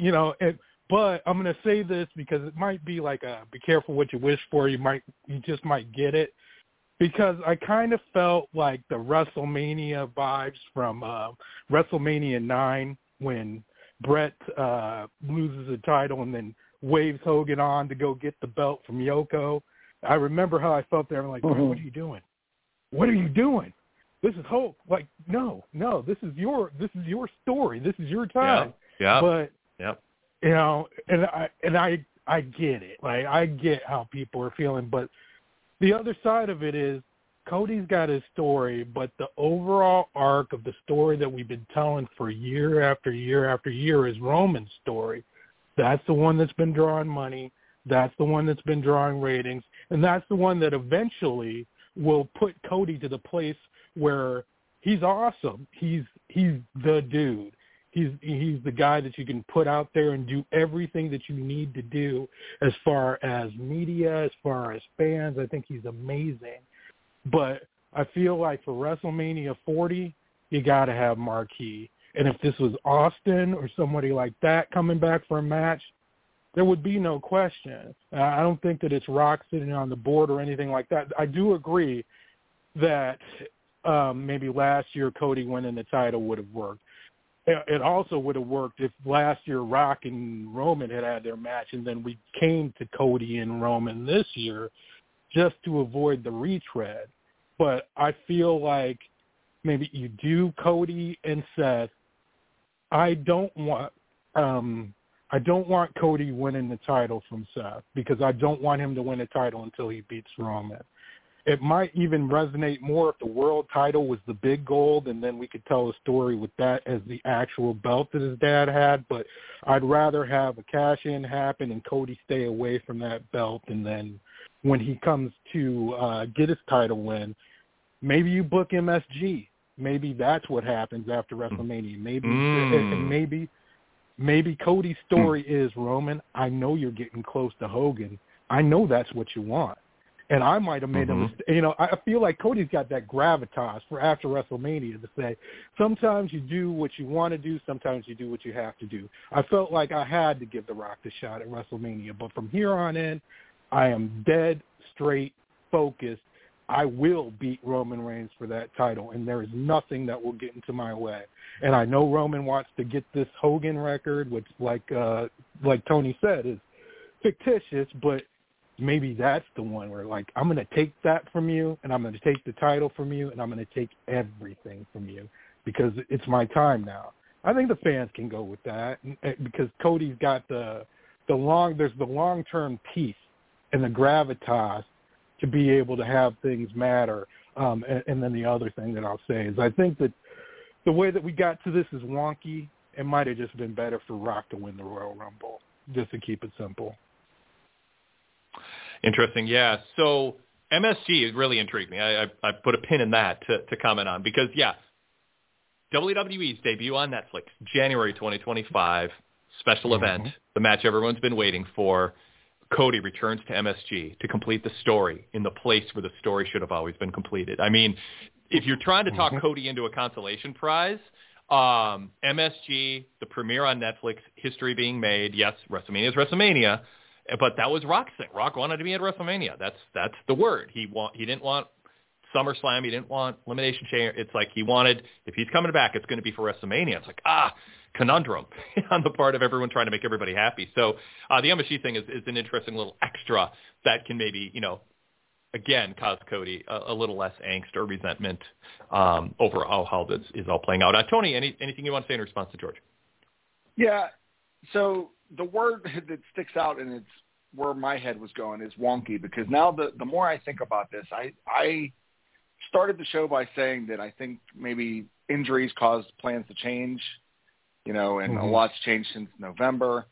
but I'm going to say this because it might be like be careful what you wish for. You just might get it, because I kind of felt like the WrestleMania vibes from WrestleMania 9 when Brett loses the title and then waves Hogan on to go get the belt from Yoko. I remember how I felt there. I'm like, what are you doing? What are you doing? This is Hulk. Like, no, this is your story. This is your time. Yeah. But and I get it. Like, I get how people are feeling, but the other side of it is Cody's got his story, but the overall arc of the story that we've been telling for year after year after year is Roman's story. That's the one that's been drawing money. That's the one that's been drawing ratings. And that's the one that eventually will put Cody to the place where he's awesome. He's the dude. He's the guy that you can put out there and do everything that you need to do as far as media, as far as fans. I think he's amazing. But I feel like for WrestleMania 40, you got to have Marquis. And if this was Austin or somebody like that coming back for a match, there would be no question. I don't think that it's Rock sitting on the board or anything like that. I do agree that maybe last year Cody winning the title would have worked. It also would have worked if last year Rock and Roman had their match and then we came to Cody and Roman this year just to avoid the retread. But I feel like maybe you do Cody and Seth. I don't want Cody winning the title from Seth because I don't want him to win the title until he beats Roman. it might even resonate more if the world title was the big gold, and then we could tell a story with that as the actual belt that his dad had. But I'd rather have a cash-in happen and Cody stay away from that belt, and then when he comes to get his title win, maybe you book MSG. Maybe that's what happens after WrestleMania. Maybe Cody's story is, Roman, I know you're getting close to Hogan. I know that's what you want. And I might have made a mistake. You know, I feel like Cody's got that gravitas for after WrestleMania to say, sometimes you do what you want to do, sometimes you do what you have to do. I felt like I had to give The Rock the shot at WrestleMania. But from here on in, I am dead straight focused. I will beat Roman Reigns for that title, and there is nothing that will get into my way. And I know Roman wants to get this Hogan record, which, like Tony said, is fictitious, but maybe that's the one where, like, I'm going to take that from you, and I'm going to take the title from you, and I'm going to take everything from you because it's my time now. I think the fans can go with that because Cody's got there's the long-term peace and the gravitas to be able to have things matter. And then the other thing that I'll say is I think that the way that we got to this is wonky. It might have just been better for Rock to win the Royal Rumble, just to keep it simple. Interesting, yeah. So MSG has really intrigued me. I put a pin in that to comment on because, yeah, WWE's debut on Netflix, January 2025, special event, the match everyone's been waiting for. Cody returns to MSG to complete the story in the place where the story should have always been completed. I mean, if you're trying to talk Cody into a consolation prize, MSG, the premiere on Netflix, history being made. Yes, WrestleMania is WrestleMania, but that was Rock's thing. Rock wanted to be at WrestleMania. That's the word. He didn't want SummerSlam. He didn't want Elimination Chamber. It's like he wanted, if he's coming back, it's going to be for WrestleMania. It's like, conundrum on the part of everyone trying to make everybody happy. So the MSG thing is an interesting little extra that can maybe, again, cause Cody a little less angst or resentment over how this is all playing out. Tony, anything you want to say in response to George? Yeah. So the word that sticks out, and it's where my head was going, is wonky, because now the more I think about this, I started the show by saying that I think maybe injuries caused plans to change, and a lot's changed since November.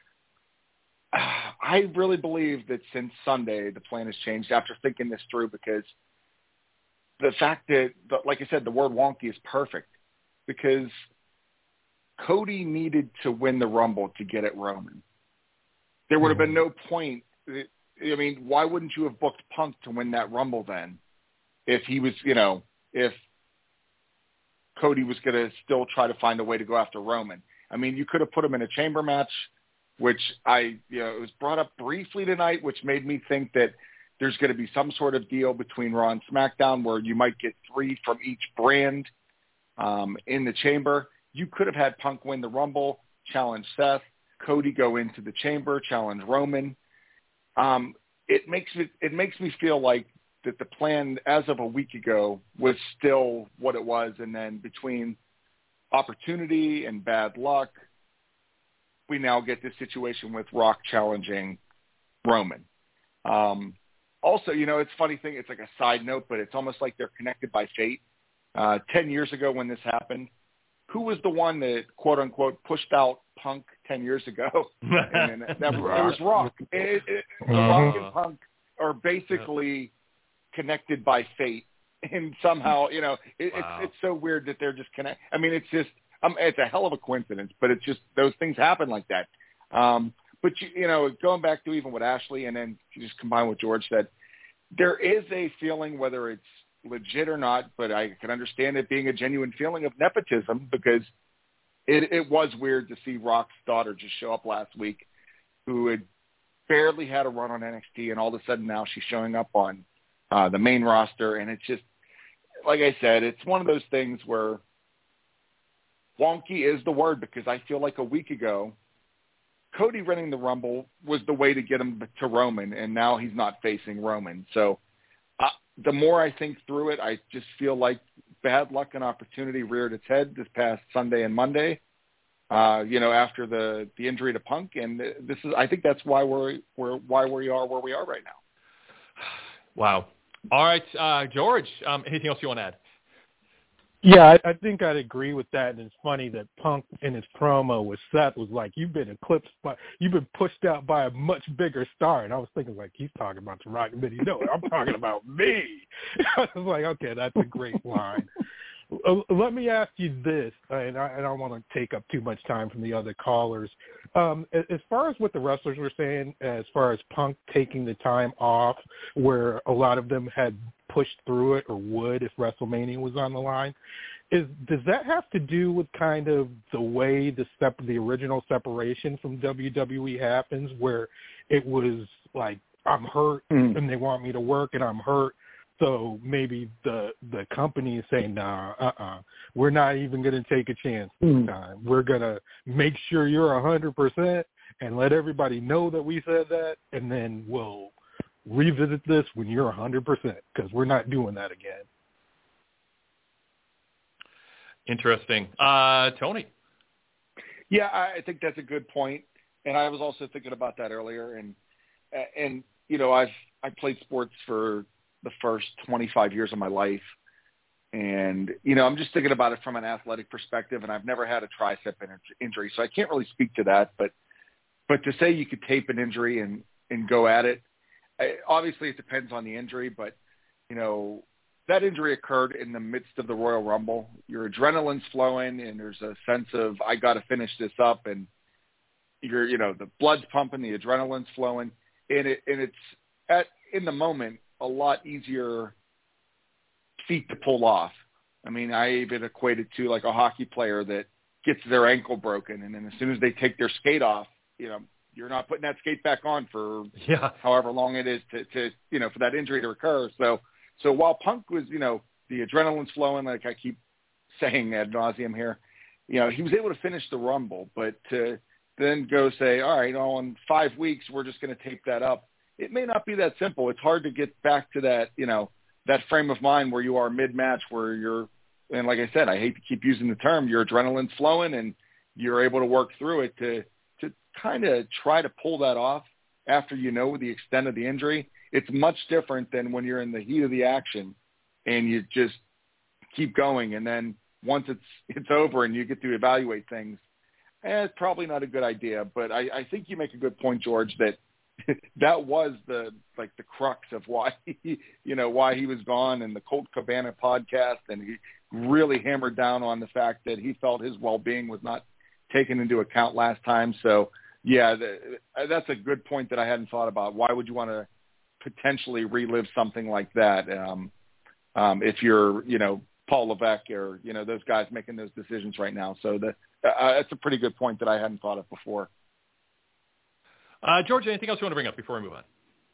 I really believe that since Sunday, the plan has changed after thinking this through, because the fact that, like I said, the word wonky is perfect, because Cody needed to win the Rumble to get at Roman. There would have been no point. I mean, why wouldn't you have booked Punk to win that Rumble then if he was, if Cody was going to still try to find a way to go after Roman? I mean, you could have put him in a chamber match, which it was brought up briefly tonight, which made me think that there's going to be some sort of deal between Raw and SmackDown where you might get 3 from each brand in the chamber. You could have had Punk win the Rumble, challenge Seth, Cody go into the chamber, challenge Roman. It makes me feel like that the plan as of a week ago was still what it was, and then between opportunity and bad luck, we now get this situation with Rock challenging Roman. Also, it's a funny thing. It's like a side note, but it's almost like they're connected by fate. 10 years ago when this happened, who was the one that, quote unquote, pushed out Punk 10 years ago? And it was Rock. Rock and Punk are basically connected by fate. And somehow, it's so weird that they're just connected. I mean, it's just, it's a hell of a coincidence, but it's just, those things happen like that. But, going back to even what Ashley, and then just combine what George said, there is a feeling, whether it's legit or not, but I can understand it being a genuine feeling of nepotism, because it was weird to see Rock's daughter just show up last week, who had barely had a run on NXT, and all of a sudden now she's showing up on the main roster. And it's just, like I said, it's one of those things where wonky is the word, because I feel like a week ago, Cody winning the Rumble was the way to get him to Roman, and now he's not facing Roman. So the more I think through it, I just feel like bad luck and opportunity reared its head this past Sunday and Monday, after the injury to Punk. And I think that's why we are where we are right now. Wow. All right, George, anything else you want to add? Yeah, I think I'd agree with that. And it's funny that Punk in his promo with Seth was like, you've been pushed out by a much bigger star. And I was thinking, like, he's talking about The Rock. And then I'm talking about me. I was like, okay, that's a great line. Let me ask you this, and I don't want to take up too much time from the other callers. As far as what the wrestlers were saying, as far as Punk taking the time off, where a lot of them had pushed through it or would if WrestleMania was on the line, does that have to do with kind of the way the original separation from WWE happens, where it was like, I'm hurt and they want me to work and I'm hurt? So maybe the company is saying, nah, we're not even going to take a chance this time. We're going to make sure you're 100% and let everybody know that we said that, and then we'll revisit this when you're 100% because we're not doing that again. Interesting. Tony? Yeah, I think that's a good point. And I was also thinking about that earlier. And you know, I played sports for the first 25 years of my life. And, you know, I'm just thinking about it from an athletic perspective, and I've never had a tricep injury, so I can't really speak to that. But to say you could tape an injury and go at it, obviously it depends on the injury, but, you know, that injury occurred in the midst of the Royal Rumble. Your adrenaline's flowing, and there's a sense of, I got to finish this up, and the blood's pumping, the adrenaline's flowing, and it's in the moment a lot easier feat to pull off. I mean, I even equate it to like a hockey player that gets their ankle broken, and then as soon as they take their skate off, you're not putting that skate back on for however long it is to for that injury to recur. So while Punk was, the adrenaline's flowing, like I keep saying ad nauseum here, he was able to finish the Rumble, but to then go say, all right, in 5 weeks, we're just going to tape that up. It may not be that simple. It's hard to get back to that, that frame of mind where you are mid-match, where you're, and like I said, I hate to keep using the term, your adrenaline's flowing and you're able to work through it to kind of try to pull that off after the extent of the injury. It's much different than when you're in the heat of the action and you just keep going. And then once it's over and you get to evaluate things, it's probably not a good idea. But I think you make a good point, George, that that was the crux of why why he was gone, and the Colt Cabana podcast, and he really hammered down on the fact that he felt his well-being was not taken into account last time. So yeah, that's a good point that I hadn't thought about. Why would you want to potentially relive something like that if you're Paul Levesque or those guys making those decisions right now? So that's a pretty good point that I hadn't thought of before. George, anything else you want to bring up before we move on?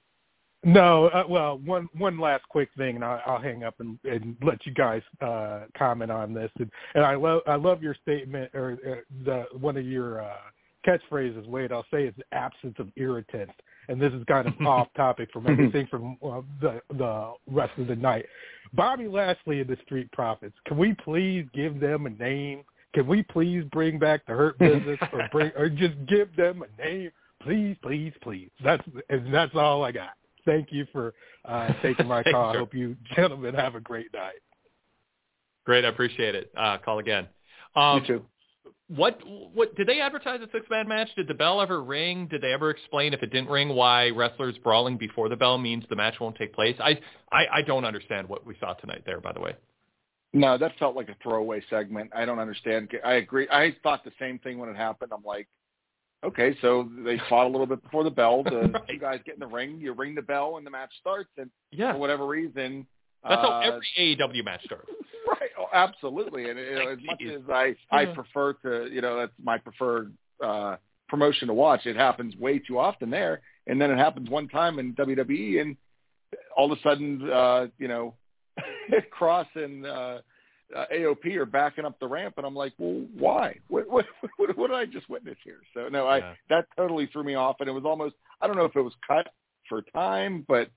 No. Well, one last quick thing, and I'll hang up and let you guys comment on this. And I love your statement, or one of your catchphrases, Wade. I'll say it's the absence of irritants. And this is kind of off topic from everything from the rest of the night. Bobby Lashley and the Street Profits. Can we please give them a name? Can we please bring back the Hurt Business, or just give them a name? Please, please, please. That's all I got. Thank you for taking my call. I hope you gentlemen have a great night. Great, I appreciate it. Call again. You too. What did they advertise a 6-man match? Did the bell ever ring? Did they ever explain, if it didn't ring, why wrestlers brawling before the bell means the match won't take place? I don't understand what we saw tonight there, by the way. No, that felt like a throwaway segment. I don't understand. I agree. I thought the same thing when it happened. I'm like, okay, so they fought a little bit before the bell. The right. two guys get in the ring, you ring the bell, and the match starts. And for whatever reason, that's how every AEW match starts. Right. Oh, absolutely. And as much as I prefer to, that's my preferred promotion to watch. It happens way too often there, and then it happens one time in WWE, and all of a sudden, Cross and AOP are backing up the ramp, and I'm like, well, why? What did I just witness here? So no, that totally threw me off, and it was almost, I don't know if it was cut for time, but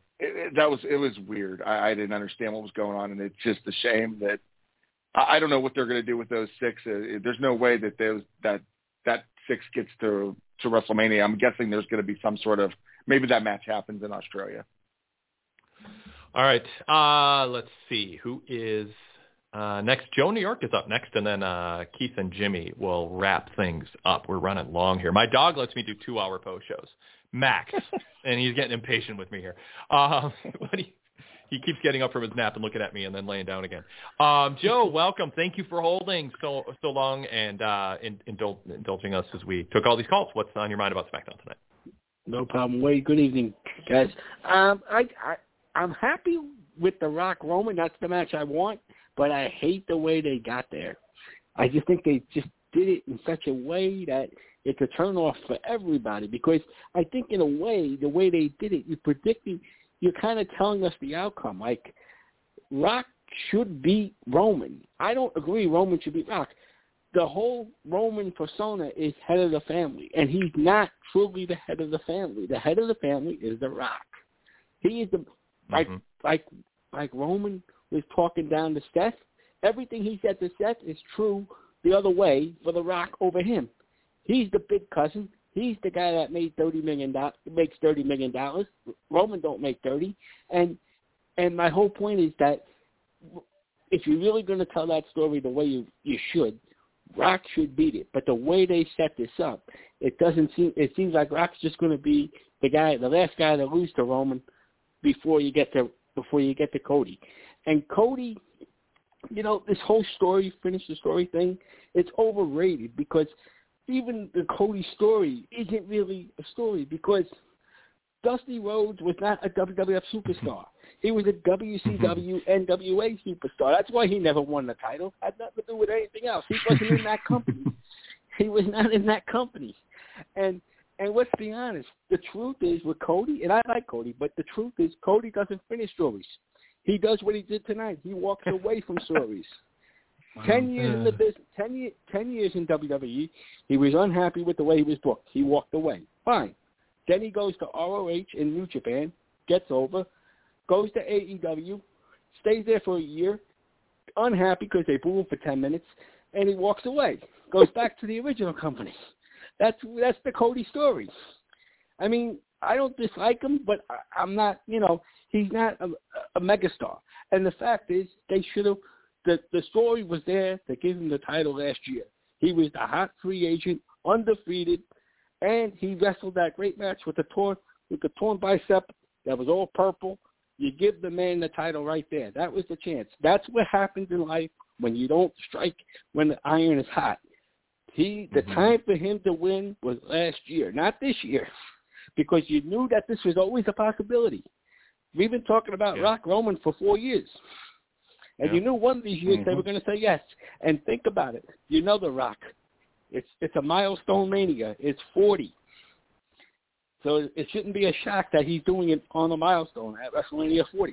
it was weird. I didn't understand what was going on, and it's just a shame that I don't know what they're going to do with those 6. There's no way that that 6 gets to WrestleMania. I'm guessing there's going to be some sort of, maybe that match happens in Australia. All right. Let's see. Who is next? Joe New York is up next, and then Keith and Jimmy will wrap things up. We're running long here. My dog lets me do 2-hour post shows, max, and he's getting impatient with me here. He keeps getting up from his nap and looking at me and then laying down again. Joe, welcome. Thank you for holding so long and indulging us as we took all these calls. What's on your mind about SmackDown tonight? No problem, Wade. Good evening, guys. I'm happy with the Rock Roman. That's the match I want, but I hate the way they got there. I just think they just did it in such a way that it's a turn-off for everybody, because I think in a way, the way they did it, you're kind of telling us the outcome. Like, Rock should beat Roman. I don't agree Roman should beat Rock. The whole Roman persona is head of the family, and he's not truly the head of the family. The head of the family is The Rock. He is the like Roman was talking down to Seth. Everything he said to Seth is true the other way for The Rock over him. He's the big cousin. He's the guy that makes $30 million. Roman don't make 30. And my whole point is that if you're really going to tell that story the way you should, Rock should beat it. But the way they set this up, it seems like Rock's just going to be the last guy to lose to Roman before you get to Cody. And Cody, this whole finish the story thing, it's overrated, because even the Cody story isn't really a story, because Dusty Rhodes was not a WWF superstar. He was a WCW NWA superstar. That's why he never won the title. It had nothing to do with anything else. He wasn't in that company. He was not in that company. And let's be honest, the truth is with Cody, and I like Cody, but the truth is Cody doesn't finish stories. He does what he did tonight. He walks away from stories. 10 years in the business, 10 years in WWE, he was unhappy with the way he was booked. He walked away. Fine. Then he goes to ROH in New Japan, gets over, goes to AEW, stays there for a year, unhappy because they boo him for 10 minutes, and he walks away. Goes back to the original company. That's the Cody story. I mean, I don't dislike him, but I'm not, he's not a megastar. And the fact is, they should have, the story was there to give him the title last year. He was the hot free agent, undefeated, and he wrestled that great match with the torn bicep that was all purple. You give the man the title right there. That was the chance. That's what happens in life when you don't strike when the iron is hot. The time for him to win was last year, not this year, because you knew that this was always a possibility. We've been talking about Rock Roman for 4 years. And you knew one of these years they were going to say yes. And think about it. The Rock. It's a milestone mania. It's 40. So it shouldn't be a shock that he's doing it on a milestone at WrestleMania 40.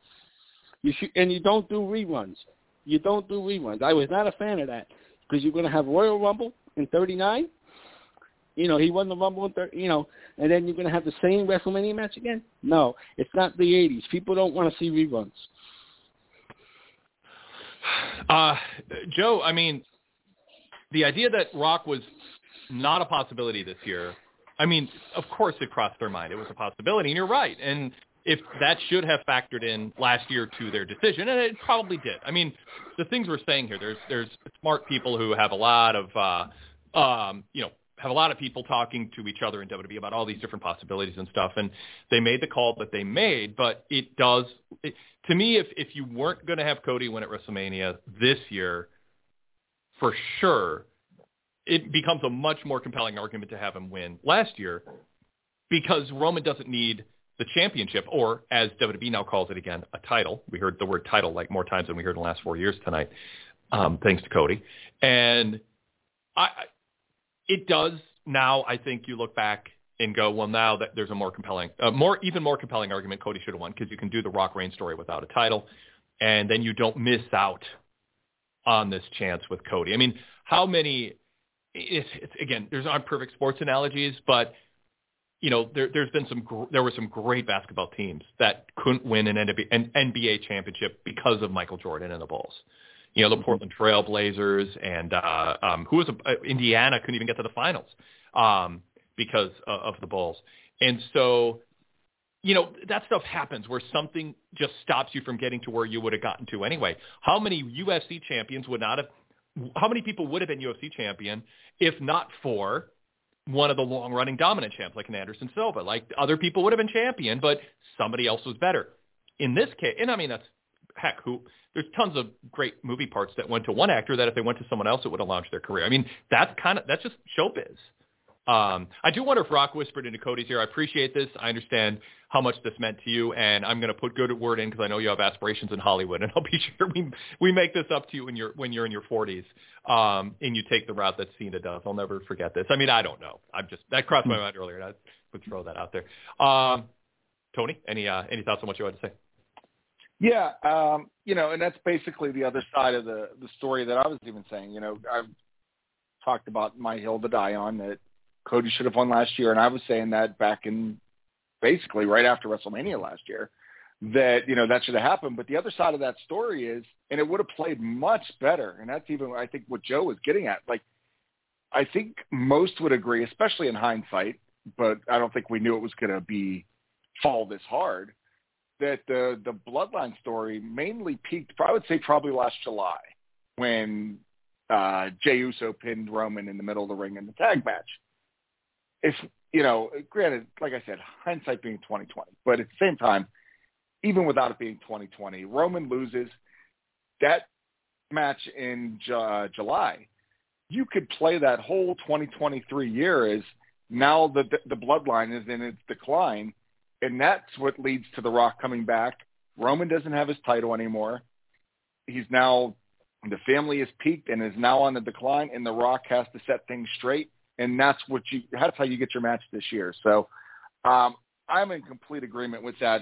And you don't do reruns. I was not a fan of that, because you're going to have Royal Rumble in 39. He won the Rumble in 30, and then you're going to have the same WrestleMania match again? No, it's not the 80s. People don't want to see reruns. Joe, I mean, the idea that Rock was not a possibility this year, I mean, of course it crossed their mind. It was a possibility, and you're right. And if that should have factored in last year to their decision, and it probably did. I mean, the things we're saying here, there's smart people who have a lot of, have a lot of people talking to each other in WWE about all these different possibilities and stuff, and they made the call that they made, but to me, if you weren't going to have Cody win at WrestleMania this year, for sure, it becomes a much more compelling argument to have him win last year, because Roman doesn't need the championship, or as WWE now calls it again, a title. We heard the word title like more times than we heard in the last 4 years tonight, thanks to Cody. And it does now, I think you look back and go, well, now that there's a more compelling, even more compelling argument Cody should have won, because you can do the Rock Reigns story without a title, and then you don't miss out on this chance with Cody. I mean, how many? Again, there's aren't perfect sports analogies, but there were some great basketball teams that couldn't win an NBA championship because of Michael Jordan and the Bulls. The Portland Trail Blazers and Indiana couldn't even get to the finals because of the Bulls. And so, that stuff happens where something just stops you from getting to where you would have gotten to anyway. How many UFC champions how many people would have been UFC champion if not for one of the long-running dominant champs like an Anderson Silva? Like, other people would have been champion, but somebody else was better. In this case, and I mean, there's tons of great movie parts that went to one actor that if they went to someone else, it would have launched their career. I mean, that's just showbiz. I do wonder if Rock whispered into Cody's ear. I appreciate this. I understand how much this meant to you, and I'm going to put good word in because I know you have aspirations in Hollywood, and I'll be sure we make this up to you when you're in your 40s, and you take the route that Cena does. I'll never forget this. I mean, I don't know. That crossed my mind earlier, and I would throw that out there. Tony, any thoughts on what you had to say? Yeah, and that's basically the other side of the story that I was even saying. I've talked about my hill to die on, that Cody should have won last year, and I was saying that back in basically right after WrestleMania last year, that that should have happened. But the other side of that story is, and it would have played much better, and that's even I think what Joe was getting at. Like, I think most would agree, especially in hindsight, but I don't think we knew it was going to fall this hard, that the Bloodline story mainly peaked, I would say probably last July, when Jey Uso pinned Roman in the middle of the ring in the tag match. If, granted, like I said, hindsight being 20/20, but at the same time, even without it being 20/20, Roman loses that match in July. You could play that whole 2023 year as now the Bloodline is in its decline, and that's what leads to The Rock coming back. Roman doesn't have his title anymore. He's now, the family is peaked and is now on the decline, and The Rock has to set things straight. And that's how you get your match this year. So I'm in complete agreement with that.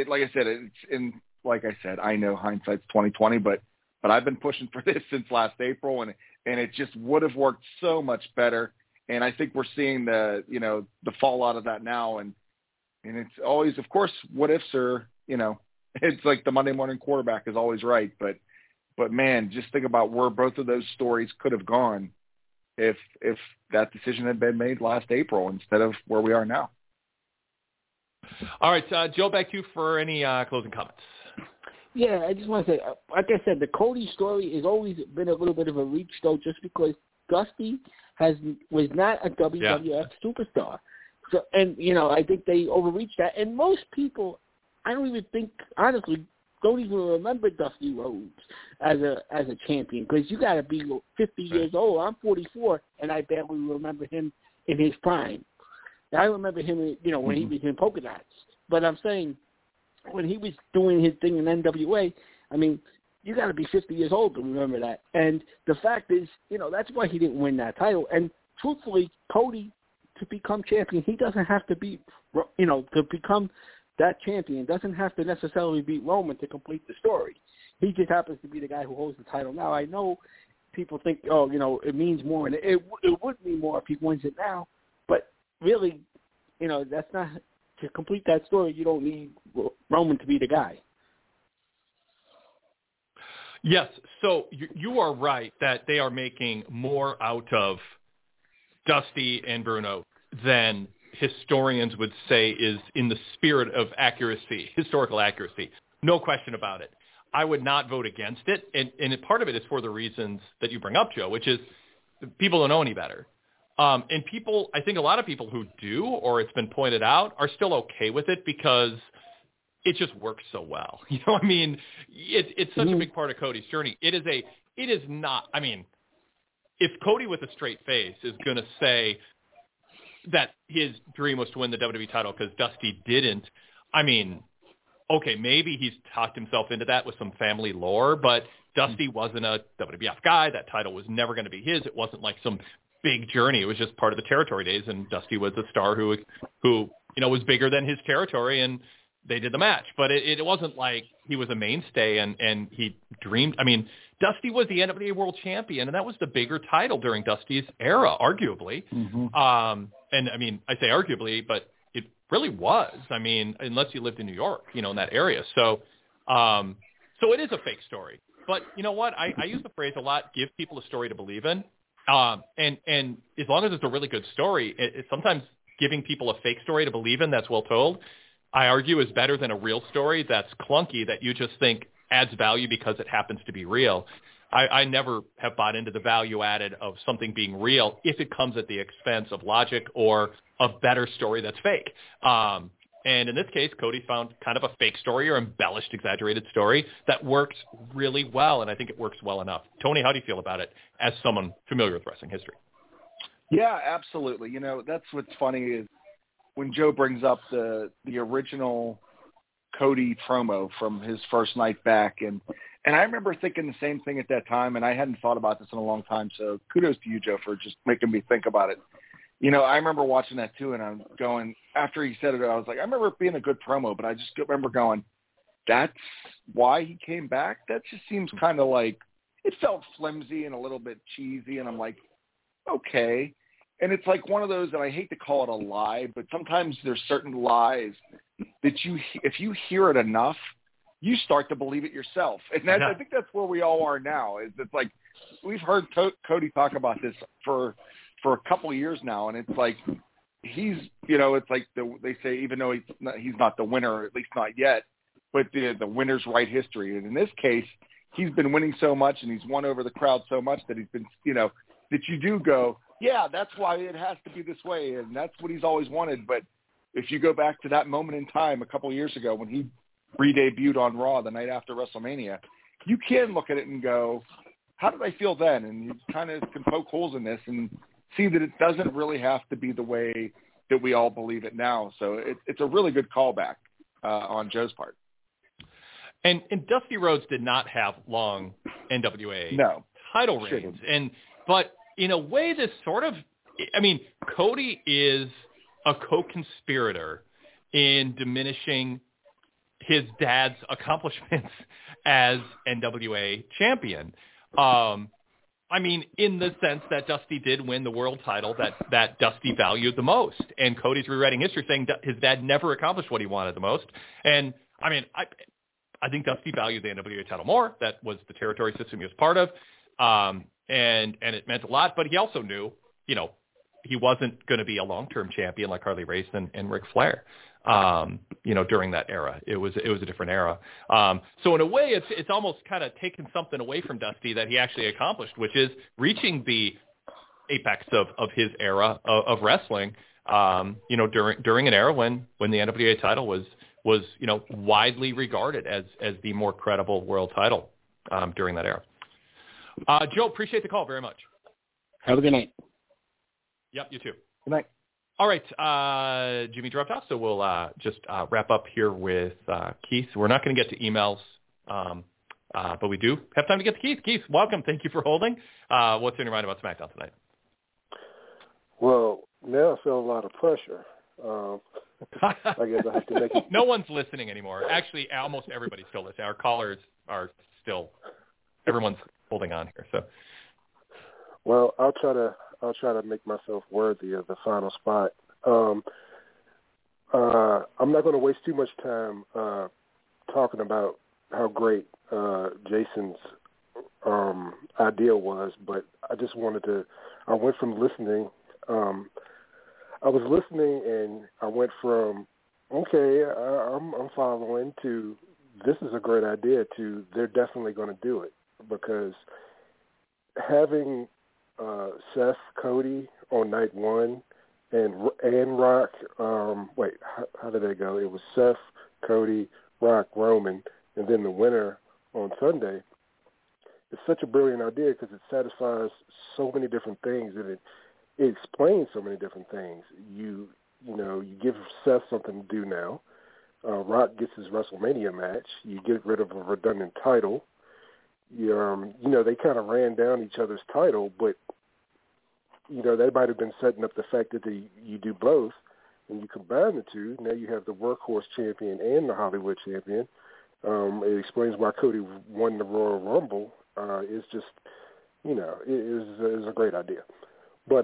Like I said, I know hindsight's 20/20, but I've been pushing for this since last April, and it just would have worked so much better. And I think we're seeing the fallout of that now. And it's always, of course, what ifs are, it's like the Monday morning quarterback is always right. But man, just think about where both of those stories could have gone if that decision had been made last April instead of where we are now. All right, Joe, back to you for any closing comments. Yeah, I just want to say, like I said, the Cody story has always been a little bit of a reach, though, just because Dusty was not a WWF superstar. So, and I think they overreached that. And most people, I don't even think, honestly, don't even remember Dusty Rhodes as a champion, because you got to be 50 years old. I'm 44, and I barely remember him in his prime. I remember him, when he was in polka dots. But I'm saying, when he was doing his thing in NWA, I mean, you got to be 50 years old to remember that. And the fact is, that's why he didn't win that title. And truthfully, Cody, to become champion, he doesn't have to be, to become that champion doesn't have to necessarily beat Roman to complete the story. He just happens to be the guy who holds the title now. I know people think, it means more, and it would mean more if he wins it now. But really, that's not, to complete that story, you don't need Roman to be the guy. Yes, so you are right that they are making more out of Dusty and Bruno than historians would say is in the spirit of historical accuracy. No question about it. I would not vote against it, and part of it is for the reasons that you bring up, Joe, which is people don't know any better. And people, I think a lot of people who do, or it's been pointed out, are still okay with it because it just works so well. I mean, it's such a big part of Cody's journey. It is not, I mean, if Cody with a straight face is going to say that his dream was to win the WWE title because Dusty didn't, I mean, okay, maybe he's talked himself into that with some family lore, but Dusty wasn't a WWF guy. That title was never going to be his. It wasn't like some big journey. It was just part of the territory days, and Dusty was a star who was bigger than his territory, and they did the match. But it wasn't like he was a mainstay and he dreamed. I mean, Dusty was the NWA World Champion, and that was the bigger title during Dusty's era, arguably. Mm-hmm. And I mean, I say arguably, but it really was. I mean, unless you lived in New York, in that area. So it is a fake story. But you know what? I use the phrase a lot, give people a story to believe in. And as long as it's a really good story, sometimes giving people a fake story to believe in that's well told I argue, is better than a real story that's clunky that you just think adds value because it happens to be real. I never have bought into the value added of something being real if it comes at the expense of logic or a better story that's fake. And in this case, Cody found kind of a fake story or embellished, exaggerated story that works really well, and I think it works well enough. Tony, how do you feel about it as someone familiar with wrestling history? Yeah, absolutely. That's what's funny is when Joe brings up the original Cody promo from his first night back, and I remember thinking the same thing at that time, and I hadn't thought about this in a long time, so kudos to you, Joe, for just making me think about it. I remember watching that too, and I'm going, after he said it, I was like, I remember it being a good promo, but I just remember going, that's why he came back? That just seems kind of like, it felt flimsy and a little bit cheesy, and I'm like, okay. And it's like one of those, and I hate to call it a lie, but sometimes there's certain lies that if you hear it enough, you start to believe it yourself. And I think that's where we all are now. Is it's like we've heard Cody talk about this for a couple of years now, and it's like he's, it's like they say, even though he's not the winner, at least not yet, but the winners write history. And in this case, he's been winning so much, and he's won over the crowd so much that he's been, that you do go, yeah, that's why it has to be this way, and that's what he's always wanted. But if you go back to that moment in time a couple of years ago when he re-debuted on Raw the night after WrestleMania, you can look at it and go, how did I feel then? And you kind of can poke holes in this and see that it doesn't really have to be the way that we all believe it now. So it's a really good callback on Joe's part. And Dusty Rhodes did not have long NWA title reigns. But in a way, this sort of, Cody is a co-conspirator in diminishing his dad's accomplishments as NWA champion. In the sense that Dusty did win the world title that Dusty valued the most. And Cody's rewriting history saying his dad never accomplished what he wanted the most. And, I think Dusty valued the NWA title more. That was the territory system he was part of. And it meant a lot. But he also knew, he wasn't going to be a long-term champion like Harley Race and Ric Flair. During that era, it was a different era. So in a way, it's almost kind of taken something away from Dusty that he actually accomplished, which is reaching the apex of his era of wrestling. During an era when the NWA title was widely regarded as the more credible world title during that era. Joe, appreciate the call very much. Have a good night. Yep, you too. Good night. All right, Jimmy dropped off, so we'll just wrap up here with Keith. We're not going to get to emails, but we do have time to get to Keith. Keith, welcome. Thank you for holding. What's in your mind about SmackDown tonight? Well, now I feel a lot of pressure. I guess I have to make it. No one's listening anymore. Actually, almost everybody's still listening. Our callers are still. Everyone's holding on here. So, well, I'll try to make myself worthy of the final spot. I'm not going to waste too much time talking about how great Jason's idea was, but I just wanted to. I went from listening. I was listening, and I went from okay, I'm following to this is a great idea to they're definitely going to do it, because having Seth, Cody on night one, and Rock. How did they go? It was Seth, Cody, Rock, Roman, and then the winner on Sunday. It's such a brilliant idea because it satisfies so many different things, and it explains so many different things. You give Seth something to do now. Rock gets his WrestleMania match. You get rid of a redundant title. They kind of ran down each other's title, but they might have been setting up the fact that you do both, and you combine the two. Now you have the workhorse champion and the Hollywood champion. It explains why Cody won the Royal Rumble. It's just, it is a great idea. But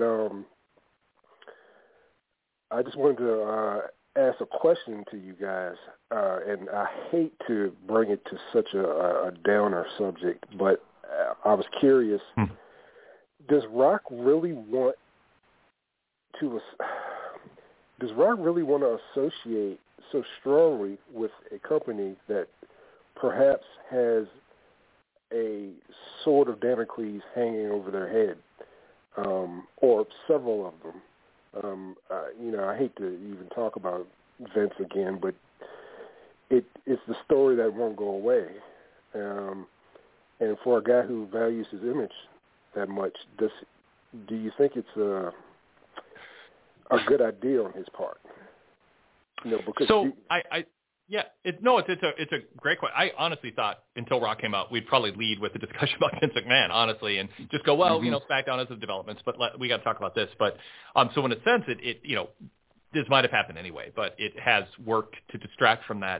I just wanted to ask a question to you guys, and I hate to bring it to such a downer subject, but I was curious. Does Rock really want to associate so strongly with a company that perhaps has a sword of Damocles hanging over their head, or several of them. I hate to even talk about Vince again, but it's the story that won't go away. And for a guy who values his image that much, do you think it's a good idea on his part? Because it's a great question. I honestly thought until Rock came out, we'd probably lead with the discussion about Vince McMahon, honestly, and just go, SmackDown has the developments, but we got to talk about this. But so in a sense, it this might have happened anyway, but it has worked to distract from that.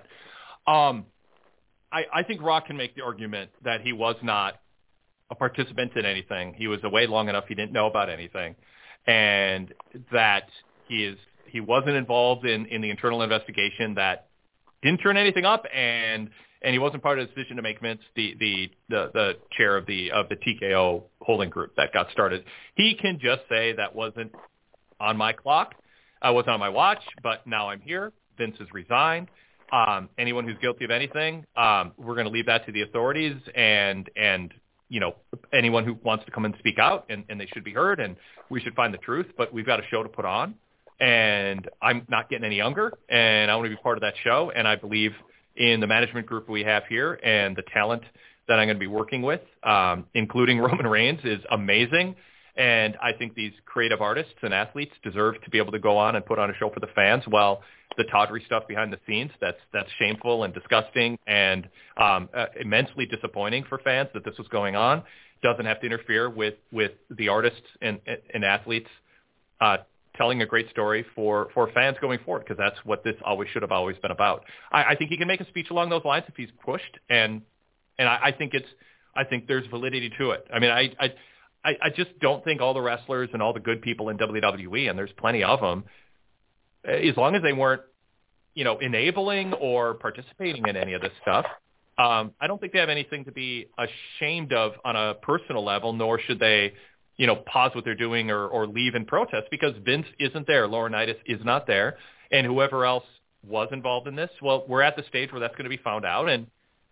I think Rock can make the argument that he was not a participant in anything. He was away long enough; he didn't know about anything, and that he wasn't involved in the internal investigation that didn't turn anything up, and he wasn't part of the decision to make Vince the chair of the TKO holding group that got started. He can just say that wasn't on my clock, wasn't on my watch, but now I'm here. Vince has resigned. Anyone who's guilty of anything, we're going to leave that to the authorities, and anyone who wants to come and speak out, and they should be heard, and we should find the truth. But we've got a show to put on. And I'm not getting any younger, and I want to be part of that show, and I believe in the management group we have here and the talent that I'm going to be working with, including Roman Reigns, is amazing, and I think these creative artists and athletes deserve to be able to go on and put on a show for the fans, while the tawdry stuff behind the scenes, that's shameful and disgusting and immensely disappointing for fans that this was going on, doesn't have to interfere with the artists and athletes telling a great story for fans going forward, because that's what this should have always been about. I think he can make a speech along those lines if he's pushed, and I think there's validity to it. I mean, I just don't think all the wrestlers and all the good people in WWE, and there's plenty of them, as long as they weren't, enabling or participating in any of this stuff, I don't think they have anything to be ashamed of on a personal level, nor should they pause what they're doing or leave in protest, because Vince isn't there. Laurinaitis is not there. And whoever else was involved in this, well, we're at the stage where that's going to be found out. And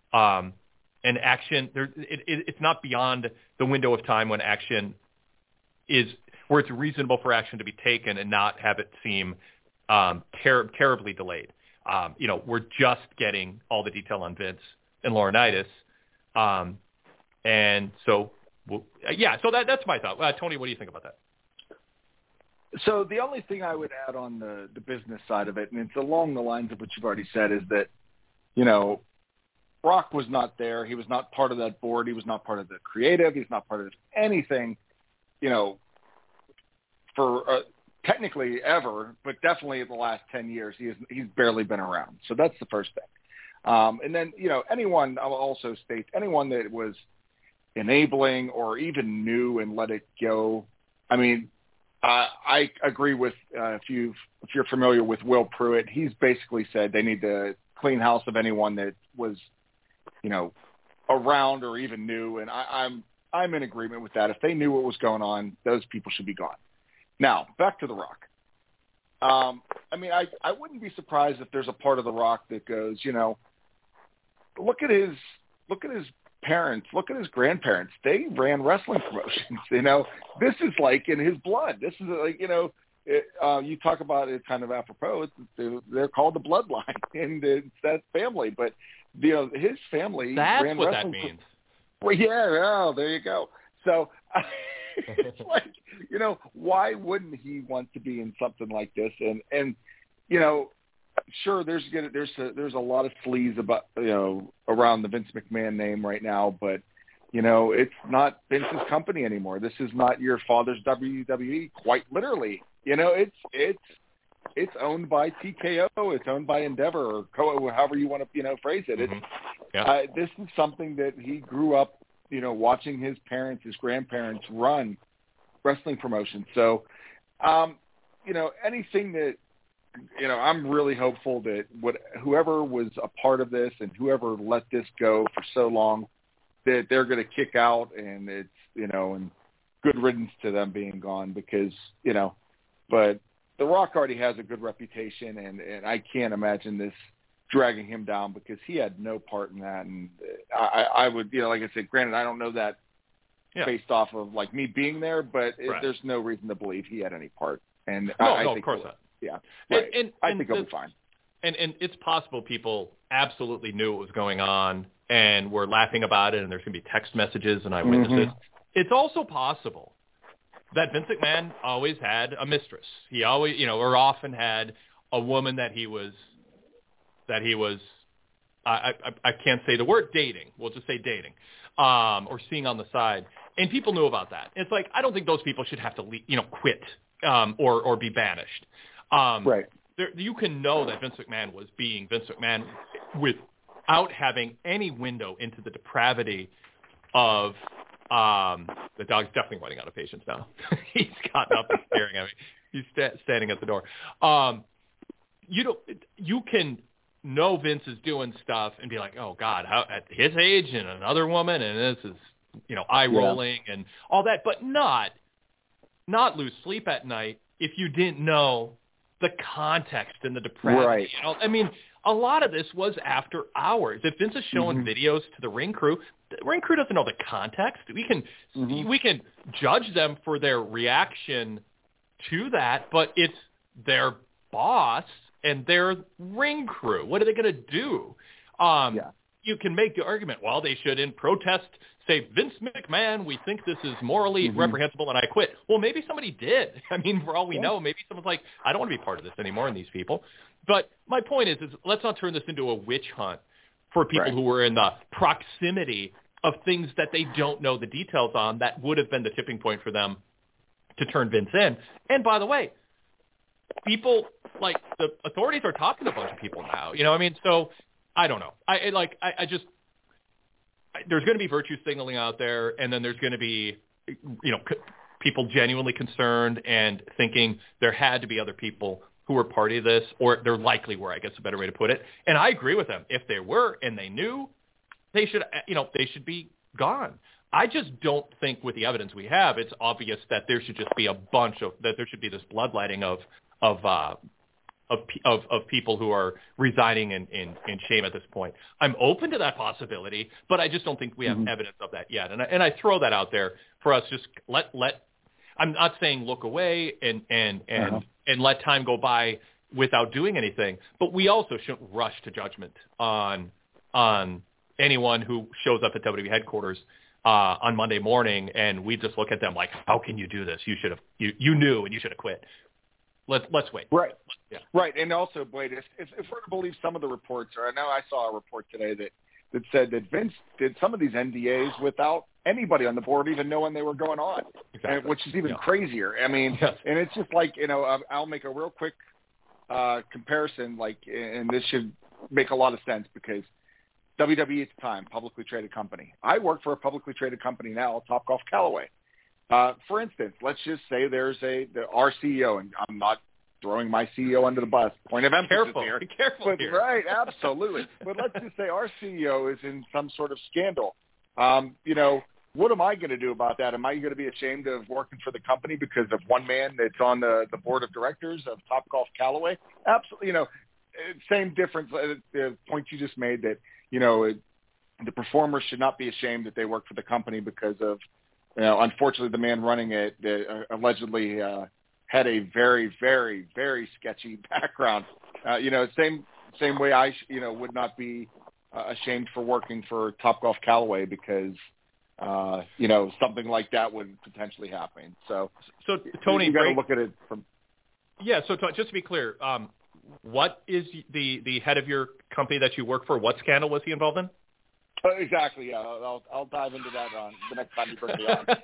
action, it's not beyond the window of time when action is, where it's reasonable for action to be taken and not have it seem terribly delayed. We're just getting all the detail on Vince and Laurinaitis. And so, so that's my thought. Tony, what do you think about that? So the only thing I would add on the business side of it, and it's along the lines of what you've already said, is that, Rock was not there. He was not part of that board. He was not part of the creative. He's not part of anything, for technically ever, but definitely in the last 10 years, he's barely been around. So that's the first thing. And then, anyone, I'll also state, anyone that was enabling or even knew and let it go. I mean, I agree with, if you're familiar with Will Pruitt, he's basically said they need to clean house of anyone that was, around or even knew. And I'm in agreement with that. If they knew what was going on, those people should be gone. Now, back to The Rock. I mean, I wouldn't be surprised if there's a part of The Rock that goes, look at his parents, look at his grandparents. They ran wrestling promotions. This is like in his blood. This is like, you talk about it kind of apropos. They're called the bloodline, and it's that family. But his family ran what wrestling. That means. Well, yeah, there you go. So it's like, why wouldn't he want to be in something like this? And sure, there's a lot of sleaze about around the Vince McMahon name right now, but it's not Vince's company anymore. This is not your father's WWE, quite literally. It's owned by TKO. It's owned by Endeavor, or however you want to phrase it. It's this is something that he grew up watching his parents, his grandparents run wrestling promotions. So anything that I'm really hopeful that whoever was a part of this and whoever let this go for so long, that they're going to kick out, and it's, and good riddance to them being gone, because, but The Rock already has a good reputation, and I can't imagine this dragging him down because he had no part in that. And I would, like I said, granted, I don't know that based off of like me being there, but there's no reason to believe he had any part. And I think of course not. Yeah, right. And I think he'll be fine. And it's possible people absolutely knew what was going on and were laughing about it, and there's going to be text messages and eyewitnesses. Mm-hmm. It's also possible that Vince McMahon always had a mistress. He always, or often had a woman that he was I can't say the word dating. We'll just say dating, or seeing on the side. And people knew about that. It's like, I don't think those people should have to quit or be banished. Right. You can know that Vince McMahon was being Vince McMahon without having any window into the depravity of the dog's definitely running out of patience now. He's gotten up and staring at me. He's standing at the door. You can know Vince is doing stuff and be like, oh God, how at his age and another woman, and this is eye rolling and all that, but not lose sleep at night if you didn't know the context and the depravity. Right. I mean, a lot of this was after hours. If Vince is showing videos to the ring crew, the ring crew doesn't know the context. We can judge them for their reaction to that, but it's their boss and their ring crew. What are they going to do? You can make the argument, well, they should, in protest, say, Vince McMahon, we think this is morally reprehensible and I quit. Well, maybe somebody did. I mean, for all we know, maybe someone's like, I don't want to be part of this anymore, and these people. But my point is let's not turn this into a witch hunt for people who were in the proximity of things that they don't know the details on that would have been the tipping point for them to turn Vince in. And by the way, people, like, the authorities are talking to a bunch of people now. So I don't know. I just there's going to be virtue signaling out there, and then there's going to be, people genuinely concerned and thinking there had to be other people who were party to this, or there likely were, I guess, a better way to put it. And I agree with them. If they were and they knew, they should be gone. I just don't think with the evidence we have, it's obvious that there should just be that there should be this bloodletting of people who are residing in shame at this point. I'm open to that possibility, but I just don't think we have evidence of that yet. And I throw that out there for us. Just let. I'm not saying look away and let time go by without doing anything, but we also shouldn't rush to judgment on anyone who shows up at WWE headquarters on Monday morning, and we just look at them like, how can you do this? You should have. You knew, and you should have quit. Let's wait. Right. Yeah. Right. And also, Blade, if we're to believe some of the reports, or I know I saw a report today that said that Vince did some of these NDAs without anybody on the board even knowing they were going on, which is even crazier. I mean, and it's just like, I'll make a real quick comparison, and this should make a lot of sense because WWE at the time, publicly traded company. I work for a publicly traded company now, Topgolf Callaway. For instance, let's just say there's our CEO, and I'm not throwing my CEO under the bus. Point of emphasis here. Be careful here. Right, absolutely. But let's just say our CEO is in some sort of scandal. What am I going to do about that? Am I going to be ashamed of working for the company because of one man that's on the board of directors of Topgolf Callaway? Absolutely. Same difference. The point you just made that, the performers should not be ashamed that they work for the company because of, unfortunately, the man running it allegedly had a very, very, very sketchy background. Same way I would not be ashamed for working for Topgolf Callaway because something like that would potentially happen. So Tony, you got to look at it from. Yeah. So just to be clear, what is the head of your company that you work for? What scandal was he involved in? Exactly. Yeah, I'll dive into that on the next time you bring me on.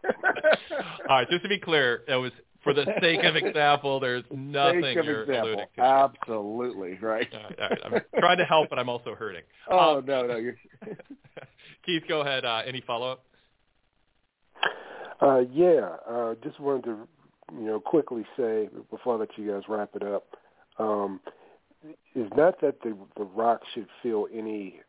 All right. Just to be clear, it was for the sake of example. There's nothing you're alluding to. Absolutely right. All right. I'm trying to help, but I'm also hurting. Oh no. You're... Keith, go ahead. Any follow-up? Just wanted to, quickly say before I let you guys wrap it up. It's not that the Rock should feel any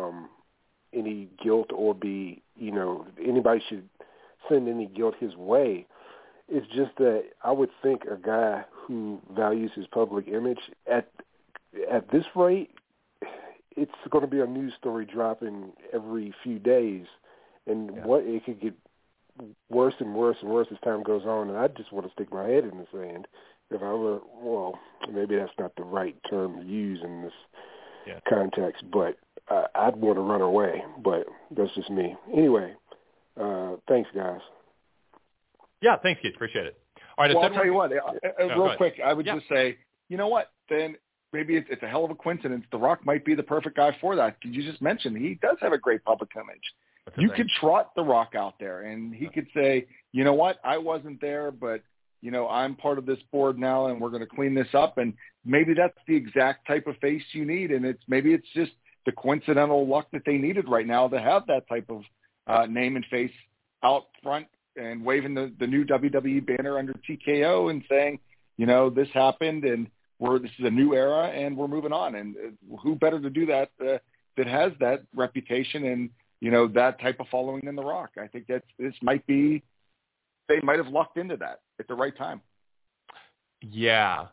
guilt or be, anybody should send any guilt his way. It's just that I would think a guy who values his public image. At this rate, it's going to be a news story dropping every few days, and what it could get worse and worse and worse as time goes on. And I just want to stick my head in the sand. If I were, well, maybe that's not the right term to use in this context, but I'd want to run away. But that's just me. Anyway, thanks, guys. Yeah, thanks, Keith. Appreciate it. All right, well, I'll tell you what, real quick, I would just say, you know what, then maybe it's a hell of a coincidence. The Rock might be the perfect guy for that. You just mentioned he does have a great public image. You could trot The Rock out there, and he could say, you know what, I wasn't there, but, you know, I'm part of this board now, and we're going to clean this up. And maybe that's the exact type of face you need, and maybe it's just the coincidental luck that they needed right now to have that type of name and face out front and waving the new WWE banner under TKO and saying, you know, this happened, and this is a new era, and we're moving on. And who better to do that that has that reputation and, you know, that type of following than The Rock? I think they might have lucked into that at the right time. Yeah.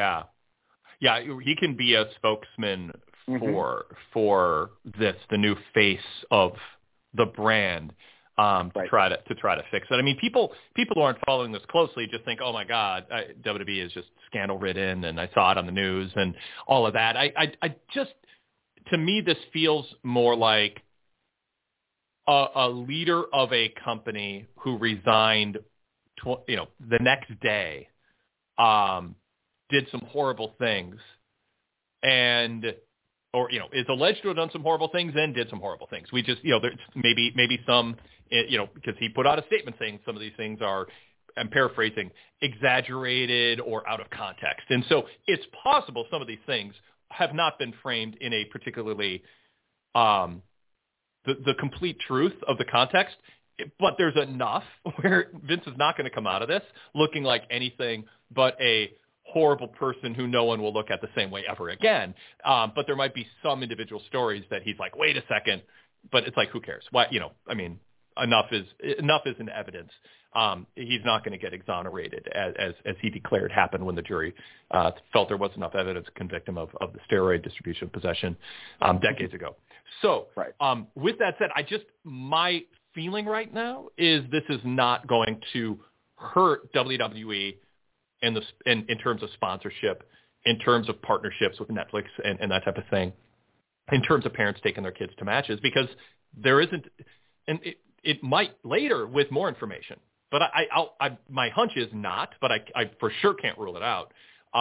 He can be a spokesman for this, the new face of the brand, to try to fix it. I mean, people who aren't following this closely just think, oh my God, WWE is just scandal ridden, and I saw it on the news and all of that. I just, to me, this feels more like a leader of a company who resigned, the next day, did some horrible things, or is alleged to have done some horrible things and did some horrible things. We just, there's maybe some, because he put out a statement saying some of these things are, I'm paraphrasing, exaggerated or out of context. And so it's possible some of these things have not been framed in a particularly the complete truth of the context, but there's enough where Vince is not going to come out of this looking like anything but a horrible person who no one will look at the same way ever again. But there might be some individual stories that he's like, wait a second, but it's like, who cares? Why, enough is in evidence. He's not going to get exonerated as he declared happened when the jury felt there was enough evidence to convict him of the steroid distribution possession decades ago. So with that said, my feeling right now is this is not going to hurt WWE in terms of sponsorship, in terms of partnerships with Netflix and that type of thing, in terms of parents taking their kids to matches, because there isn't, and it might later with more information, but my hunch is not, but I for sure can't rule it out.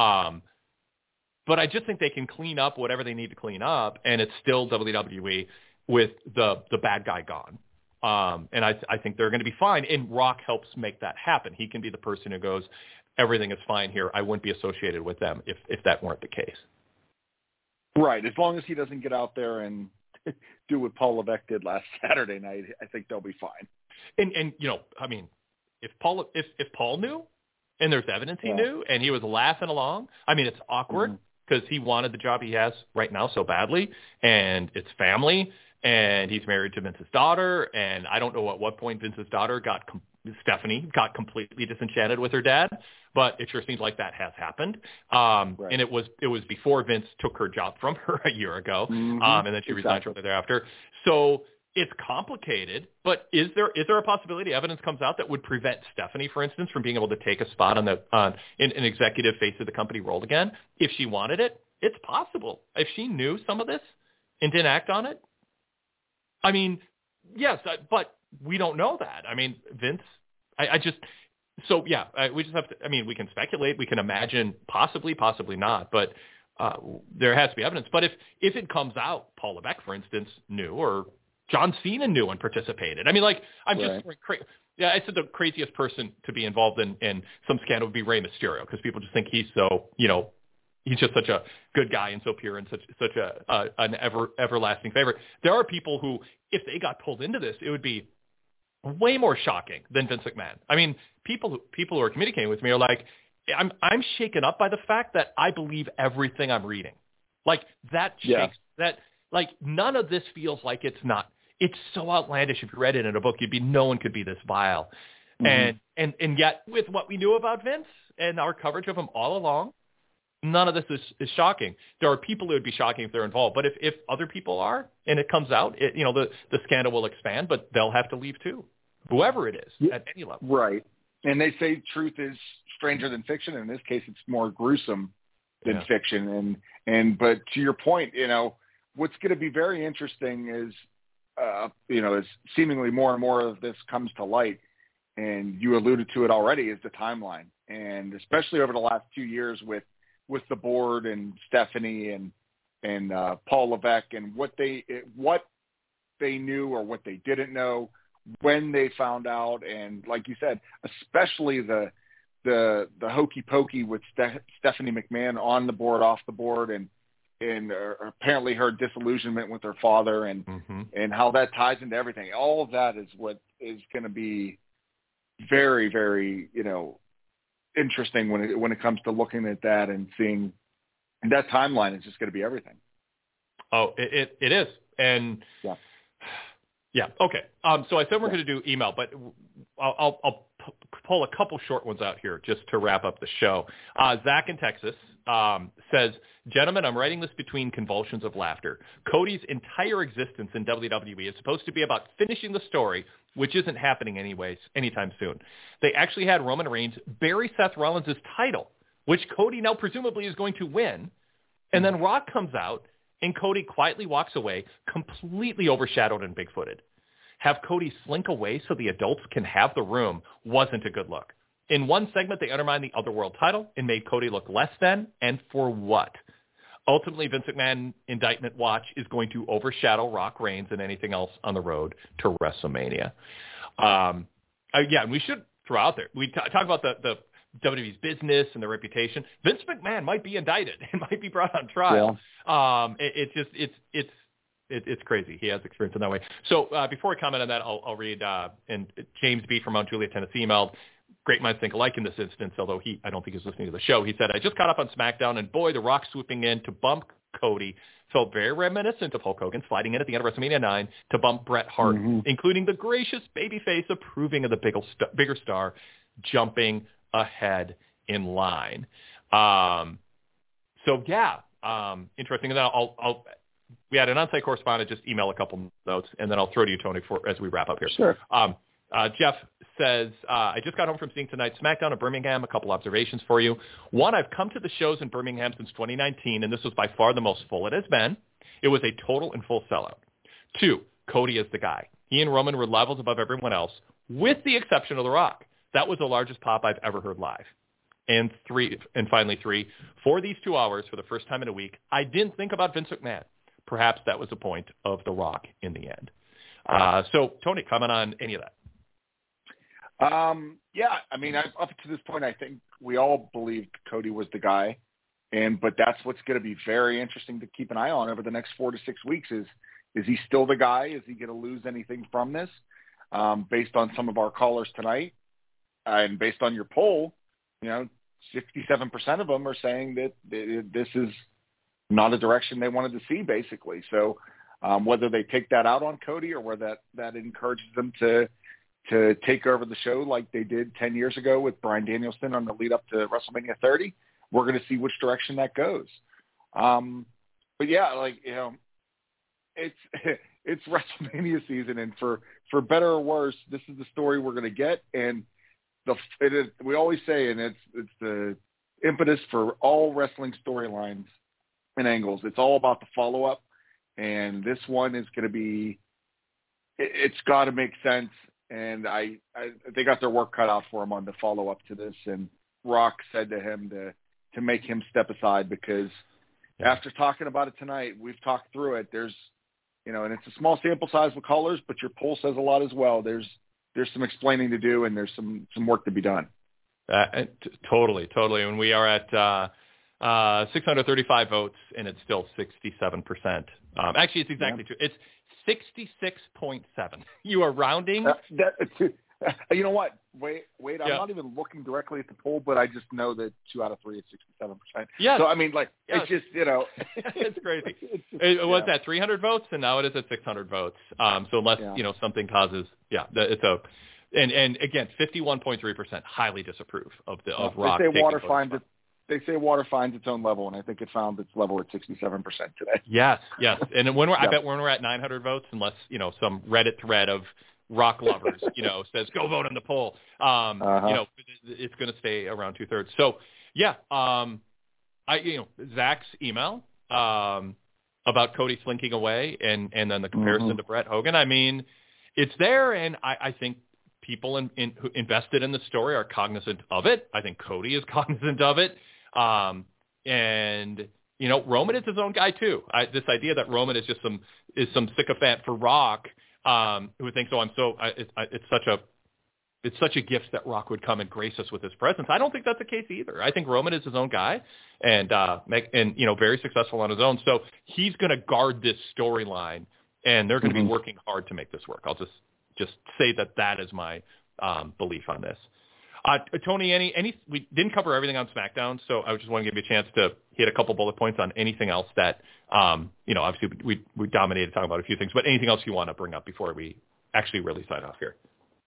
But I just think they can clean up whatever they need to clean up, and it's still WWE with the bad guy gone. And I think they're going to be fine, and Rock helps make that happen. He can be the person who goes, everything is fine here. I wouldn't be associated with them if that weren't the case. Right. As long as he doesn't get out there and do what Paul Levesque did last Saturday night, I think they'll be fine. And I mean, if Paul knew, and there's evidence he knew, and he was laughing along, I mean, it's awkward because he wanted the job he has right now so badly, and it's family, and he's married to Vince's daughter, and I don't know at what point Vince's daughter Stephanie got completely disenchanted with her dad, but it sure seems like that has happened. And it was before Vince took her job from her a year ago, and then she resigned shortly thereafter. So it's complicated, but is there a possibility evidence comes out that would prevent Stephanie, for instance, from being able to take a spot on an executive face of the company role again if she wanted it? It's possible. If she knew some of this and didn't act on it, I mean, yes, but we don't know that. I mean, Vince, we just have to, I mean, we can speculate, we can imagine possibly not, but there has to be evidence. But if it comes out, Paul Levesque, for instance, knew, or John Cena knew and participated. I mean, like, I'm just crazy. Yeah, I said the craziest person to be involved in some scandal would be Rey Mysterio, because people just think he's so, he's just such a good guy and so pure and such an everlasting favorite. There are people who, if they got pulled into this, it would be way more shocking than Vince McMahon. I mean, people who are communicating with me are like, I'm shaken up by the fact that I believe everything I'm reading. Like, that shakes that. Like, none of this feels like it's not. It's so outlandish. If you read it in a book, no one could be this vile. And yet, with what we knew about Vince and our coverage of him all along, none of this is shocking. There are people who would be shocking if they're involved, but if other people are and it comes out, the scandal will expand, but they'll have to leave too, whoever it is at any level. Right. And they say truth is stranger than fiction. In this case, it's more gruesome than fiction. But to your point, what's going to be very interesting is, as seemingly more and more of this comes to light, and you alluded to it already, is the timeline. And especially over the last 2 years with the board and Stephanie and Paul Levesque and what they knew or what they didn't know, when they found out, and like you said, especially the hokey pokey with Stephanie McMahon on the board, off the board, and apparently her disillusionment with her father, and how that ties into everything. All of that is what is going to be very, very interesting when it comes to looking at that and seeing that timeline. Is just going to be everything. Oh, it is, and yeah. Okay. So I said we're going to do email, but I'll pull a couple short ones out here just to wrap up the show. Zach in Texas says, "Gentlemen, I'm writing this between convulsions of laughter. Cody's entire existence in WWE is supposed to be about finishing the story, which isn't happening anytime soon. They actually had Roman Reigns bury Seth Rollins' title, which Cody now presumably is going to win, and then Rock comes out, and Cody quietly walks away, completely overshadowed and bigfooted. Have Cody slink away so the adults can have the room wasn't a good look. In one segment, they undermined the Otherworld title and made Cody look less than, and for what? Ultimately, Vince McMahon indictment watch is going to overshadow Rock Reigns and anything else on the road to WrestleMania." And we should throw out there, we talk about the WWE's business and their reputation. Vince McMahon might be indicted and might be brought on trial. Yeah. It's crazy. He has experience in that way. So before I comment on that, I'll read, and James B. from Mount Juliet, Tennessee emailed, "Great minds think alike in this instance," although I don't think he's listening to the show. He said, "I just caught up on SmackDown, and boy, The Rock swooping in to bump Cody felt very reminiscent of Hulk Hogan sliding in at the end of WrestleMania 9 to bump Bret Hart, including the gracious babyface approving of the bigger star jumping ahead in line." Interesting. And then we had an on-site correspondent just email a couple notes, and then I'll throw to you, Tony, as we wrap up here. Sure. Jeff says, "I just got home from seeing tonight's SmackDown in Birmingham. A couple observations for you. One, I've come to the shows in Birmingham since 2019, and this was by far the most full it has been. It was a total and full sellout. 2, Cody is the guy. He and Roman were levels above everyone else, with the exception of The Rock. That was the largest pop I've ever heard live. And finally 3, for these 2 hours, for the first time in a week, I didn't think about Vince McMahon. Perhaps that was the point of The Rock in the end." So, Tony, comment on any of that. Up to this point, I think we all believed Cody was the guy, but that's what's going to be very interesting to keep an eye on over the next 4 to 6 weeks. Is he still the guy? Is he going to lose anything from this? Based on some of our callers tonight, and based on your poll, 67% of them are saying that this is not a direction they wanted to see, basically. So whether they take that out on Cody or whether that encourages them to take over the show like they did 10 years ago with Bryan Danielson on the lead up to WrestleMania 30, we're going to see which direction that goes. It's WrestleMania season, and for better or worse, this is the story we're going to get. And we always say, and it's the impetus for all wrestling storylines and angles. It's all about the follow-up, and this one is going to be. It's got to make sense. And they got their work cut out for him on the follow-up to this. And Rock said to him to make him step aside, because after talking about it tonight, we've talked through it. There's, and it's a small sample size with callers, but your poll says a lot as well. There's some explaining to do, and there's some work to be done. Totally. And we are at 635 votes, and it's still 67%. Actually, it's exactly true. It's 66.7. You are rounding. You know what? Wait. I'm not even looking directly at the poll, but I just know that 2 out of 3 is 67%. Yeah. So it's just it's crazy. It was at 300 votes, and now it is at 600 votes. So unless something causes, it's a And again, 51.3% highly disapprove of Rock. They say water finds its own level, and I think it found its level at 67% today. Yes. And I bet when we're at 900 votes, unless some Reddit thread of Rock lovers, says go vote in the poll, it's going to stay around 2/3. So yeah, Zach's email about Cody slinking away, and then the comparison to Brett Hogan. I mean, it's there, and I think people who invested in the story are cognizant of it. I think Cody is cognizant of it. And Roman is his own guy too. This idea that Roman is just some sycophant for Rock, who thinks, it's such a gift that Rock would come and grace us with his presence. I don't think that's the case either. I think Roman is his own guy and very successful on his own. So he's going to guard this storyline, and they're going to be working hard to make this work. I'll just say that is my belief on this. Tony, we didn't cover everything on SmackDown, so I just want to give you a chance to hit a couple bullet points on anything else that, obviously we dominated talking about a few things, but anything else you want to bring up before we actually really sign off here?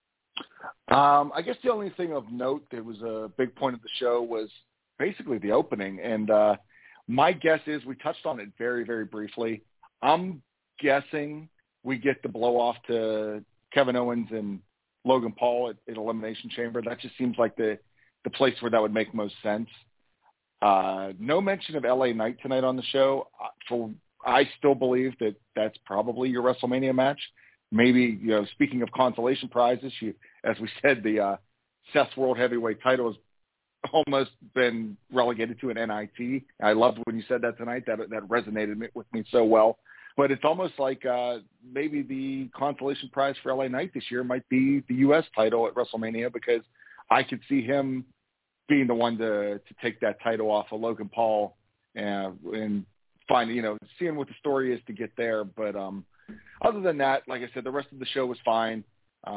I guess the only thing of note that was a big point of the show was basically the opening, and my guess is we touched on it very, very briefly. I'm guessing we get the blow-off to Kevin Owens and Logan Paul at Elimination Chamber. That just seems like the place where that would make most sense. No mention of LA Knight tonight on the show. I still believe that that's probably your WrestleMania match. Maybe, speaking of consolation prizes, as we said, the Seth's World Heavyweight title has almost been relegated to an NIT. I loved when you said that tonight. That resonated with me so well. But it's almost like maybe the consolation prize for LA Knight this year might be the U.S. title at WrestleMania, because I could see him being the one to take that title off of Logan Paul and find, seeing what the story is to get there. But other than that, like I said, the rest of the show was fine.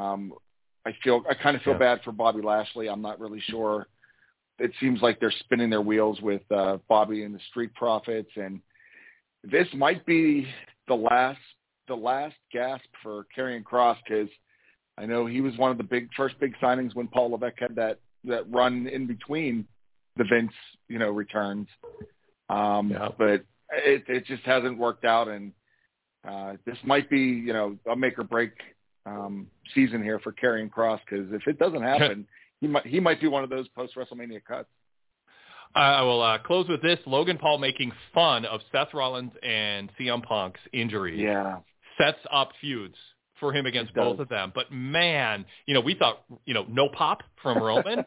I kind of feel bad for Bobby Lashley. I'm not really sure. It seems like they're spinning their wheels with Bobby and the Street Profits, and this might be the last gasp for Karrion Kross, because I know he was one of the first big signings when Paul Levesque had that run in between the Vince returns. But it just hasn't worked out, and this might be a make or break season here for Karrion Kross, because if it doesn't happen, he might be one of those post WrestleMania cuts. I will close with this. Logan Paul making fun of Seth Rollins and CM Punk's injuries sets up feuds for him against both of them. But man, we thought, no pop from Roman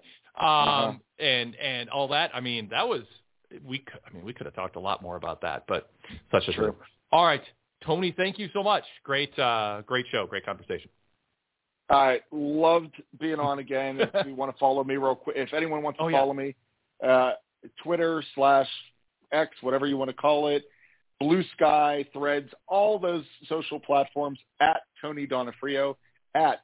and all that. I mean, we could have talked a lot more about that, but such is true. All right, Tony, thank you so much. Great show. Great conversation. I loved being on again. If you want to follow me real quick, if anyone wants to follow me, Twitter/X, whatever you want to call it, Blue Sky, Threads, all those social platforms at Tony Donofrio, at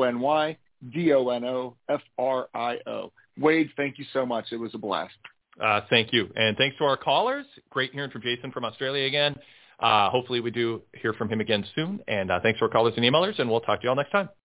TonyDonofrio. Wade, thank you so much. It was a blast. Thank you. And thanks to our callers. Great hearing from Jason from Australia again. Hopefully we do hear from him again soon. And thanks to our callers and emailers, and we'll talk to you all next time.